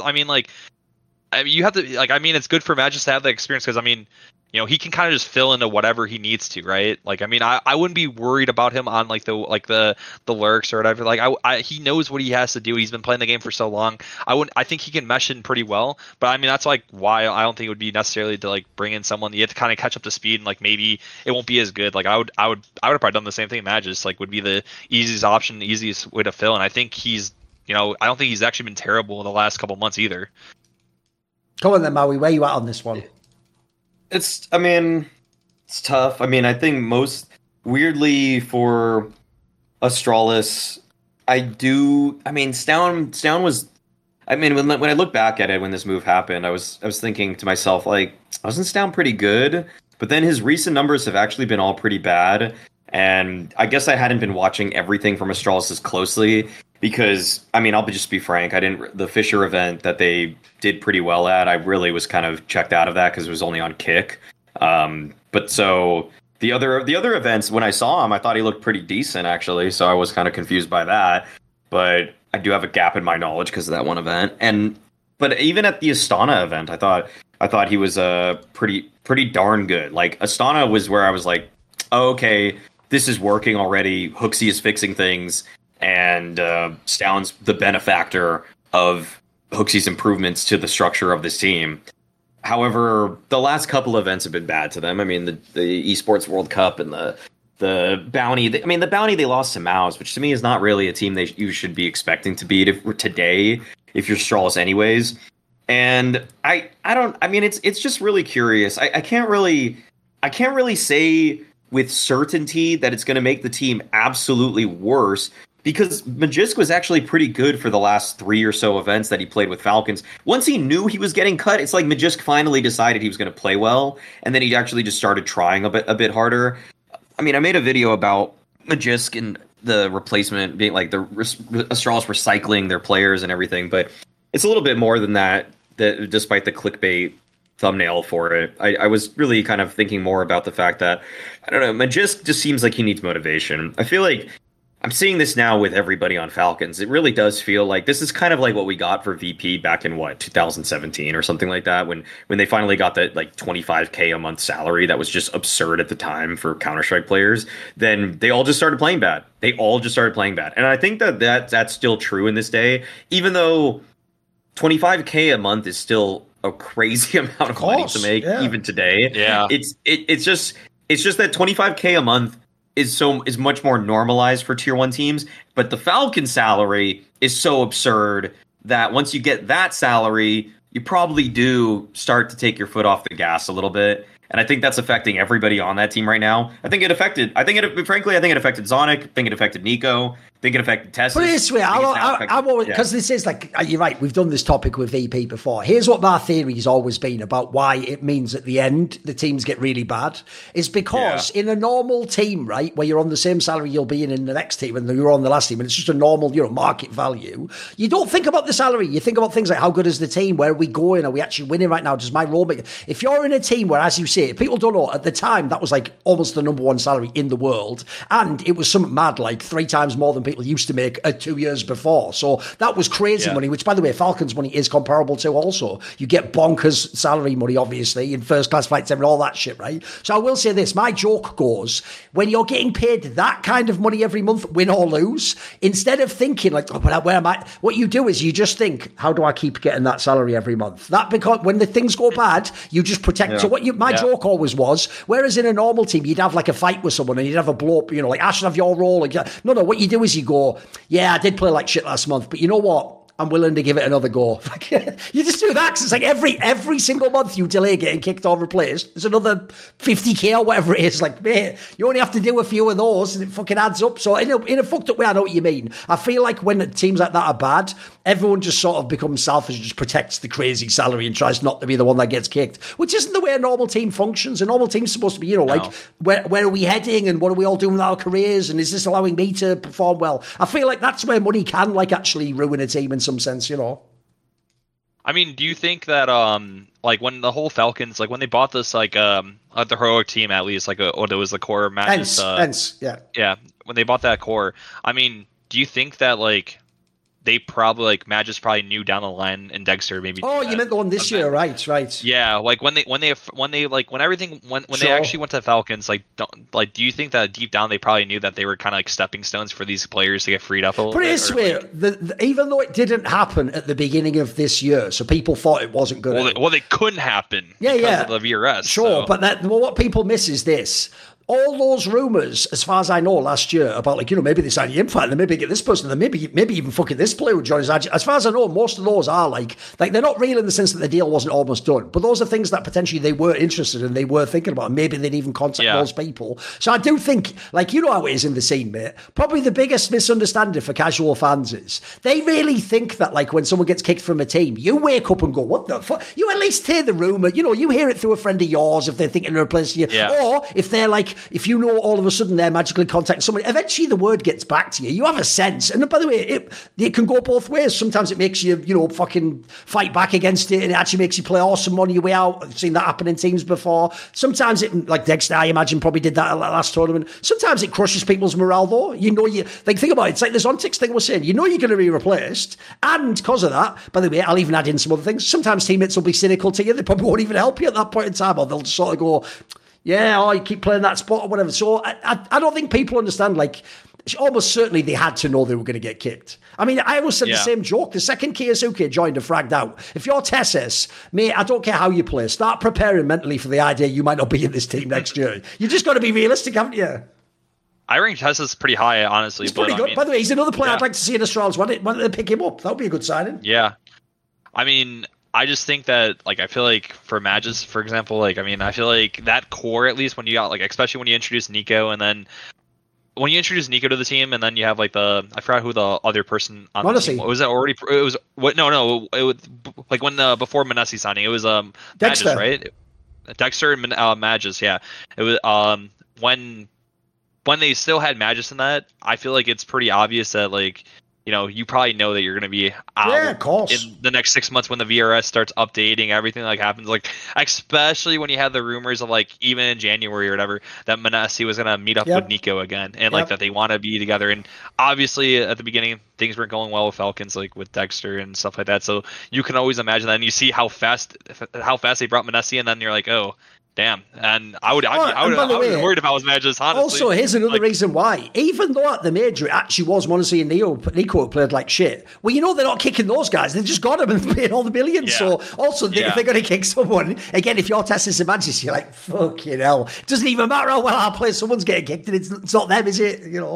Speaker 3: you have to like. I mean, it's good for Magisk to have that experience because I mean. He can kind of just fill into whatever he needs to, right? Like, I mean, I wouldn't be worried about him on like the lurks or whatever. Like, he knows what he has to do. He's been playing the game for so long. I think he can mesh in pretty well. But I mean, that's like why I don't think it would be necessarily to like bring in someone. You have to kind of catch up to speed, and like maybe it won't be as good. Like, I would have probably done the same thing. Magisk like would be the easiest option, the easiest way to fill. And I think he's, I don't think he's actually been terrible in the last couple months either.
Speaker 2: Come on then, Maui. Where you at on this one?
Speaker 1: It's tough. I mean, I think most weirdly for Astralis, Stoun was, when I look back at it, when this move happened, I was thinking to myself, like, wasn't Stoun pretty good? But then his recent numbers have actually been all pretty bad. And I guess I hadn't been watching everything from Astralis as closely because, I'll just be frank, the Fisher event that they did pretty well at, I really was kind of checked out of that because it was only on Kick. But so the other events, when I saw him, I thought he looked pretty decent, actually. So I was kind of confused by that. But I do have a gap in my knowledge because of that one event. But even at the Astana event, I thought he was pretty darn good. Like, Astana was where I was like, oh, okay, this is working already. Hooksy is fixing things, and Stoun's the benefactor of Hooksy's improvements to the structure of this team. However, the last couple events have been bad to them. I mean, the Esports World Cup and the Bounty. The Bounty they lost to Mouse, which to me is not really a team you should be expecting to beat today if you're Astralis anyways. And it's just really curious. I can't really say with certainty that it's going to make the team absolutely worse because Magisk was actually pretty good for the last 3 or so events that he played with Falcons. Once he knew he was getting cut, it's like Magisk finally decided he was going to play well, and then he actually just started trying a bit harder. I made a video about Magisk and the replacement being like the Astralis recycling their players and everything, but it's a little bit more than that despite the clickbait thumbnail for it. I was really kind of thinking more about the fact that, I don't know, Magisk just seems like he needs motivation. I feel like I'm seeing this now with everybody on Falcons. It really does feel like this is kind of like what we got for VP back in 2017 or something like that, when they finally got that like $25K a month salary that was just absurd at the time for Counter-Strike players. Then they all just started playing bad. And I think that's still true in this day, even though $25K a month is still a crazy amount of money to make even today.
Speaker 3: Yeah.
Speaker 1: It's just that $25K a month is much more normalized for tier 1 teams, but the Falcon salary is so absurd that once you get that salary, you probably do start to take your foot off the gas a little bit. And I think that's affecting everybody on that team right now. Frankly, I think it affected Zonic. I think it affected Nico. think it affected Tess.
Speaker 2: Put it this way, because this is like, you're right, we've done this topic with VP before. Here's what my theory has always been about why it means at the end the teams get really bad. Is because in a normal team, right, where you're on the same salary you'll be in the next team and you're on the last team, and it's just a normal, market value, you don't think about the salary. You think about things like, how good is the team? Where are we going? Are we actually winning right now? Does my role make... If you're in a team where, as you say, people don't know, at the time, that was like almost the number one salary in the world, and it was something mad, like 3 times more than people used to make 2 years before. So that was crazy money, which, by the way, Falcons money is comparable to also. You get bonkers salary money, obviously, in first class flights and all that shit, right? So I will say this, my joke goes, when you're getting paid that kind of money every month, win or lose, instead of thinking like, where am I? What you do is you just think, how do I keep getting that salary every month? That, because when the things go bad, you just protect. So what my joke always was, whereas in a normal team, you'd have like a fight with someone and you'd have a blow up, like, I should have your role. Like, no, what you do is you go, yeah, I did play like shit last month, but you know what? I'm willing to give it another go. You just do that, because it's like every single month you delay getting kicked or replaced, there's another 50k or whatever it is. Like, mate, you only have to do a few of those and it fucking adds up. So in a fucked up way, I know what you mean. I feel like when teams like that are bad, everyone just sort of becomes selfish and just protects the crazy salary and tries not to be the one that gets kicked, which isn't the way a normal team functions. A normal team's supposed to be, like, where are we heading and what are we all doing with our careers, and is this allowing me to perform well? I feel like that's where money can, like, actually ruin a team in some sense,
Speaker 3: I mean, do you think that like when the whole Falcons, like when they bought this, like the heroic team, at least, like what it was, the core matches, when they bought that core, I mean, do you think that like they probably, like, Magis probably knew down the line, and Dexter maybe.
Speaker 2: Oh, you meant the one this year, right?
Speaker 3: Yeah, like when they actually went to the Falcons, like, do you think that deep down they probably knew that they were kind of like stepping stones for these players to get freed up a little bit?
Speaker 2: Put it this way, even though it didn't happen at the beginning of this year, so people thought it wasn't good.
Speaker 3: Well, it couldn't happen because of the VRS.
Speaker 2: Sure, so. But what people miss is this. All those rumours, as far as I know, last year about, like, maybe they signed Impact, and maybe get this person, and maybe even fucking this player would join us. As far as I know, most of those are like they're not real in the sense that the deal wasn't almost done, but those are things that potentially they were interested in, they were thinking about, and maybe they'd even contact those people. So I do think, like, how it is in the scene, mate. Probably the biggest misunderstanding for casual fans is they really think that, like, when someone gets kicked from a team, you wake up and go, what the fuck? You at least hear the rumour, you hear it through a friend of yours if they're thinking of replacing you, or if they're like, if all of a sudden they're magically contacting someone, eventually the word gets back to you. You have a sense. And by the way, it can go both ways. Sometimes it makes you, fucking fight back against it, and it actually makes you play awesome on your way out. I've seen that happen in teams before. Sometimes it, like Dexter, I imagine, probably did that at last tournament. Sometimes it crushes people's morale, though. Think about it. It's like this Ontics thing we're saying. You're going to be replaced. And because of that, by the way, I'll even add in some other things. Sometimes teammates will be cynical to you. They probably won't even help you at that point in time, or they'll just sort of go, you keep playing that spot or whatever. So I don't think people understand, like, almost certainly they had to know they were going to get kicked. I mean, I always said the same joke. The second Keisuke joined and fragged out. If you're Tessis, mate, I don't care how you play, start preparing mentally for the idea you might not be in this team next year. You just got to be realistic, haven't you?
Speaker 3: I rank Tessis pretty high, honestly.
Speaker 2: He's pretty good. By the way, he's another player I'd like to see in Astralis. Why don't they pick him up? That would be a good signing.
Speaker 3: Yeah. I mean, I just think that, like, I feel like for Magis, for example, like, I mean, I feel like that core, at least when you got, like, especially when you introduce Nico, and then when you introduce Nico to the team, and then you have, like, I forgot who the other person on the team was. It was like when before Manesi signing, it was
Speaker 2: Dexter,
Speaker 3: Magis, right? Dexter and Magis, yeah. It was when they still had Magis in that, I feel like it's pretty obvious that, like, you probably know that you're going to be out in the next 6 months when the VRS starts updating, everything like happens, like, especially when you had the rumors of, like, even in January or whatever, that Manesi was going to meet up with Nico again, and like that they want to be together. And obviously at the beginning things weren't going well with Falcons, like with Dexter and stuff like that. So you can always imagine that, and you see how fast they brought Manesi, and then you're like, oh, damn. And I would be worried if I was Magis, honestly.
Speaker 2: Also, here's another reason why. Even though at the major it actually was Monesi and Nico who played like shit, well, they're not kicking those guys. They just got them and paid all the millions. Yeah. So also, if they're going to kick someone, again, if you're testing some Magis, you're like, fucking hell. It doesn't even matter how well I play. Someone's getting kicked, and it's not them, is it?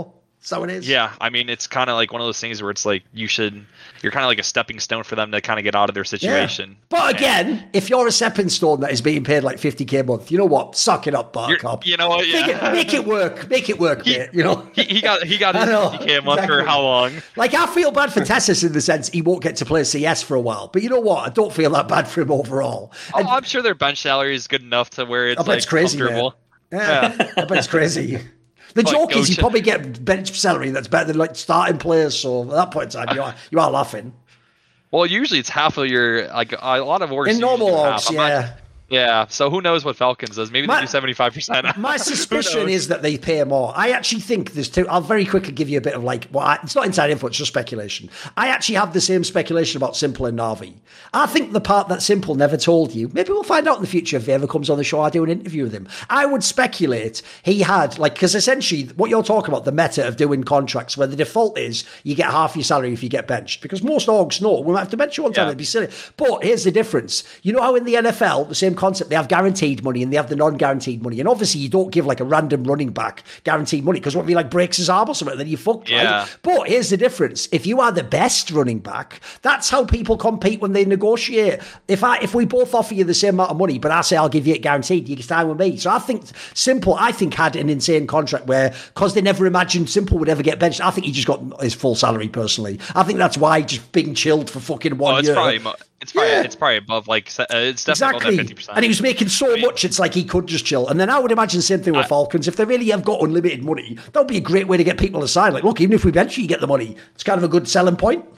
Speaker 2: So it is.
Speaker 3: Yeah, I mean, it's kind of like one of those things where it's like you're kind of like a stepping stone for them to kind of get out of their situation.
Speaker 2: Yeah. But again, if you're a stepping stone that is being paid like $50K a month, you know what? Suck it up, Buttercup.
Speaker 3: You know what? Yeah.
Speaker 2: Make it work, mate. You know,
Speaker 3: he got his $50K a month for how long?
Speaker 2: Like, I feel bad for Tessus in the sense he won't get to play CS for a while. But you know what? I don't feel that bad for him overall.
Speaker 3: And I'm sure their bench salary is good enough to where it's like
Speaker 2: crazy,
Speaker 3: comfortable.
Speaker 2: Yeah, I bet it's crazy. The joke is you probably get bench salary that's better than like starting players. So at that point in time, you are laughing.
Speaker 3: Well, usually it's half of your a lot of orgs
Speaker 2: in normal orgs, yeah.
Speaker 3: Yeah, so who knows what Falcons does? Maybe they do 75%.
Speaker 2: My suspicion is that they pay more. I actually think there's two. I'll very quickly give you a bit of it's not inside info, it's just speculation. I actually have the same speculation about Simple and Na'Vi. I think the part that Simple never told you, maybe we'll find out in the future if he ever comes on the show, I do an interview with him. I would speculate he had, because essentially what you're talking about, the meta of doing contracts where the default is you get half your salary if you get benched. Because most orgs know, we might have to bench you one time, it'd be silly. But here's the difference. You know how in the NFL, the same concept, they have guaranteed money and they have the non-guaranteed money, and obviously you don't give like a random running back guaranteed money because what if he like breaks his arm or something, then you fucked, right? But here's the difference: if you are the best running back, that's how people compete when they negotiate. If we both offer you the same amount of money, but I say I'll give you it guaranteed, you can stand with me. So I think Simple, had an insane contract where, because they never imagined Simple would ever get benched, I think he just got his full salary personally. I think that's why he's just being chilled for fucking 1 year.
Speaker 3: It's probably above it's definitely above that 50%.
Speaker 2: And he was making so much, it's like he could just chill. And then I would imagine the same thing with Falcons. If they really have got unlimited money, that would be a great way to get people to sign. Like, look, even if we bench you, you get the money. It's kind of a good selling point.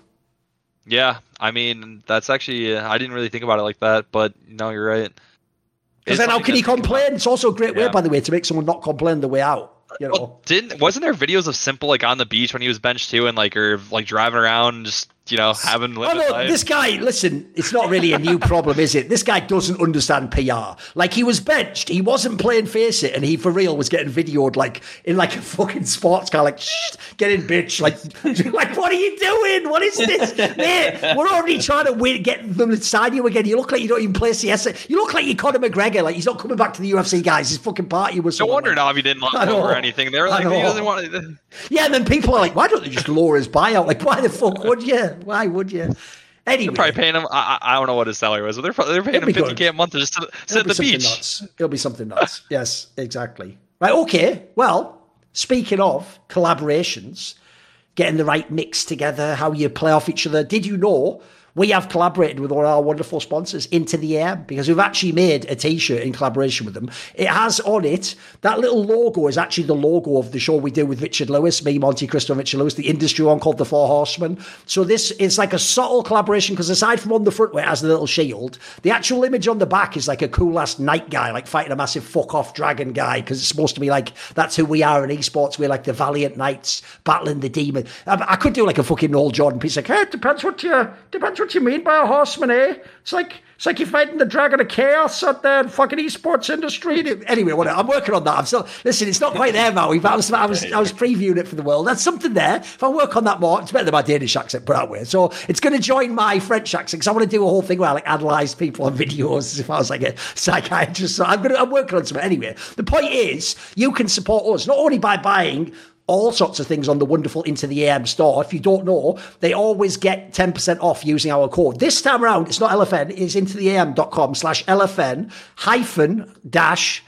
Speaker 3: Yeah, I mean, that's actually, I didn't really think about it like that, but no, you're right.
Speaker 2: Because then how can he complain? It's also a great way, by the way, to make someone not complain the way out. You know,
Speaker 3: wasn't there videos of Simple on the beach when he was benched too, and or driving around just having life?
Speaker 2: This guy, listen, it's not really a new problem, is it? This guy doesn't understand PR. Like, he was benched, he wasn't playing Face It, and he for real was getting videoed in a fucking sports car, shh, get in, bitch. Like, what are you doing? What is this? Mate, we're already trying to get them to sign you again. You look like you don't even play CS. You look like you're Conor McGregor. He's not coming back to the UFC, guys. His fucking party was.
Speaker 3: No wonder Na'Vi didn't lock him or anything. They were like, he doesn't want to.
Speaker 2: Yeah, and then people are like, why don't they just lower his buyout? Like, why the fuck would you? Why would you? Anyway,
Speaker 3: they're probably paying him. I don't know what his salary was, but they're paying him $50K a month to just sit at the beach.
Speaker 2: Nuts. It'll be something nuts. Yes, exactly. Right. Okay. Well, speaking of collaborations, getting the right mix together, how you play off each other. Did you know we have collaborated with one of our wonderful sponsors, Into the AM, because we've actually made a t-shirt in collaboration with them. It has on it, that little logo is actually the logo of the show we do with Richard Lewis, me, Monte Cristo, and Richard Lewis, the industry one called The Four Horsemen. So this is like a subtle collaboration, because aside from on the front where it has the little shield, the actual image on the back is like a cool-ass knight guy, fighting a massive fuck-off dragon guy, because it's supposed to be that's who we are in esports. We're like the valiant knights battling the demon. I could do a fucking Noel Jordan piece, hey, it depends what you mean by a horseman, eh? It's like you're fighting the dragon of chaos out there in fucking esports industry. Anyway, whatever. I'm working on that. I'm still listen. It's not quite there, Maui. But I was previewing it for the world. That's something there. If I work on that more, it's better than my Danish accent, put that way. So it's going to join my French accent, because I want to do a whole thing where I analyze people on videos as if I was like a psychiatrist. So I'm working on something. Anyway, the point is, you can support us not only by buying all sorts of things on the wonderful Into the AM store. If you don't know, they always get 10% off using our code. This time around, it's not LFN, it's intotheam.com/LFN -dash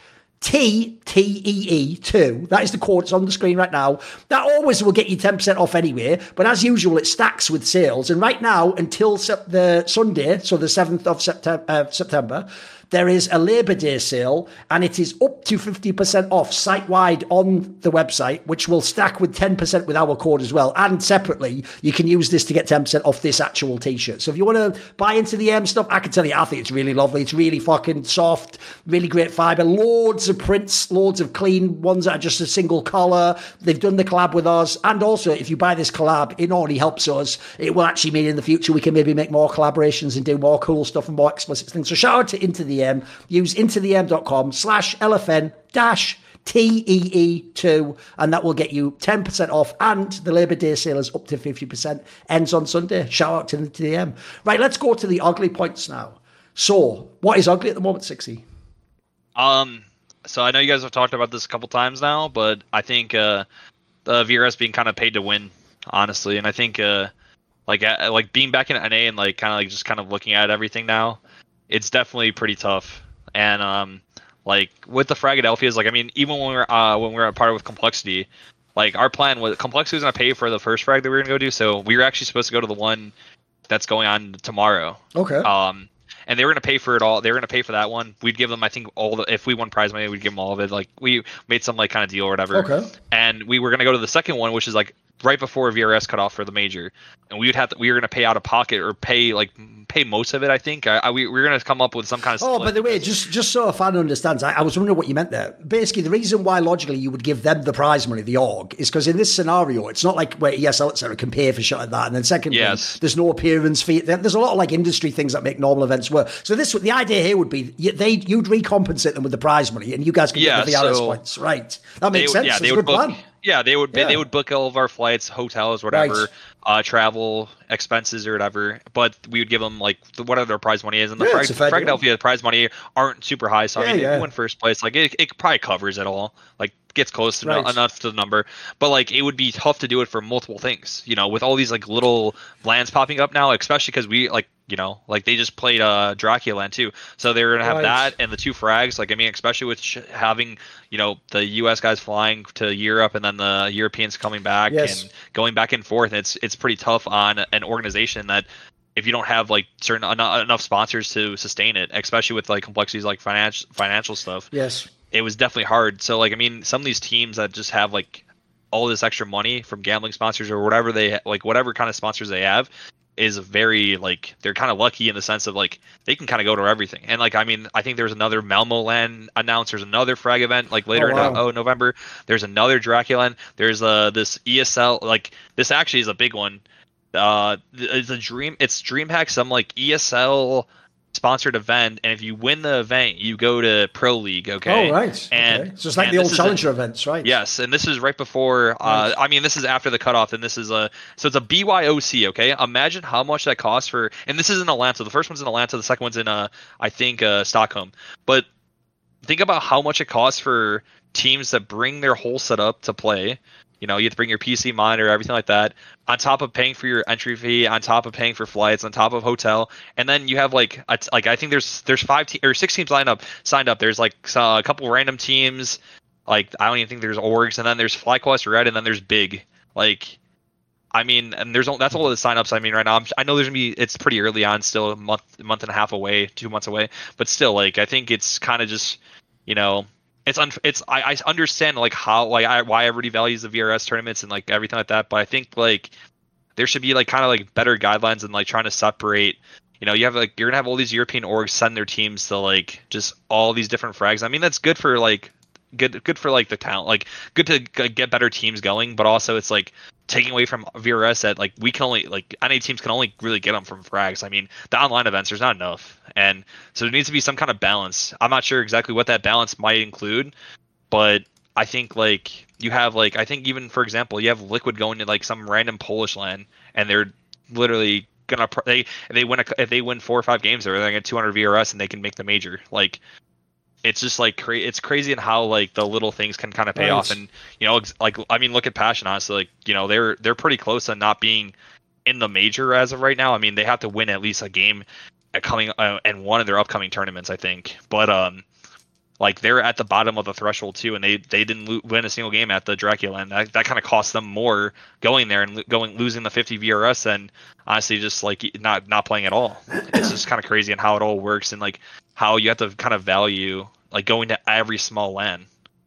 Speaker 2: TTEE2. That is the code. It's on the screen right now. That always will get you 10% off anyway, but as usual, it stacks with sales. And right now, until the Sunday, so the 7th of September, there is a Labour Day sale, and it is up to 50% off site-wide on the website, which will stack with 10% with our code as well. And separately, you can use this to get 10% off this actual t-shirt. So if you want to buy Into the AM stuff, I can tell you, I think it's really lovely. It's really fucking soft, really great fibre, loads of prints, loads of clean ones that are just a single colour. They've done the collab with us. And also, if you buy this collab, it not only helps us, it will actually mean in the future we can maybe make more collaborations and do more cool stuff and more explicit things. So shout out to Into the AM. Use intotheam.com/LFN-TEE2, and that will get you 10% off. And the Labour Day sale is up to 50%. Ends on Sunday. Shout out to Into the AM. Right, let's go to the ugly points now. So, what is ugly at the moment, Sixty?
Speaker 3: So I know you guys have talked about this a couple times now, but I think the VRS being kind of paid to win, honestly. And I think like being back in NA and like kind of like just kind of looking at everything now, it's definitely pretty tough. And like with the Fragadelphias, like I mean, even when we were a part with Complexity, like our plan was Complexity was gonna pay for the first frag that we were gonna go do, so we were actually supposed to go to the one that's going on tomorrow.
Speaker 2: Okay.
Speaker 3: And they were gonna pay for it all. They were gonna pay for that one. We'd give them, I think, if we won prize money, we'd give them all of it. Like we made some like kind of deal or whatever.
Speaker 2: Okay.
Speaker 3: And we were gonna go to the second one, which is like right before VRS cut off for the major, and we were gonna pay out of pocket or pay most of it. I think we were gonna come up with some kind of.
Speaker 2: Oh, by the way, just so a fan understands, I was wondering what you meant there. Basically, the reason why logically you would give them the prize money, the org, is because in this scenario, it's not like where ESL etc. can pay for shit like that, and then secondly, there's no appearance fee. There's a lot of like industry things that make normal events work. So the idea here would be you'd recompensate them with the prize money, and you guys can get the VRS points, right? That makes sense. It's a good plan.
Speaker 3: Yeah, they would book all of our flights, hotels, whatever, travel expenses or whatever. But we would give them like whatever their prize money is, and the Fragadelphia prize money aren't super high. So I mean, if you win first place, like it probably covers it all. Like gets close to enough to the number. But like it would be tough to do it for multiple things. You know, with all these like little lands popping up now, especially because we like. You know, like they just played Dracula too, so they're gonna have that and the 2 frags. Like I mean, especially with having the U.S. guys flying to Europe and then the Europeans coming back and going back and forth. It's pretty tough on an organization that if you don't have like certain enough sponsors to sustain it, especially with like complexities like financial stuff.
Speaker 2: Yes,
Speaker 3: it was definitely hard. So like I mean, some of these teams that just have like all this extra money from gambling sponsors or whatever whatever kind of sponsors they have. Is very like they're kind of lucky in the sense of like they can kind of go to everything. And like I mean I think there's another Malmo land announced. There's another frag event like later in November. There's another Dracula. There's this ESL, like this actually is a big one. It's DreamHack, some like ESL sponsored event, and if you win the event you go to Pro League. Okay.
Speaker 2: Oh right. And so it's like the old Challenger events, right?
Speaker 3: Yes, and this is right before I mean this is after the cutoff, and this is so it's a BYOC. Okay, imagine how much that costs for, and this is in Atlanta. The first one's in Atlanta, the second one's in I think Stockholm. But think about how much it costs for teams that bring their whole setup to play. You know, you have to bring your PC monitor, everything like that, on top of paying for your entry fee, on top of paying for flights, on top of hotel, and then you have like I think there's 6 teams signed up. There's like a couple random teams, like I don't even think there's orgs, and then there's FlyQuest Red, and then there's Big. Like, I mean, and that's all of the signups. I mean, right now I know there's gonna be it's pretty early on, still a month and a half away, 2 months away, but still, like I think it's kind of just I understand like how why everybody values the VRS tournaments and like everything like that, but I think like there should be like kind of like better guidelines and like trying to separate. You have like you're gonna have all these European orgs send their teams to like just all these different frags. I mean that's good for like good for like the talent, like good to get better teams going, but also it's like taking away from VRS that like we can only like NA teams can only really get them from frags. I mean the online events there's not enough, and so there needs to be some kind of balance. I'm not sure exactly what that balance might include, but I think like you have like I think even for example you have Liquid going to like some random Polish land and they're literally gonna if they win 4 or 5 games they're gonna get 200 VRS and they can make the major. Like it's just like it's crazy in how like the little things can kind of pay off. And like I mean look at Passion, honestly, like they're pretty close to not being in the major as of right now. I mean they have to win at least a game at coming and one of their upcoming tournaments I think, but like they're at the bottom of the threshold too, and they didn't win a single game at the Dracula, and that kind of cost them more going there and losing the 50 VRS and honestly just like not playing at all. It's just kind of crazy in how it all works and like how you have to kind of value like going to every small LAN.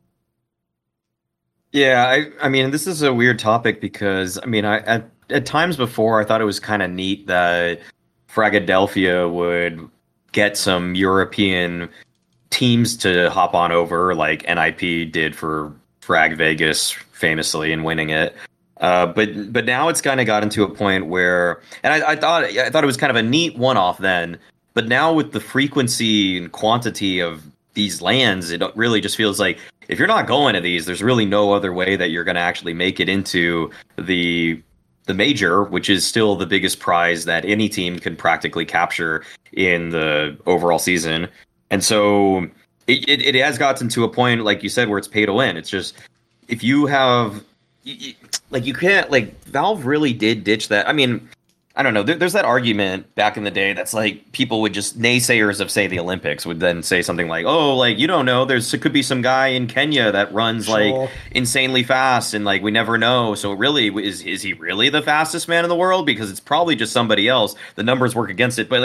Speaker 1: Yeah, I mean this is a weird topic because I mean at times before I thought it was kind of neat that Fragadelphia would get some European teams to hop on over, like NIP did for Frag Vegas famously in winning it. But now it's kind of gotten to a point where, and I thought it was kind of a neat one-off then, but now with the frequency and quantity of these lands, it really just feels like if you're not going to these, there's really no other way that you're going to actually make it into the major, which is still the biggest prize that any team can practically capture in the overall season. And so it has gotten to a point, like you said, where it's pay to win. It's just if you have you can't, like, Valve really did ditch that. I mean, I don't know. There's that argument back in the day that's like people would just naysayers of, say, the Olympics would then say something like, "Oh, like, you don't know. There could be some guy in Kenya that runs like insanely fast, and like we never know. So really, is he really the fastest man in the world? Because it's probably just somebody else. The numbers work against it." But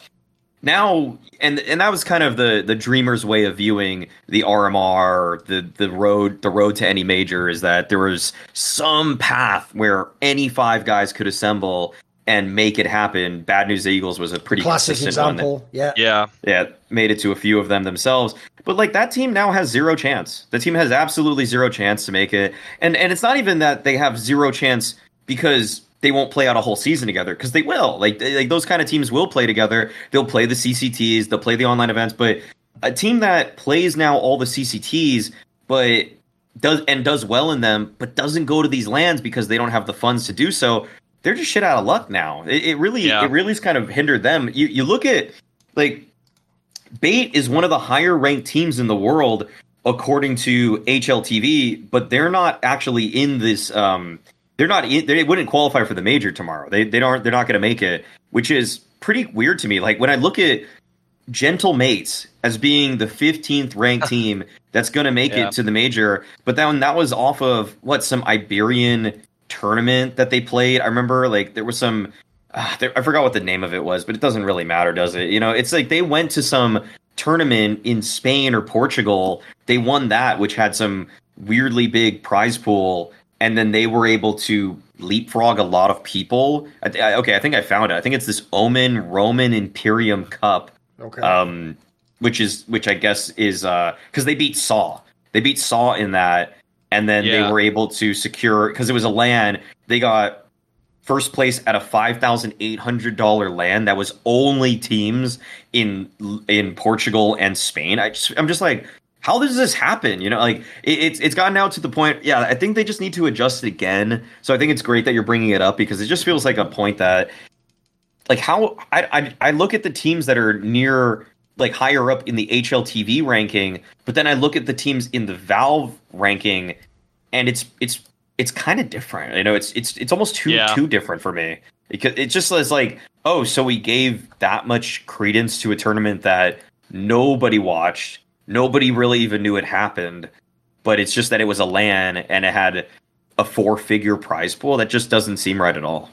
Speaker 1: now, and that was kind of the dreamers' way of viewing the RMR, the road to any major, is that there was some path where any 5 guys could assemble and make it happen. Bad News Eagles was a pretty
Speaker 2: classic example.
Speaker 1: One. Yeah, made it to a few of them themselves. But like that team now has zero chance. The team has absolutely zero chance to make it, and it's not even that they have zero chance because they won't play out a whole season together, because they will. Like those kind of teams will play together. They'll play the CCTs. They'll play the online events. But a team that plays now all the CCTs, but does well in them, but doesn't go to these LANs because they don't have the funds to do so, they're just shit out of luck now. It really has kind of hindered them. You look at, like, Bait is one of the higher ranked teams in the world according to HLTV, but they're not actually in this. They wouldn't qualify for the major tomorrow. They're not going to make it, which is pretty weird to me. Like, when I look at Gentle Mates as being the 15th ranked team that's going to make it to the major, but then that was off of some Iberian tournament that they played. I remember, like, there was some I forgot what the name of it was, but it doesn't really matter, does it? You know, it's like they went to some tournament in Spain or Portugal. They won that, which had some weirdly big prize pool, and then they were able to leapfrog a lot of people. Okay, I think I found it. I think it's this Omen Roman Imperium Cup. Okay. Which I guess is because they beat Saw. They beat Saw in that. And then they were able to secure, because it was a LAN, they got first place at a $5,800 LAN that was only teams in Portugal and Spain. I'm just like, how does this happen? You know, like it's gotten now to the point. Yeah, I think they just need to adjust it again. So I think it's great that you're bringing it up, because it just feels like a point that, like, how I look at the teams that are near, like, higher up in the HLTV ranking, but then I look at the teams in the Valve ranking, and it's kind of different. You know, it's almost too different for me, because it just is like, oh, so we gave that much credence to a tournament that nobody watched, nobody really even knew it happened, but it's just that it was a LAN and it had a 4-figure prize pool. That just doesn't seem right at all.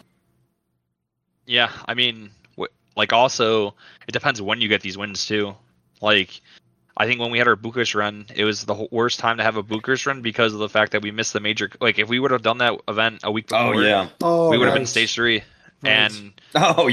Speaker 3: Yeah, I mean, like, also, it depends when you get these wins, too. Like, I think when we had our Bucharest run, it was the worst time to have a Bucharest run because of the fact that we missed the major. Like, if we would have done that event a week before, we would have been stage 3. Right. And
Speaker 1: wow,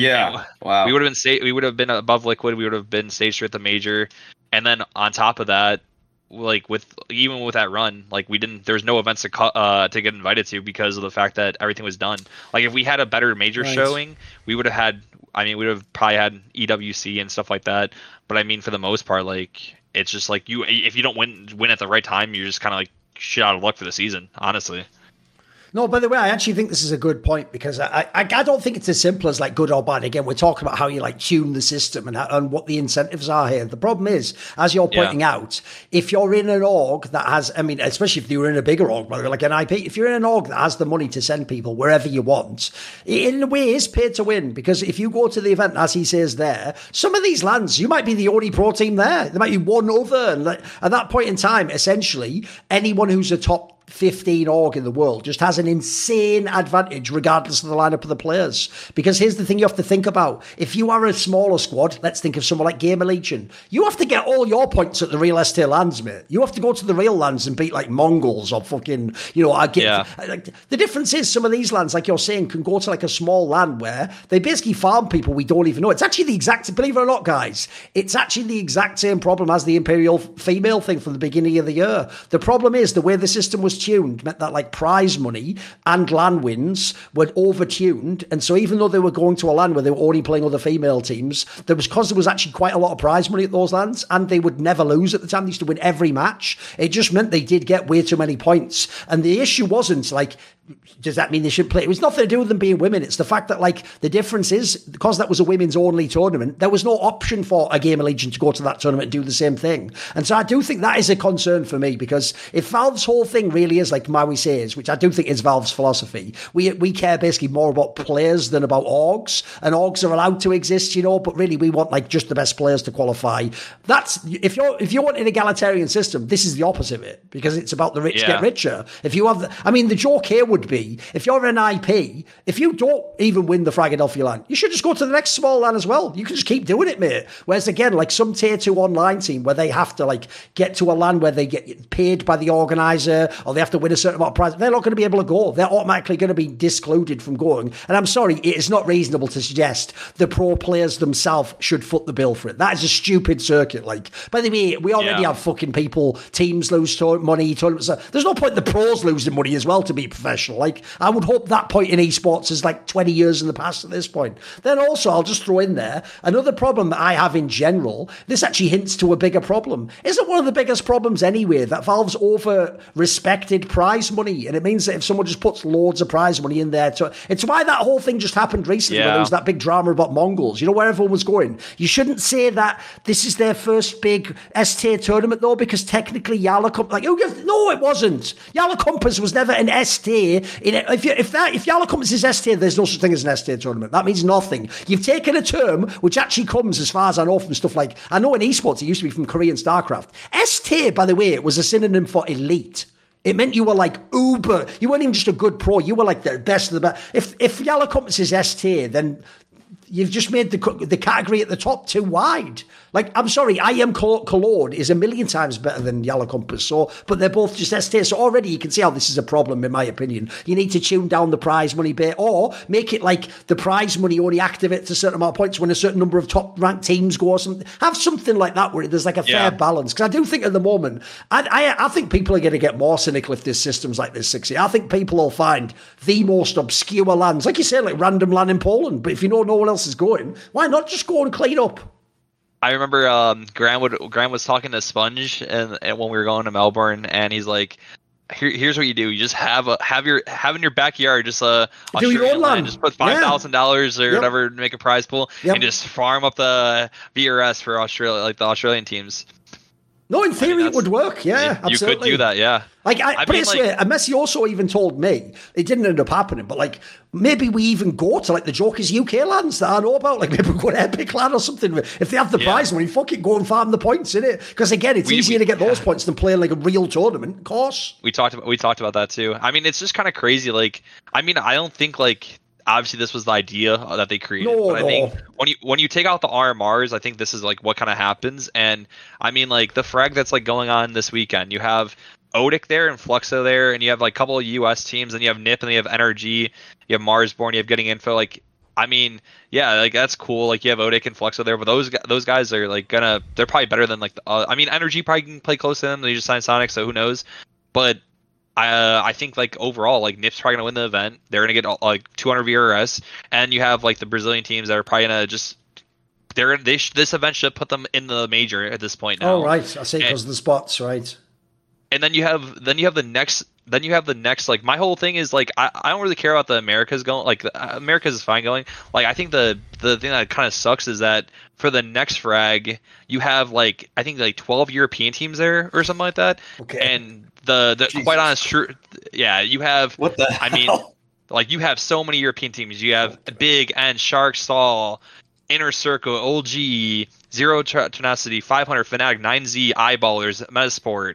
Speaker 3: we would have been above Liquid. We would have been stage 3 at the major, and then on top of that, like, even with that run, like, there was no events to get invited to because of the fact that everything was done. Like, if we had a better major showing, we would have probably had EWC and stuff like that. But I mean, for the most part, like, it's just like if you don't win at the right time, you're just kind of like shit out of luck for the season, honestly.
Speaker 2: No, by the way, I actually think this is a good point, because I don't think it's as simple as, like, good or bad. Again, we're talking about how you, like, tune the system and what the incentives are here. The problem is, as you're pointing out, if you're in an org that has, I mean, especially if you're in a bigger org, like an IP, if you're in an org that has the money to send people wherever you want, it in a way is pay to win, because if you go to the event, as he says there, some of these lands, you might be the only pro team there. There might be one other. And at that point in time, essentially, anyone who's a top 15 org in the world just has an insane advantage regardless of the lineup of the players. Because here's the thing you have to think about. If you are a smaller squad, let's think of someone like Gamer Legion, you have to get all your points at the real ST lands, mate. You have to go to the real lands and beat, like, Mongols or fucking, you know, like, the difference is some of these lands, like you're saying, can go to, like, a small land where they basically farm people we don't even know. It's actually the exact, believe it or not, guys, it's actually the exact same problem as the Imperial female thing from the beginning of the year. The problem is the way the system was tuned meant that, like, prize money and LAN wins were over-tuned, and so even though they were going to a LAN where they were only playing other female teams, there was actually quite a lot of prize money at those LANs, and they would never lose at the time. They used to win every match. It just meant they did get way too many points, and the issue wasn't, like, does that mean they should play? It was nothing to do with them being women. It's the fact that, like, the difference is, because that was a women's only tournament, there was no option for a Gamer Legion to go to that tournament and do the same thing. And so I do think that is a concern for me, because if Valve's whole thing really really is, like Maui says, which I do think is Valve's philosophy. We care basically more about players than about orgs, and orgs are allowed to exist, but really we want like just the best players to qualify. That's if you want an egalitarian system, this is the opposite of it, because it's about the rich get richer. If you have, the joke here would be, if you're an IP, if you don't even win the Philadelphia LAN, you should just go to the next small LAN as well. You can just keep doing it, mate. Whereas again, like some tier 2 online team where they have to like get to a LAN where they get paid by the organizer, or they have to win a certain amount of prize, they're not going to be able to go. They're automatically going to be discluded from going. And I'm sorry, it is not reasonable to suggest the pro players themselves should foot the bill for it. That is a stupid circuit. Like, by the way, we already have fucking people, teams lose money, tournaments. There's no point the pros losing money as well to be professional. Like, I would hope that point in esports is like 20 years in the past at this point. Then also, I'll just throw in there, another problem that I have in general, this actually hints to a bigger problem. Isn't one of the biggest problems anyway that Valve's over-respected prize money? And it means that if someone just puts loads of prize money in there, it's why that whole thing just happened recently when there was that big drama about Mongols. Where everyone was going. You shouldn't say that this is their first big S-tier tournament, though, because technically Yala no, it wasn't. Yala Compass was never an S-tier. If Yala Compass is S-tier, there's no such thing as an S-tier tournament. That means nothing. You've taken a term which actually comes, as far as I know, from stuff like, I know in esports it used to be from Korean StarCraft. S-tier, by the way, was a synonym for elite. It meant you were like uber. You weren't even just a good pro. You were like the best of the best. If Yala Compass is S-tier, then you've just made the category at the top too wide. Like, I'm sorry, I Am Cologne is a million times better than Yellow Compass. But they're both just S-tier. So already you can see how this is a problem, in my opinion. You need to tune down the prize money bit, or make it like the prize money only activates a certain amount of points when a certain number of top-ranked teams go or something. Have something like that where there's like a fair balance. Because I do think at the moment, I think people are going to get more cynical if there's systems like this, 60. I think people will find the most obscure lands, like you say, like random land in Poland. But if you know no one else is going, why not just go and clean up?
Speaker 3: I remember Graham was talking to Sponge and when we were going to Melbourne, and he's like, here's what you do: you just have in your backyard just a Australian land, just put $5,000 or whatever to make a prize pool, and just farm up the VRS for Australia, like the Australian teams.
Speaker 2: No, in theory it would work. Yeah, absolutely.
Speaker 3: You could do that. Yeah.
Speaker 2: Like, and Messi also even told me, it didn't end up happening, but like, maybe we even go to like the Jokers UK lands that I know about, like maybe we go to Epic Land or something. If they have the prize money, fuck it, go and farm the points, innit? Because again, it's easier to get those points than playing like a real tournament, of course. We talked
Speaker 3: about that too. I mean, it's just kind of crazy. Like, I mean, I don't think like, obviously this was the idea that they created, but I think when you take out the RMRs, I think this is like what kind of happens. And I mean, like the frag that's like going on this weekend, you have Odic there and Fluxo there, and you have like a couple of US teams, and you have NiP, and you have NRG, you have Marsborn, you have Getting Info. Like, I mean, yeah, like that's cool. Like you have Odic and Fluxo there, but those guys are like they're probably better than like I mean, NRG probably can play close to them. They just signed Sonic, so who knows? But I think like overall, like NiP's probably gonna win the event. They're gonna get like 200 VRS, and you have like the Brazilian teams that are probably gonna just this event should put them in the major at this point now.
Speaker 2: Oh right, I see, because of the spots, right?
Speaker 3: And then you have the next like, my whole thing is like I don't really care about the Americas going, like Americas is fine going. Like I think the thing that kind of sucks is that for the next frag you have like I think like 12 European teams there or something like that.
Speaker 2: Okay.
Speaker 3: And the quite honest truth, you have
Speaker 1: what the hell?
Speaker 3: I mean, like you have so many European teams. You have Big and Shark Stall, Inner Circle, OG, Zero Tenacity, 500, Fnatic, 9Z, Eyeballers, Metasport.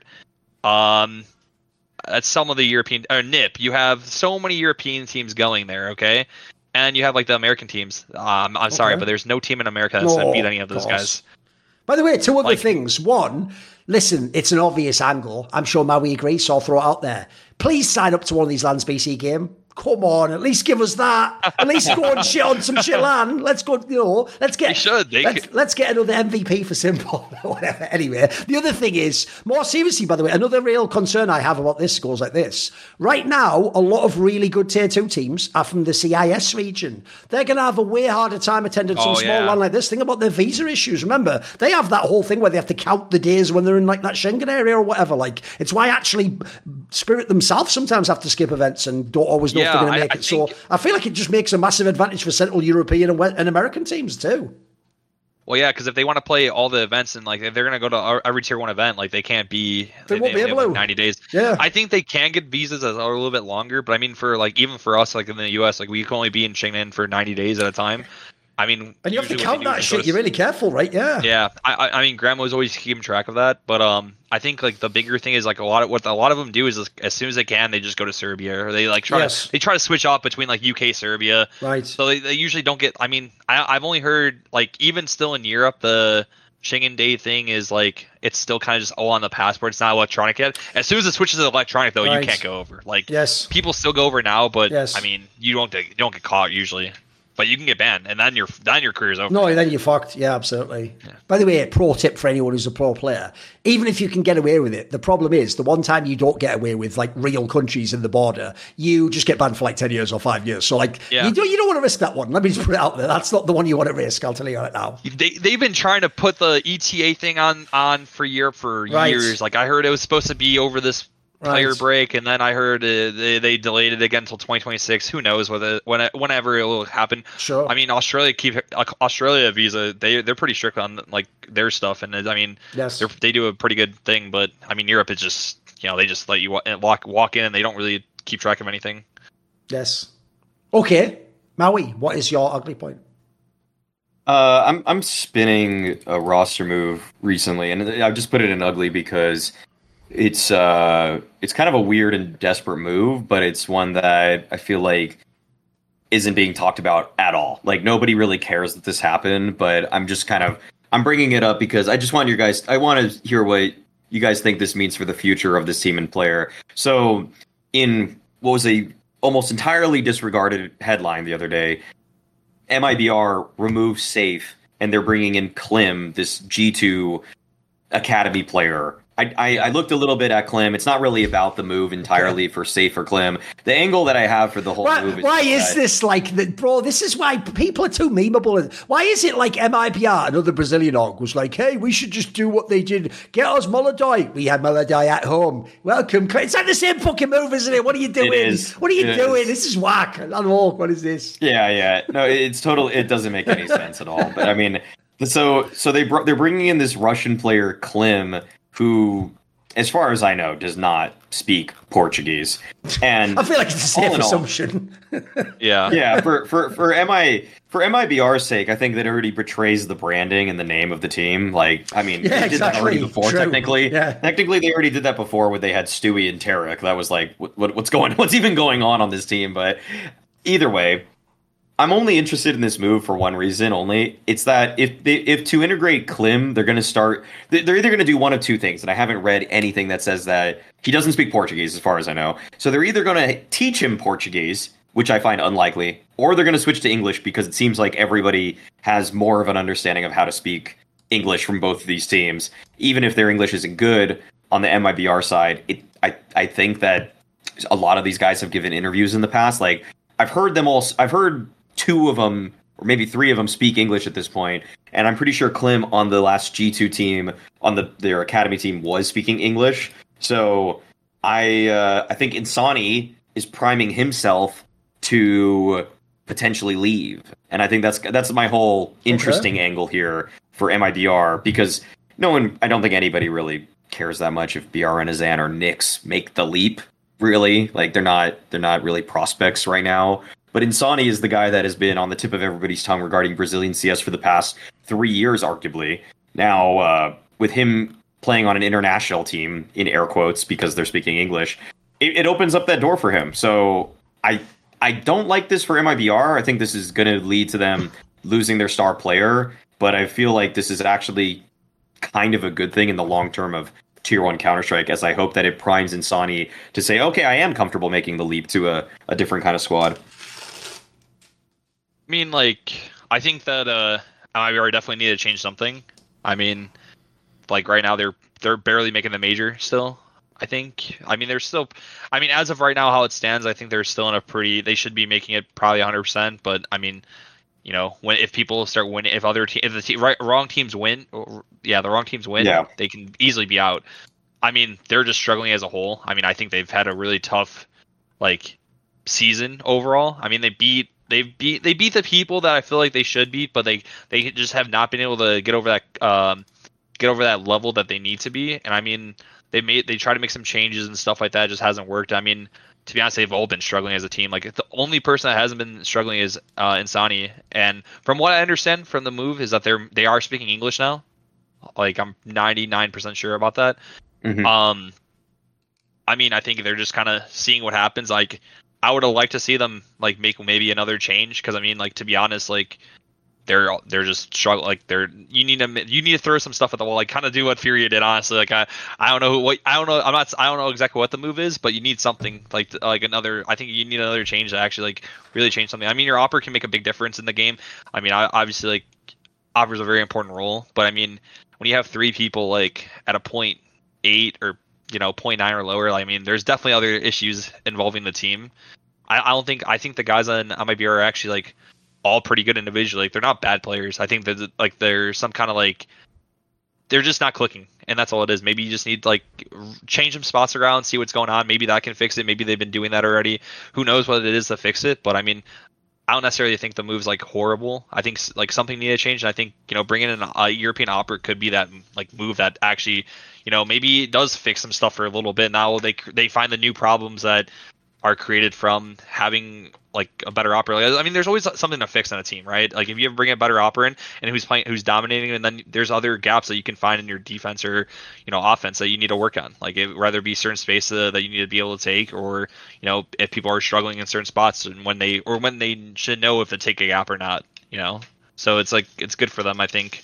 Speaker 3: That's some of the European NiP. You have so many European teams going there, okay? And you have like the American teams. I'm sorry, but there's no team in America that's going to beat any of those guys.
Speaker 2: By the way, two other things. One, listen, it's an obvious angle. I'm sure Maui agrees, so I'll throw it out there. Please sign up to one of these LANs BC game. Come on, at least give us that. At least go and shit on some shit LAN. Let's go, let's get let's get another MVP for Simple or whatever. Anyway, the other thing is, more seriously, by the way, another real concern I have about this goes like this. Right now, a lot of really good tier 2 teams are from the CIS region. They're going to have a way harder time attending some small LAN like this. Think about their visa issues. Remember, they have that whole thing where they have to count the days when they're in like that Schengen area or whatever. Like, it's why actually Spirit themselves sometimes have to skip events and don't always know if they're going to make it. So I feel like it just makes a massive advantage for Central European and American teams too.
Speaker 3: Well, yeah, because if they want to play all the events and like if they're gonna go to every tier 1 event, like they can't be.
Speaker 2: They won't be able to.
Speaker 3: 90 days.
Speaker 2: Yeah,
Speaker 3: I think they can get visas that are a little bit longer, but I mean, for like even for us, like in the U.S., like we can only be in Schengen for 90 days at a time. I mean,
Speaker 2: and you have to count that shit. You're really careful, right? Yeah.
Speaker 3: Yeah. I mean, Grandma was always keeping track of that, but I think like the bigger thing is like a lot of them do is as soon as they can, they just go to Serbia, or they like try to switch off between like UK, Serbia.
Speaker 2: Right.
Speaker 3: So they usually don't get. I mean, I've only heard like even still in Europe the Schengen Day thing is like it's still kind of just all on the passport. It's not electronic yet. As soon as it switches to electronic, though, you can't go over. Like people still go over now, but I mean, you don't get caught usually. But you can get banned, and then your career's over.
Speaker 2: No, then you're fucked. Yeah, absolutely. Yeah. By the way, a pro tip for anyone who's a pro player: even if you can get away with it, the problem is the one time you don't get away with like real countries in the border, you just get banned for like 10 years or 5 years. So like you don't want to risk that one. Let me just put it out there. That's not the one you want to risk. I'll tell you right now.
Speaker 3: They've been trying to put the ETA thing on for Europe for years. Like I heard it was supposed to be over this player break, and then I heard they delayed it again until 2026. Who knows whenever it will happen?
Speaker 2: Sure.
Speaker 3: I mean, Australia visa, they're pretty strict on like their stuff, and I mean, they do a pretty good thing. But I mean, Europe is just they just let you walk in, and they don't really keep track of anything.
Speaker 2: Yes. Okay, Maui, what is your ugly point?
Speaker 1: I'm spinning a roster move recently, and I've just put it in ugly because it's kind of a weird and desperate move, but it's one that I feel like isn't being talked about at all. Like nobody really cares that this happened, but I'm bringing it up because I just want I want to hear what you guys think this means for the future of this team and player. So in what was a almost entirely disregarded headline the other day, MIBR removes Safe, and they're bringing in Klim, this G2 academy player. I looked a little bit at Klim. It's not really about the move entirely for Safe or Klim. The angle that I have for the whole move is
Speaker 2: why is this like that, bro? This is why people are too memeable. Why is it like MIBR, another Brazilian org, was like, hey, we should just do what they did. Get us Molodoi. We had Molodoi at home. Welcome. It's like the same fucking move, isn't it? What are you doing? What are you doing? This is whack. I don't know. What is this?
Speaker 1: Yeah. No, it's total. It doesn't make any sense at all. But I mean, so they're bringing in this Russian player Klim, who, as far as I know, does not speak Portuguese. And
Speaker 2: I feel like it's a safe assumption.
Speaker 3: Yeah.
Speaker 1: For MIBR's sake, I think that already betrays the branding and the name of the team. Like, I mean, they did that already before.
Speaker 2: True.
Speaker 1: Technically, they already did that before when they had Stewie and Tarek. That was like, what's even going on this team? But either way, I'm only interested in this move for one reason only. It's that if to integrate Klim, they're going to start. They're either going to do one of two things, and I haven't read anything that says that he doesn't speak Portuguese, as far as I know. So they're either going to teach him Portuguese, which I find unlikely, or they're going to switch to English because it seems like everybody has more of an understanding of how to speak English from both of these teams. Even if their English isn't good on the MIBR side, I think that a lot of these guys have given interviews in the past. Like I've heard two of them, or maybe three of them, speak English at this point, and I'm pretty sure Klim on the last G2 team, on their academy team, was speaking English. So I think Insani is priming himself to potentially leave, and I think that's my whole interesting angle here for MIBR, because I don't think anybody really cares that much if BRN, Azan, or Nyx make the leap. Really, like they're not really prospects right now. But Insani is the guy that has been on the tip of everybody's tongue regarding Brazilian CS for the past 3 years, arguably. Now, with him playing on an international team, in air quotes, because they're speaking English, it opens up that door for him. So I don't like this for MIBR. I think this is going to lead to them losing their star player. But I feel like this is actually kind of a good thing in the long term of Tier 1 Counter-Strike, as I hope that it primes Insani to say, okay, I am comfortable making the leap to a different kind of squad.
Speaker 3: I mean, like, I think that MIBR definitely need to change something. I mean, like right now they're barely making the major still. I think. I mean, they're still. I mean, as of right now, how it stands, I think they're still in a pretty. They should be making it probably 100%. But I mean, if people start winning, if the wrong teams win, the wrong teams win, they can easily be out. I mean, they're just struggling as a whole. I mean, I think they've had a really tough season overall. I mean, they beat they beat the people that I feel like they should beat, but they just have not been able to get over that level that they need to be. And I mean, they try to make some changes and stuff like that. It just hasn't worked. I mean, to be honest, they've all been struggling as a team. Like, the only person that hasn't been struggling is Insani. And from what I understand from the move is that they are speaking English now. Like, I'm 99% sure about that.
Speaker 1: Mm-hmm.
Speaker 3: I mean, I think they're just kind of seeing what happens. Like, I would have liked to see them like make maybe another change, because I mean, like, to be honest, like, they're just struggling. Like, you need to throw some stuff at the wall, like kind of do what Fury did. Honestly, like I don't know I don't know exactly what the move is, but you need something like another. I think you need another change to actually like really change something. I mean, your Opera can make a big difference in the game. I mean, obviously, like, Opera's a very important role, but I mean, when you have 3 people like at a 0.8 or 0.9 or lower, I mean, there's definitely other issues involving the team. I think the guys on MIB are actually like all pretty good individually. Like, they're not bad players. I think that like there's some kind of like they're just not clicking, and that's all it is. Maybe you just need to like change some spots around, see what's going on. Maybe that can fix it. Maybe they've been doing that already. Who knows what it is to fix it? But I mean, I don't necessarily think the move's like horrible. I think like something needed to change, and I think bringing in a European Opera could be that like move that actually maybe it does fix some stuff for a little bit. Now they find the new problems that are created from having like a better Opera. I mean, there's always something to fix on a team, right? Like, if you ever bring a better Opera in and who's dominating, and then there's other gaps that you can find in your defense or offense that you need to work on. Like, whether it be certain space that you need to be able to take, or if people are struggling in certain spots, and when they should know if to take a gap or not. So it's like it's good for them, I think.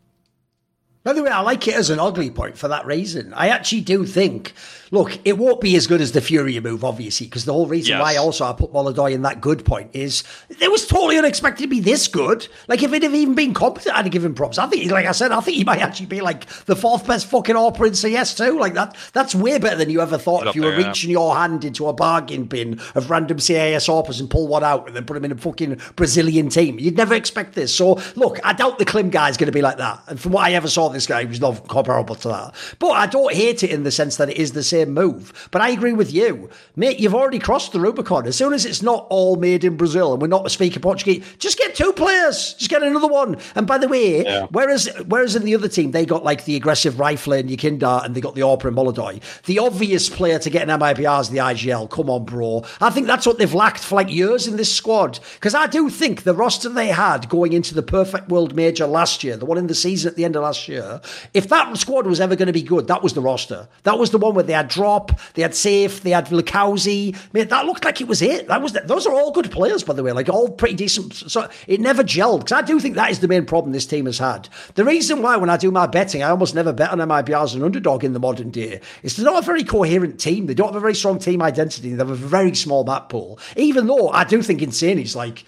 Speaker 2: By the way, I like it as an ugly point for that reason. I actually do think, look, it won't be as good as the Furia move, obviously, because the whole reason why I put Molodoi in that good point is it was totally unexpected to be this good. Like, if it had even been competent, I'd have given props. I think, like I said, he might actually be like the 4th best fucking Opera in CS too. Like, that's way better than you ever thought if you were reaching your hand into a bargain bin of random CIS Operas and pull one out and then put him in a fucking Brazilian team. You'd never expect this. So, look, I doubt the Klim guy's going to be like that. And from what I ever saw, this guy was not comparable to that. But I don't hate it in the sense that it is the same move. But I agree with you. Mate, you've already crossed the Rubicon. As soon as it's not all made in Brazil and we're not speaking Portuguese, just get 2 players. Just get another one. And by the way, whereas in the other team, they got like the aggressive Rifler and Yekindar, and they got the Opera and Molodoi. The obvious player to get an MIBR is the IGL. Come on, bro. I think that's what they've lacked for like years in this squad. Because I do think the roster they had going into the Perfect World Major last year, the one in the season at the end of last year, if that squad was ever going to be good, that was the roster. That was the one where they had Drop, they had Safe, they had Vilkauzi. Mate, that looked like it was it. Those are all good players, by the way, like all pretty decent. So it never gelled, because I do think that is the main problem this team has had. The reason why when I do my betting, I almost never bet on MIBR as an underdog in the modern day is they're not a very coherent team. They don't have a very strong team identity. They have a very small map pool. Even though I do think Insani's like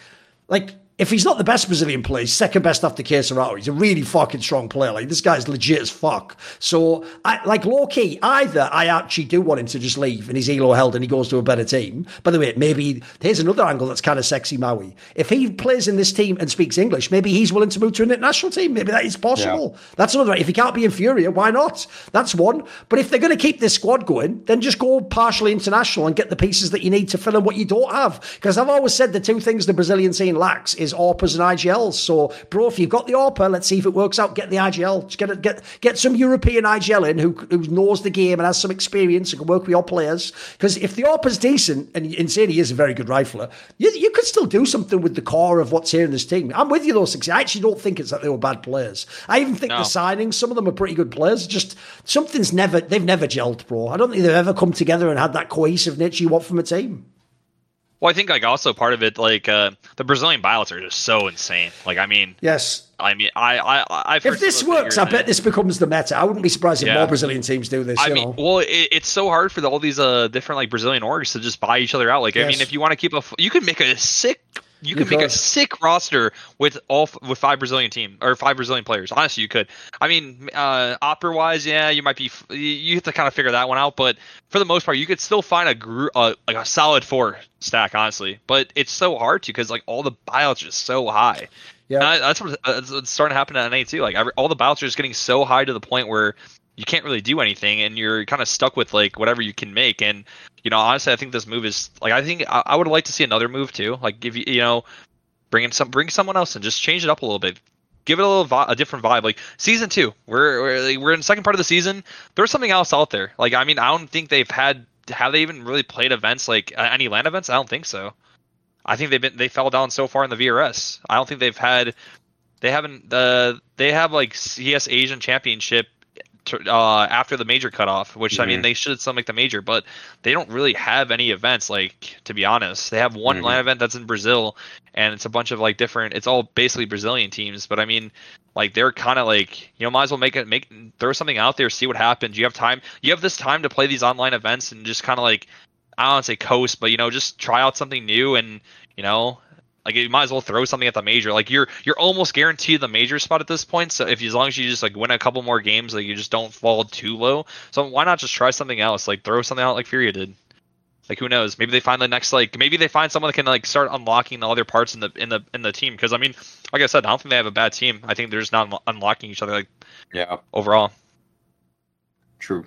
Speaker 2: if he's not the best Brazilian player, he's second best after Keserato. He's a really fucking strong player. Like, this guy's legit as fuck. So, low-key, either I actually do want him to just leave and he's ELO held and he goes to a better team. By the way, maybe here's another angle that's kind of sexy, Maui. If he plays in this team and speaks English, maybe he's willing to move to an international team. Maybe that is possible. Yeah. That's another. If he can't be in Furia, why not? That's one. But if they're going to keep this squad going, then just go partially international and get the pieces that you need to fill in what you don't have. Because I've always said the 2 things the Brazilian scene lacks is AWPers and IGLs. So, bro, if you've got the AWPer, let's see if it works out. Get the IGL. Just get some European IGL in who knows the game and has some experience and can work with your players. Because if the AWPer's decent, and Insani is a very good rifler, you could still do something with the core of what's here in this team. I'm with you, though, Sixy. I actually don't think it's that they were bad players. I even think the signings, some of them are pretty good players. Just they've never gelled, bro. I don't think they've ever come together and had that cohesive nature you want from a team.
Speaker 3: Well, I think like also part of it, like the Brazilian buyouts are just so insane. Like, I mean,
Speaker 2: yes.
Speaker 3: I mean, I've
Speaker 2: if this works, I bet this becomes the meta. I wouldn't be surprised if more Brazilian teams do this. I
Speaker 3: mean, well, it's so hard for all these different like Brazilian orgs to just buy each other out. Like, I mean, if you want to keep you could make a sick. You could make a sick roster with 5 Brazilian players. Honestly, you could. I mean, Opera wise, you might be. You have to kind of figure that one out. But for the most part, you could still find like a solid 4 stack, honestly. But it's so hard to because like all the buyouts are just so high. Yeah, that's what's starting to happen at NA too. Like all the buyouts are just getting so high to the point where you can't really do anything, and you're kind of stuck with like whatever you can make. And honestly, I think this move is like, I think I would like to see another move too. Like, give bring someone else and just change it up a little bit. Give it a different vibe. Like season 2, we're in the second part of the season. There's something else out there. Like, I mean, I don't think have they even really played events like any LAN events? I don't think so. I think they fell down so far in the VRS. I don't think they have like CS Asian Championship after the major cutoff, which I mean they should still make the major, but they don't really have any events. Like, to be honest, they have one LAN event that's in Brazil, and it's a bunch of like different. It's all basically Brazilian teams, but I mean, like they're kind of like might as well throw something out there, see what happens. You have time. You have this time to play these online events and just kind of like, I don't want to say coast, but just try out something new and like you might as well throw something at the major. Like you're almost guaranteed the major spot at this point. So as long as you just like win a couple more games, like you just don't fall too low. So why not just try something else? Like throw something out like Furia did. Like who knows? Maybe they find the next maybe they find someone that can like start unlocking the other parts in the team. Because I mean, like I said, I don't think they have a bad team. I think they're just not unlocking each other overall.
Speaker 1: True.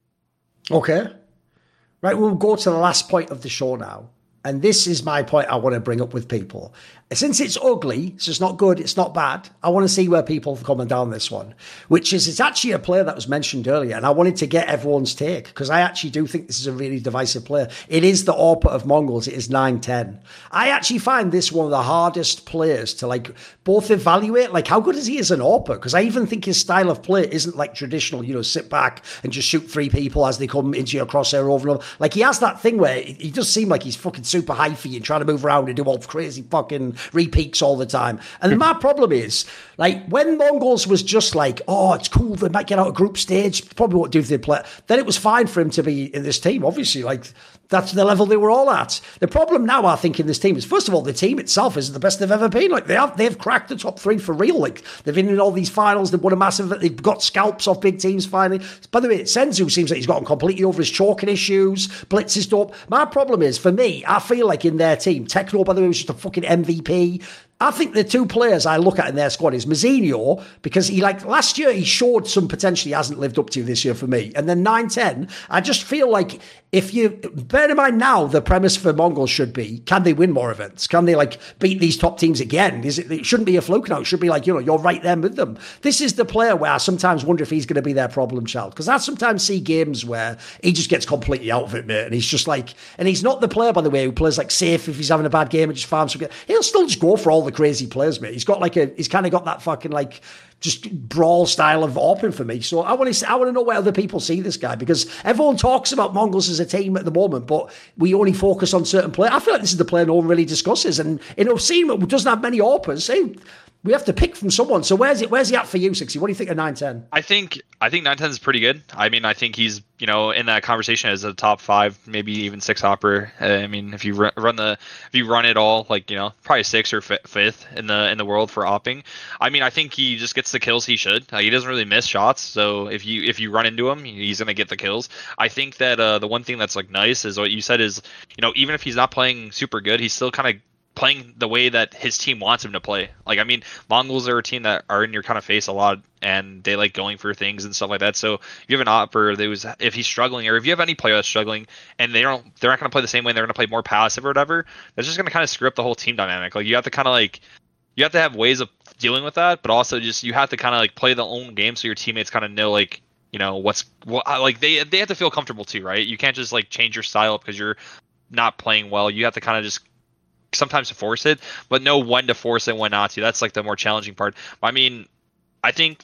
Speaker 2: Okay. Right, we'll go to the last point of the show now. And this is my point I want to bring up with people. Since it's ugly, so it's not good, it's not bad, I want to see where people are coming down this one, which is it's actually a player that was mentioned earlier, and I wanted to get everyone's take, because I actually do think this is a really divisive player. It is the AWPer of Mongols. It is 9-10. I actually find this one of the hardest players to like both evaluate, like how good is he as an AWPer? Because I even think his style of play isn't like traditional, sit back and just shoot 3 people as they come into your crosshair over and over. Like he has that thing where he does seem like he's fucking super hyphy and trying to move around and do all crazy fucking repeats all the time. And my problem is, like, when Mongols was just like, oh, it's cool, they might get out of group stage, probably won't do if they play, then it was fine for him to be in this team, obviously. Like, that's the level they were all at. The problem now, I think, in this team is, first of all, the team itself isn't the best they've ever been. Like, they've cracked the top 3 for real. Like, they've been in all these finals, they've won a massive, they've got scalps off big teams finally. By the way, Senzu seems like he's gotten completely over his choking issues. Blitz is dope. My problem is, for me, I feel like in their team, Techno, by the way, was just a fucking MVP. I think the 2 players I look at in their squad is Mazzinho, because he, like, last year he showed some potential he hasn't lived up to this year for me. And then 9-10, I just feel like if you, bear in mind now, the premise for Mongols should be, can they win more events? Can they, like, beat these top teams again? It shouldn't be a fluke now. It should be like, you're right there with them. This is the player where I sometimes wonder if he's going to be their problem child. Because I sometimes see games where he just gets completely out of it, mate. And he's just like, and he's not the player, by the way, who plays like safe if he's having a bad game and just farms. He'll still just go for all the crazy players, mate. He's kind of got that fucking like just brawl style of AWPing for me. So I want to know where other people see this guy, because everyone talks about Mongols as a team at the moment, but we only focus on certain players. I feel like this is the player no one really discusses, and in a scene that doesn't have many AWPers, we have to pick from someone. So where's he at for you, 60? What do you think of 9-10?
Speaker 3: I think 9-10 is pretty good. I mean, I think he's in that conversation as a top 5, maybe even 6 AWPer. I mean, if you run it all, like probably 6th or 5th in the world for AWPing. I mean, I think he just gets the kills he should. He doesn't really miss shots. So if you run into him, he's gonna get the kills. I think that the one thing that's like nice is what you said is even if he's not playing super good, he's still kind of playing the way that his team wants him to play. Like, I mean, Mongols are a team that are in your kind of face a lot, and they like going for things and stuff like that. So if you have an AWPer, if he's struggling, or if you have any player that's struggling, and they're not going to play the same way, they're going to play more passive or whatever, that's just going to kind of screw up the whole team dynamic. Like, you have to kind of like, you have to have ways of dealing with that, but also just you have to kind of like play the own game so your teammates kind of know like like they have to feel comfortable too, right? You can't just like change your style because you're not playing well. You have to kind of just sometimes force it, but know when to force it and when not to. That's like the more challenging part. I mean, I think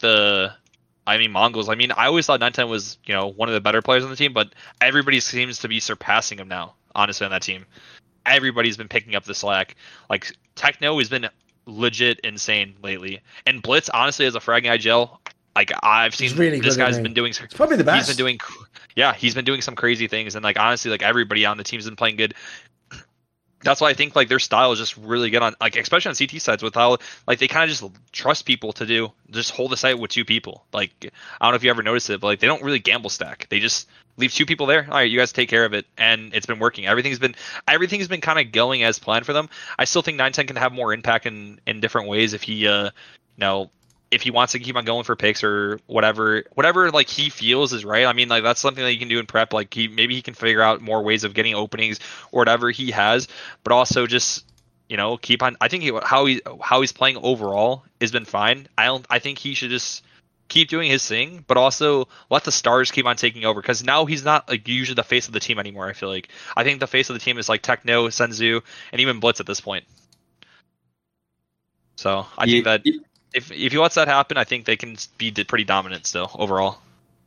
Speaker 3: Mongols, I always thought 9-10 was, one of the better players on the team, but everybody seems to be surpassing him now, honestly, on that team. Everybody's been picking up the slack. Like, Techno has been legit insane lately. And Blitz, honestly, as a fragging IGL, like, I've seen
Speaker 2: really
Speaker 3: this guy's been doing...
Speaker 2: It's probably the best.
Speaker 3: He's been doing some crazy things, and, like, honestly, like, everybody on the team's been playing good. That's why I think like their style is just really good on, like, especially on CT sides, with how like they kind of just trust people to just hold the site with 2 people. Like, I don't know if you ever noticed it, but like they don't really gamble stack. They just leave 2 people there. All right, you guys take care of it, and it's been working. Everything's been kind of going as planned for them. I still think 9-10 can have more impact in different ways if he if he wants to keep on going for picks or whatever like he feels is right. I mean, like that's something that you can do in prep. Like maybe he can figure out more ways of getting openings or whatever he has, but also just keep on. I think how he's playing overall has been fine. I think he should just keep doing his thing, but also let the stars keep on taking over, because now he's not like usually the face of the team anymore. I think the face of the team is like Techno, Senzu, and even Blitz at this point. So I think that if he lets that happen, I think they can be pretty dominant still overall.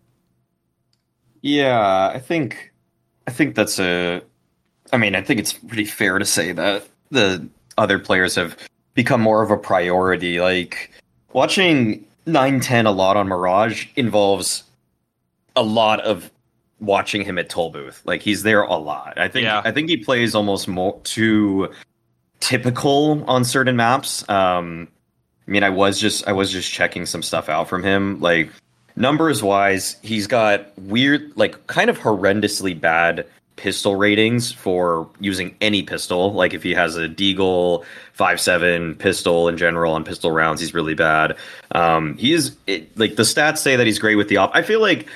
Speaker 1: Yeah, I think that's I think it's pretty fair to say that the other players have become more of a priority. Like watching 9-10 a lot on Mirage involves a lot of watching him at Toll Booth. Like he's there a lot. I think he plays almost more too typical on certain maps. I was just checking some stuff out from him. Like numbers wise, he's got weird, like kind of horrendously bad pistol ratings for using any pistol. Like if he has a Deagle 5.7 pistol in general on pistol rounds, he's really bad. Like the stats say that he's great with the op. I feel like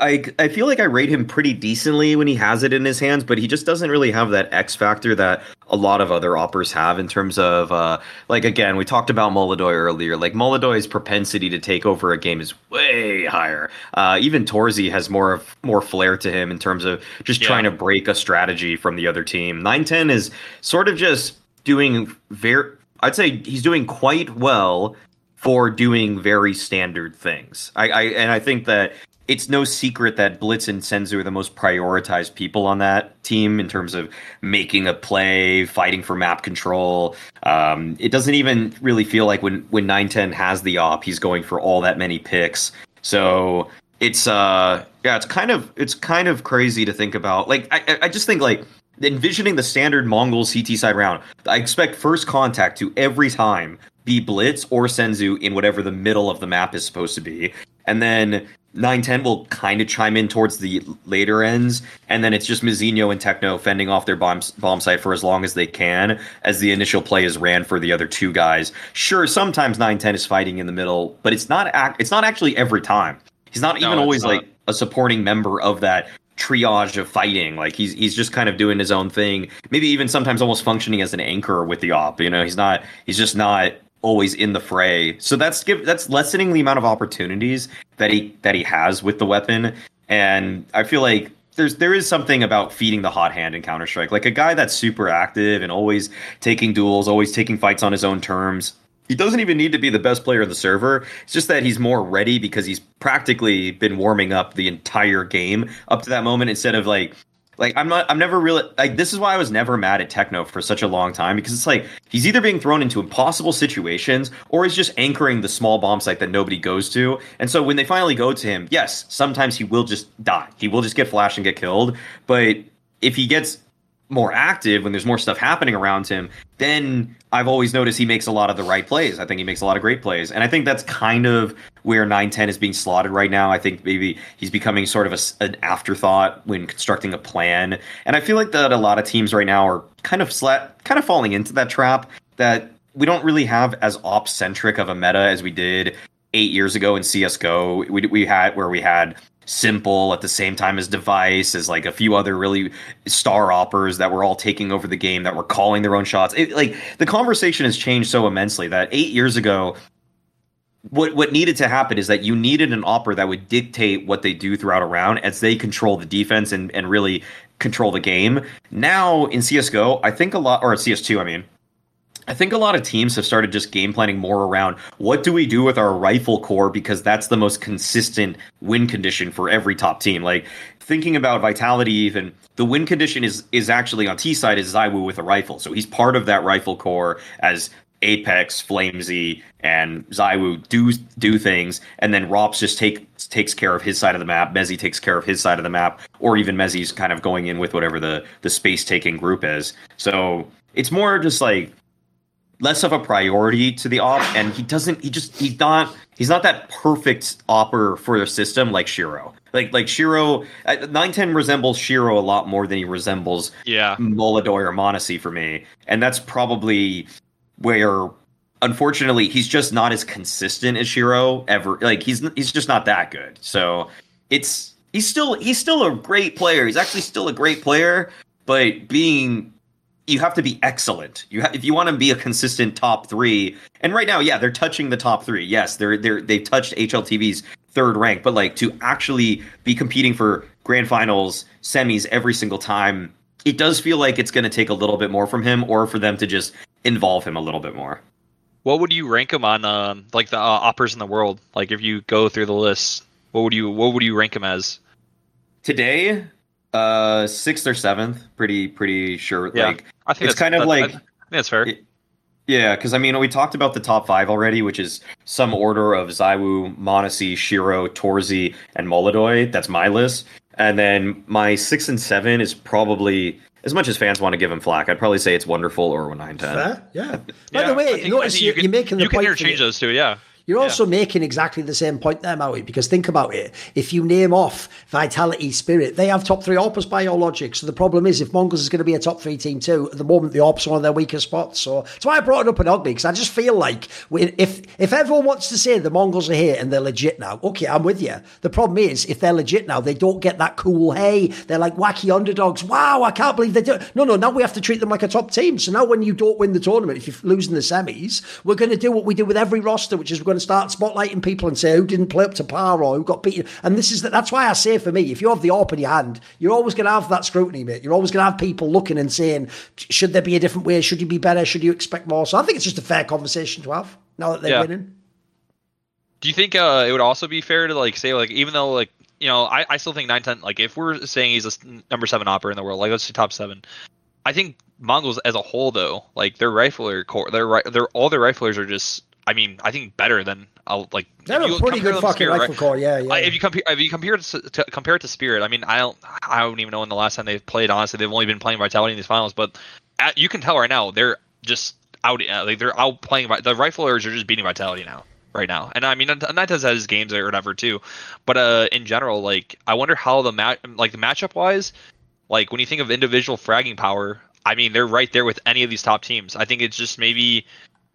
Speaker 1: I feel like I rate him pretty decently when he has it in his hands, but he just doesn't really have that X factor that a lot of other oppers have in terms of like, again, we talked about Molodoy earlier. Like Molodoy's propensity to take over a game is way higher. Even Torzy has more flair to him in terms of just trying to break a strategy from the other team. 9-10 is sort of just doing I'd say he's doing quite well for doing very standard things. I think that it's no secret that Blitz and Senzu are the most prioritized people on that team in terms of making a play, fighting for map control. It doesn't even really feel like when 9-10 has the op, he's going for all that many picks. So it's kind of crazy to think about. Like I just think like envisioning the standard Mongol CT side round, I expect first contact to every time be Blitz or Senzu in whatever the middle of the map is supposed to be. And then 9-10 will kind of chime in towards the later ends. And then it's just Mizzino and Techno fending off their bomb site for as long as they can as the initial play is ran for the other two guys. Sure, sometimes 9-10 is fighting in the middle, but it's not actually every time. He's not even always like a supporting member of that triage of fighting. Like he's just kind of doing his own thing, maybe even sometimes almost functioning as an anchor with the op. He's just not always in the fray. So that's lessening the amount of opportunities that he has with the weapon. And I feel like there is something about feeding the hot hand in Counter-Strike. Like a guy that's super active and always taking duels, always taking fights on his own terms. He doesn't even need to be the best player in the server. It's just that he's more ready because he's practically been warming up the entire game up to that moment, instead of like I'm never really like, this is why I was never mad at Techno for such a long time, because it's like he's either being thrown into impossible situations or he's just anchoring the small bomb site that nobody goes to. And so when they finally go to him, yes, sometimes he will just die. He will just get flashed and get killed. But if he gets more active, when there's more stuff happening around him, then I've always noticed he makes a lot of the right plays. I think he makes a lot of great plays. And I think that's kind of where 9-10 is being slotted right now. I think maybe he's becoming sort of an afterthought when constructing a plan. And I feel like that a lot of teams right now are kind of falling into that trap, that we don't really have as op-centric of a meta as we did 8 years ago in CSGO. We had Simple at the same time as Device, as like a few other really star oppers that were all taking over the game, that were calling their own shots. Like the conversation has changed so immensely that 8 years ago, what needed to happen is that you needed an opper that would dictate what they do throughout a round as they control the defense and really control the game. Now in CSGO, I think a lot, or CS2, I think a lot of teams have started just game planning more around what do we do with our rifle core, because that's the most consistent win condition for every top team. Like thinking about Vitality, even the win condition is actually on T side is ZywOo with a rifle. So he's part of that rifle core as Apex, Flamesy, and ZywOo do things, and then Rops just takes care of his side of the map. Mezzy takes care of his side of the map, or even Mezzy's kind of going in with whatever the space taking group is. So it's more just like less of a priority to the op, and he's not that perfect opper for the system like Shiro. Like Shiro, 9-10 resembles Shiro a lot more than he resembles Molodoy or Monacy for me, and that's probably where unfortunately, he's just not as consistent as Shiro ever. Like he's just not that good. So he's still a great player. He's actually still a great player, but you have to be excellent. If you want to be a consistent top 3, and right now, yeah, they're touching the top 3. Yes, they've touched HLTV's 3rd rank, but like to actually be competing for grand finals, semis every single time, it does feel like it's going to take a little bit more from him, or for them to just involve him a little bit more.
Speaker 3: What would you rank him on, like the oppers in the world? Like if you go through the list, what would you rank him as
Speaker 1: today? 6th or 7th, pretty sure.
Speaker 3: Yeah,
Speaker 1: like I think it's kind of like
Speaker 3: I think that's fair.
Speaker 1: Yeah, because I mean we talked about the top 5 already, which is some order of ZywOo, m0NESY, Shiro, Torzy, and Molodoi. That's my list, and then my 6 and 7 is probably, as much as fans want to give him flack, I'd probably say it's Wonderful or 910.
Speaker 2: Fair, yeah. By the way, notice you're making the point.
Speaker 3: You can interchange those two, yeah.
Speaker 2: You're also making exactly the same point there, Maui, because think about it. If you name off Vitality, Spirit, they have top 3 AWPers by your logic. So the problem is, if Mongols is going to be a top 3 team too, at the moment the AWPs are one of their weaker spots. So that's why I brought it up in Ugly, because I just feel like if everyone wants to say the Mongols are here and they're legit now, okay, I'm with you. The problem is, if they're legit now, they don't get that cool, hey, they're like wacky underdogs. Wow, I can't believe they do. No, now we have to treat them like a top team. So now when you don't win the tournament, if you're losing the semis, we're going to do what we do with every roster, which is we're going to start spotlighting people and say who didn't play up to par or who got beaten. And that's why I say, for me, if you have the AWP in your hand, you're always going to have that scrutiny, mate. You're always going to have people looking and saying, should there be a different way? Should you be better? Should you expect more? So I think it's just a fair conversation to have now that they're winning.
Speaker 3: Do you think it would also be fair to like say, like, even though, like, you know, I still think 910, like if we're saying he's a number 7 opper in the world, like let's say top 7, I think Mongols as a whole, though, like their rifler core, all their riflers are just, I mean, I think better than like
Speaker 2: they're a pretty good fucking rifle core, yeah.
Speaker 3: If you compare it to Spirit, I mean, I don't even know when the last time they've played. Honestly, they've only been playing Vitality in these finals, but you can tell right now they're just out. Like they're out playing. The riflers are just beating Vitality right now. And I mean, Nantes has his games or whatever too, but in general, like I wonder how the matchup wise, like when you think of individual fragging power, I mean, they're right there with any of these top teams. I think it's just maybe.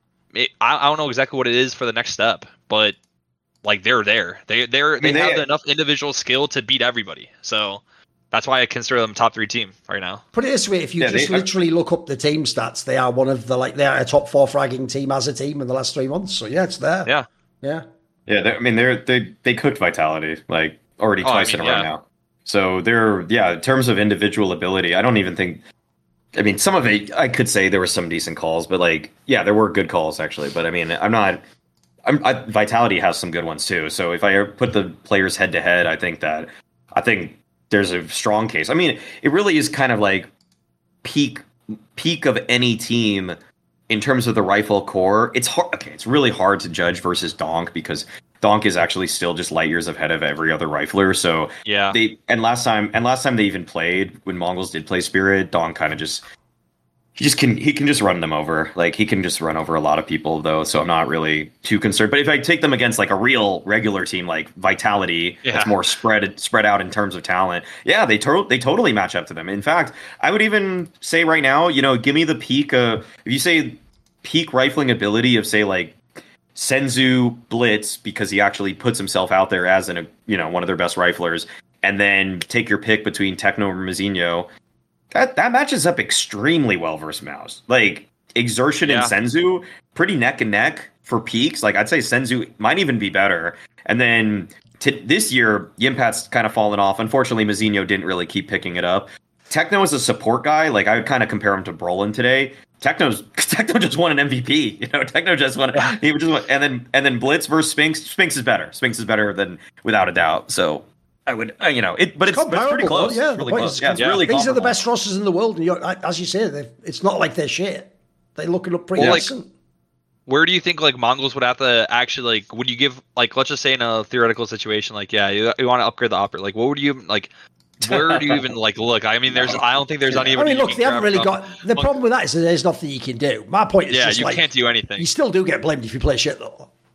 Speaker 3: I don't know exactly what it is for the next step, but like they're there. They have enough individual skill to beat everybody. So that's why I consider them top 3 team right now.
Speaker 2: Put it this way: if you literally look up the team stats, they are one of the they are a top 4 fragging team as a team in the last 3 months. So yeah, it's there.
Speaker 3: Yeah.
Speaker 1: I mean, they cooked Vitality like already twice in a row now. So they're in terms of individual ability, I don't even think. I mean, some of it, I could say there were some decent calls, but like, yeah, there were good calls actually. But I mean, Vitality has some good ones too. So if I put the players head to head, I think there's a strong case. I mean, it really is kind of like peak of any team in terms of the rifle core. It's hard. Okay, it's really hard to judge versus Donk because Donk is actually still just light years ahead of every other rifler. So
Speaker 3: yeah,
Speaker 1: last time they even played, when Mongols did play Spirit, Donk kind of he can just run them over. Like he can just run over a lot of people though. So I'm not really too concerned. But if I take them against like a real regular team like Vitality, it's more spread out in terms of talent. Yeah, they totally match up to them. In fact, I would even say right now, you know, give me the peak if you say peak rifling ability of say like Senzu Blitz, because he actually puts himself out there as one of their best riflers, and then take your pick between Techno or Mizinho. That matches up extremely well versus Mouse. Like Exertion and Senzu, pretty neck and neck for peaks. Like I'd say Senzu might even be better. And then this year, Yimpat's kind of fallen off. Unfortunately, Mizinho didn't really keep picking it up. Techno is a support guy. Like I would kind of compare him to Brolin today. Techno just won an MVP. You know, Techno just won. He just won, and then Blitz versus Spinks. Spinks is better. Spinks is better than without a doubt. So I would, but it's pretty close.
Speaker 2: Yeah,
Speaker 1: it's really close. Yeah, it's really.
Speaker 2: These are the best rosters in the world, and as you say, it's not like they're shit. They look pretty decent.
Speaker 3: Like, where do you think like Mongols would have to actually like? Would you give like, let's just say in a theoretical situation, like you want to upgrade the operator, like what would you like? Where do you even like look? I mean, I don't think there's any.
Speaker 2: I mean, look, they haven't really got. The problem with that is that there's nothing you can do. My point is,
Speaker 3: you can't do anything.
Speaker 2: You still do get blamed if you play shit, though.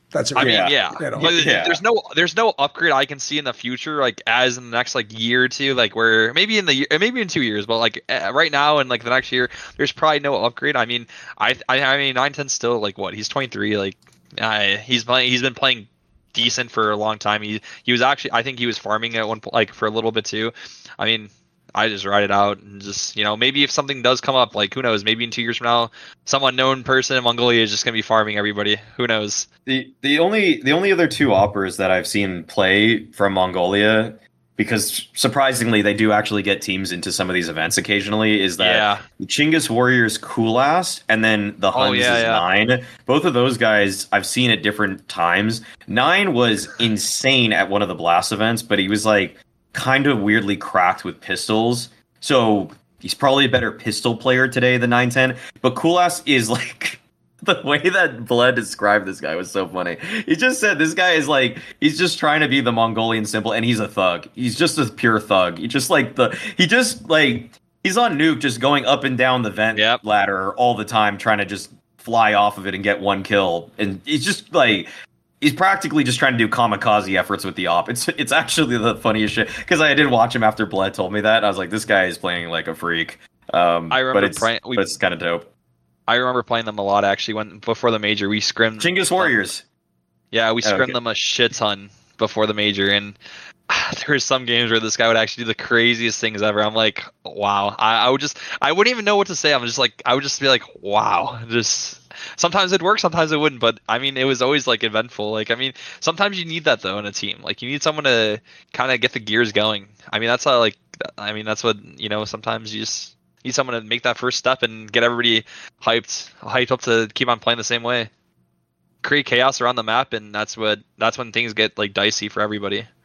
Speaker 2: That's
Speaker 3: I mean,
Speaker 1: Yeah.
Speaker 2: You know.
Speaker 3: But
Speaker 1: Yeah.
Speaker 3: there's no upgrade I can see in the future, like as in the next like year or two, like where maybe maybe in 2 years, but like right now and like the next year, there's probably no upgrade. I mean, I mean, 910 still like what? He's 23, like he's been playing decent for a long time. He was actually, I think he was farming at one like for a little bit too. I mean, I just ride it out and just, maybe if something does come up, like who knows, maybe in 2 years from now, some unknown person in Mongolia is just gonna be farming everybody. Who knows?
Speaker 1: The only other two operas that I've seen play from Mongolia, because surprisingly they do actually get teams into some of these events occasionally, is that the Chinggis Warriors Kulas and then the Huns is Nine. Both of those guys I've seen at different times. Nine was insane at one of the Blast events, but he was like kind of weirdly cracked with pistols. So he's probably a better pistol player today than 910. But Kulas is like, the way that Bled described this guy was so funny. He just said this guy is like, he's just trying to be the Mongolian symbol, and he's a thug. He's just a pure thug. He's on Nuke just going up and down the vent ladder all the time, trying to just fly off of it and get one kill. And he's just like, he's practically just trying to do kamikaze efforts with the op. It's actually the funniest shit, because I did watch him after Bled told me that. I was like, this guy is playing like a freak.
Speaker 3: I remember
Speaker 1: but it's kind of dope.
Speaker 3: I remember playing them a lot actually. Before the major, we scrimmed
Speaker 1: Chinggis Warriors.
Speaker 3: Yeah, we scrimmed them a shit ton before the major, and there were some games where this guy would actually do the craziest things ever. I'm like, wow. I wouldn't even know what to say. I would just be like, wow. Just sometimes it'd work, sometimes it wouldn't. But I mean, it was always like eventful. Like, I mean, sometimes you need that though in a team. Like, you need someone to kind of get the gears going. I mean, that's how that's what sometimes you just need someone to make that first step and get everybody hyped up to keep on playing the same way. Create chaos around the map, and that's when things get like dicey for everybody.